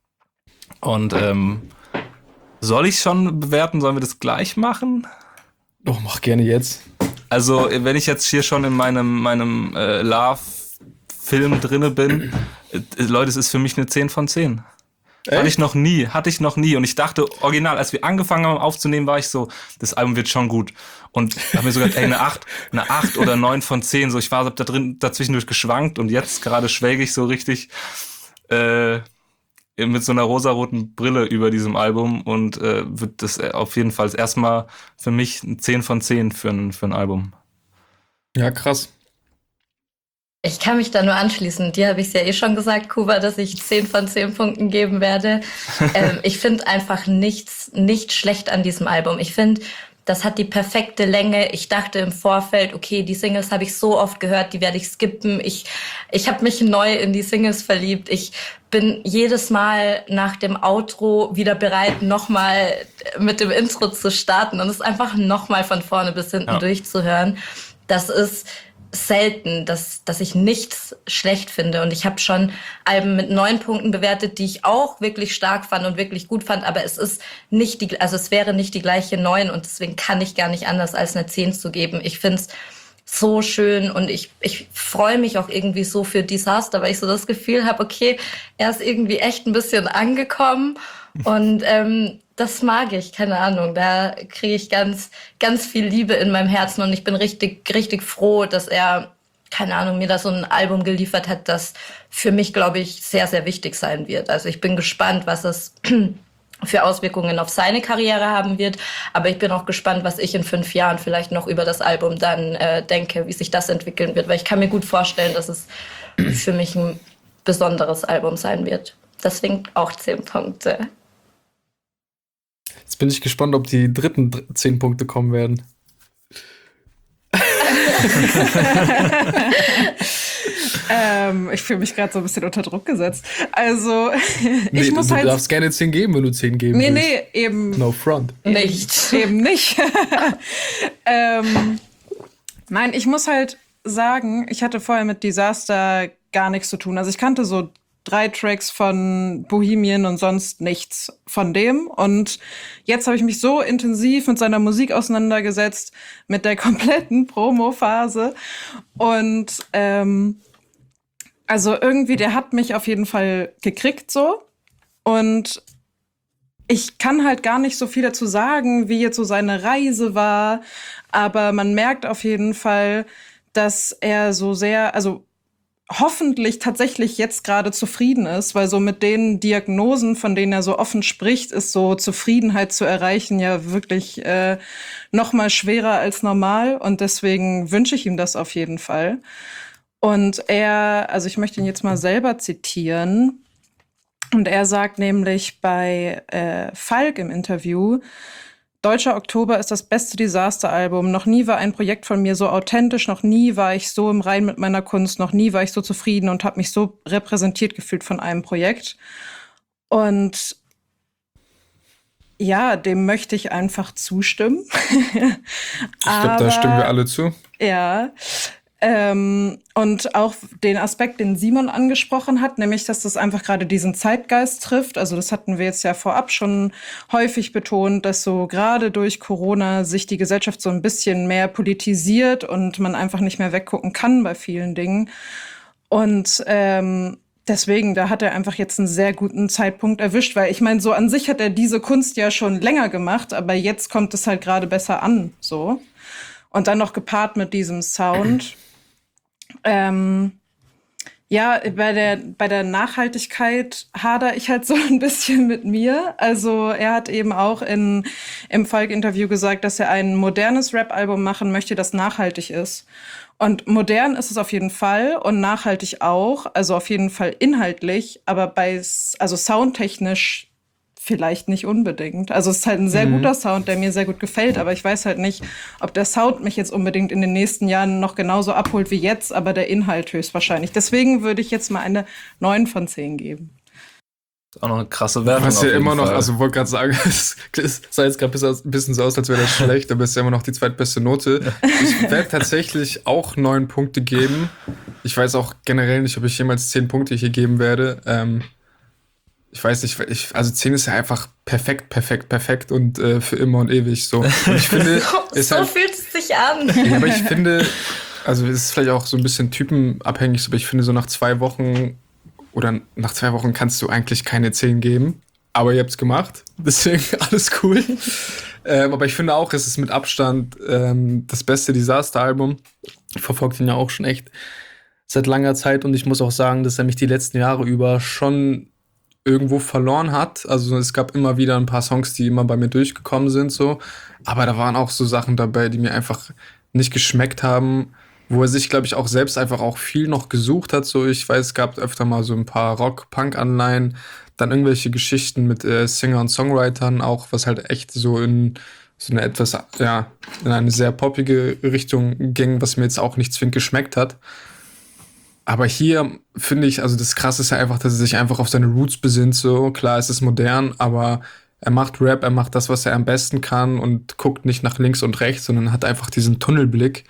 Und ähm, soll ich schon bewerten? Sollen wir das gleich machen? Doch, mach gerne jetzt. Also, wenn ich jetzt hier schon in meinem, meinem äh, Love-Film drinne bin, äh, Leute, es ist für mich eine zehn von zehn. Hatte ich noch nie, hatte ich noch nie. Und ich dachte, original, als wir angefangen haben aufzunehmen, war ich so, das Album wird schon gut. Und habe mir so gedacht, ey, eine acht, eine acht oder neun von zehn. So, ich war da drin, dazwischendurch geschwankt und jetzt gerade schwelge ich so richtig äh, mit so einer rosaroten Brille über diesem Album und äh, wird das auf jeden Fall erstmal für mich ein zehn von zehn für ein, für ein Album. Ja, krass. Ich kann mich da nur anschließen. Dir habe ich es ja eh schon gesagt, Kuba, dass ich zehn von zehn Punkten geben werde. ähm, ich finde einfach nichts, nicht schlecht an diesem Album. Ich finde, das hat die perfekte Länge. Ich dachte im Vorfeld, okay, die Singles habe ich so oft gehört, die werde ich skippen. Ich, ich habe mich neu in die Singles verliebt. Ich bin jedes Mal nach dem Outro wieder bereit, nochmal mit dem Intro zu starten und es einfach nochmal von vorne bis hinten Ja. durchzuhören. Das ist selten, dass, dass ich nichts schlecht finde. Und ich habe schon Alben mit neun Punkten bewertet, die ich auch wirklich stark fand und wirklich gut fand. Aber es ist nicht die, also es wäre nicht die gleiche neun und deswegen kann ich gar nicht anders als eine zehn zu geben. Ich finde es so schön und ich, ich freue mich auch irgendwie so für Disaster, weil ich so das Gefühl habe, okay, er ist irgendwie echt ein bisschen angekommen und ähm, das mag ich, keine Ahnung, da kriege ich ganz, ganz viel Liebe in meinem Herzen und ich bin richtig, richtig froh, dass er, keine Ahnung, mir da so ein Album geliefert hat, das für mich, glaube ich, sehr, sehr wichtig sein wird. Also ich bin gespannt, was es für Auswirkungen auf seine Karriere haben wird. Aber ich bin auch gespannt, was ich in fünf Jahren vielleicht noch über das Album dann äh, denke, wie sich das entwickeln wird. Weil ich kann mir gut vorstellen, dass es für mich ein besonderes Album sein wird. Deswegen auch zehn Punkte. Jetzt bin ich gespannt, ob die dritten dr- zehn Punkte kommen werden. ähm, ich fühle mich gerade so ein bisschen unter Druck gesetzt. Also, ich Nee, muss du halt. darfst gerne zehn geben, wenn du zehn geben Nee, willst. nee, eben. No front. Nicht. Eben nicht. ähm, nein, ich muss halt sagen, ich hatte vorher mit Disaster gar nichts zu tun. Also ich kannte so drei Tracks von Bohemian und sonst nichts von dem. Und jetzt habe ich mich so intensiv mit seiner Musik auseinandergesetzt, mit der kompletten Promo-Phase. Und ähm, also irgendwie, der hat mich auf jeden Fall gekriegt so. Und ich kann halt gar nicht so viel dazu sagen, wie jetzt so seine Reise war. Aber man merkt auf jeden Fall, dass er so sehr, also hoffentlich tatsächlich jetzt gerade zufrieden ist, weil so mit den Diagnosen, von denen er so offen spricht, ist so Zufriedenheit zu erreichen ja wirklich äh, noch mal schwerer als normal und deswegen wünsche ich ihm das auf jeden Fall. Und er, also ich möchte ihn jetzt mal selber zitieren und er sagt nämlich bei äh, Falk im Interview: Deutscher Oktober ist das beste Disaster-Album. Noch nie war ein Projekt von mir so authentisch, noch nie war ich so im Reinen mit meiner Kunst, noch nie war ich so zufrieden und habe mich so repräsentiert gefühlt von einem Projekt. Und ja, dem möchte ich einfach zustimmen. Ich glaube, da stimmen wir alle zu. Ja. Ähm, und auch den Aspekt, den Simon angesprochen hat, nämlich, dass das einfach gerade diesen Zeitgeist trifft. Also das hatten wir jetzt ja vorab schon häufig betont, dass so gerade durch Corona sich die Gesellschaft so ein bisschen mehr politisiert und man einfach nicht mehr weggucken kann bei vielen Dingen. Und ähm, deswegen, da hat er einfach jetzt einen sehr guten Zeitpunkt erwischt, weil ich meine, so an sich hat er diese Kunst ja schon länger gemacht, aber jetzt kommt es halt gerade besser an, so. Und dann noch gepaart mit diesem Sound. Ähm, ja, bei der, bei der Nachhaltigkeit hader ich halt so ein bisschen mit mir. Also er hat eben auch in, im Falk-Interview gesagt, dass er ein modernes Rap-Album machen möchte, das nachhaltig ist. Und modern ist es auf jeden Fall und nachhaltig auch, also auf jeden Fall inhaltlich, aber bei, also soundtechnisch vielleicht nicht unbedingt. Also es ist halt ein sehr mhm. guter Sound, der mir sehr gut gefällt, aber ich weiß halt nicht, ob der Sound mich jetzt unbedingt in den nächsten Jahren noch genauso abholt wie jetzt, aber der Inhalt höchstwahrscheinlich. Deswegen würde ich jetzt mal eine neun von zehn geben. Das ist auch noch eine krasse Wertung. Was auf ja jeden immer noch, Fall. also wollte gerade sagen, es sah jetzt gerade ein bisschen so aus, als wäre das schlecht, aber es ist ja immer noch die zweitbeste Note. Ich werde tatsächlich auch neun Punkte geben. Ich weiß auch generell nicht, ob ich jemals zehn Punkte hier geben werde. Ähm, Ich weiß nicht, ich, also zehn ist ja einfach perfekt, perfekt, perfekt und äh, für immer und ewig so. Und ich finde, ist so halt, fühlt es sich an. ja, aber ich finde, also es ist vielleicht auch so ein bisschen typenabhängig, aber ich finde, so nach zwei Wochen oder nach zwei Wochen kannst du eigentlich keine zehn geben. Aber ihr habt's gemacht, deswegen alles cool. ähm, aber ich finde auch, es ist mit Abstand ähm, das beste Disaster-Album. Ich verfolge den ja auch schon echt seit langer Zeit und ich muss auch sagen, dass er mich die letzten Jahre über schon irgendwo verloren hat. Also es gab immer wieder ein paar Songs, die immer bei mir durchgekommen sind, so. Aber da waren auch so Sachen dabei, die mir einfach nicht geschmeckt haben, wo er sich, glaube ich, auch selbst einfach auch viel noch gesucht hat. So, ich weiß, es gab öfter mal so ein paar Rock-Punk-Anleihen, dann irgendwelche Geschichten mit äh, Singer und Songwritern, auch was halt echt so in so eine etwas, ja, in eine sehr poppige Richtung ging, was mir jetzt auch nicht zwingend geschmeckt hat. Aber hier finde ich, also das Krasse ist ja einfach, dass er sich einfach auf seine Roots besinnt. So klar, es ist modern, aber er macht Rap, er macht das, was er am besten kann und guckt nicht nach links und rechts, sondern hat einfach diesen Tunnelblick.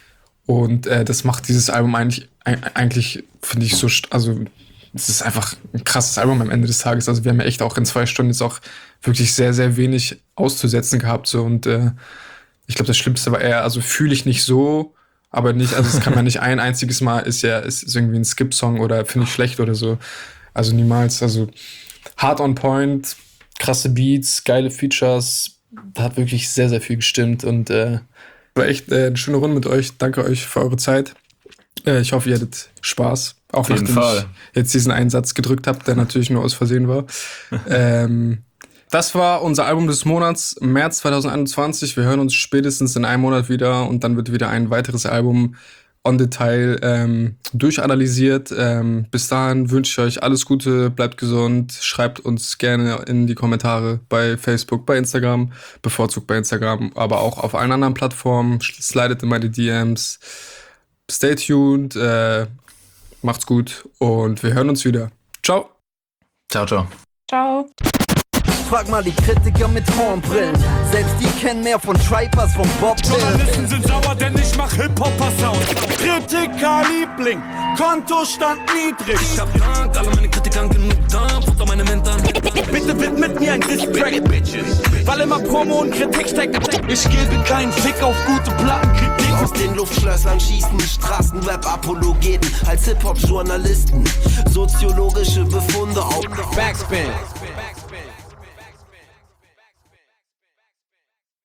Und äh, das macht dieses Album eigentlich, eigentlich finde ich so, st- also es ist einfach ein krasses Album am Ende des Tages. Also wir haben ja echt auch in zwei Stunden jetzt auch wirklich sehr, sehr wenig auszusetzen gehabt. So. Und äh, ich glaube, das Schlimmste war eher, also fühle ich nicht so, Aber nicht, also es kann man nicht ein einziges Mal, ist ja, ist, ist irgendwie ein Skip-Song oder finde ich schlecht oder so. Also niemals, also hard on point, krasse Beats, geile Features, da hat wirklich sehr, sehr viel gestimmt und äh, war echt äh, eine schöne Runde mit euch. Danke euch für eure Zeit. Äh, ich hoffe, ihr hattet Spaß. Auch Auf jeden nachdem Fall. ich jetzt diesen Einsatz gedrückt habe, der natürlich nur aus Versehen war. ähm, das war unser Album des Monats, März zwanzig einundzwanzig. Wir hören uns spätestens in einem Monat wieder und dann wird wieder ein weiteres Album on Detail ähm, durchanalysiert. Ähm, bis dahin wünsche ich euch alles Gute, bleibt gesund, schreibt uns gerne in die Kommentare bei Facebook, bei Instagram, bevorzugt bei Instagram, aber auch auf allen anderen Plattformen. Slidet in meine D Ms. Stay tuned, äh, macht's gut und wir hören uns wieder. Ciao. Ciao, ciao. Ciao. Frag mal die Kritiker mit Hornbrillen. Selbst die kennen mehr von Tripe als von Bob Journalisten Dylan. sind sauer, denn ich mach Hip-Hopper-Sound. Kritiker-Liebling, Kontostand niedrig. Ich hab Dank, alle meine Kritikern genug da, Futter meine Mentoren. Bitte widmet mir ein Diss-Track, weil immer Promo und Kritik steckt. Ich gebe keinen Fick auf gute Plattenkritik. Aus den Luftschlössern schießen Straßenrap-Apologeten als Hip-Hop-Journalisten. Soziologische Befunde auf Backspin.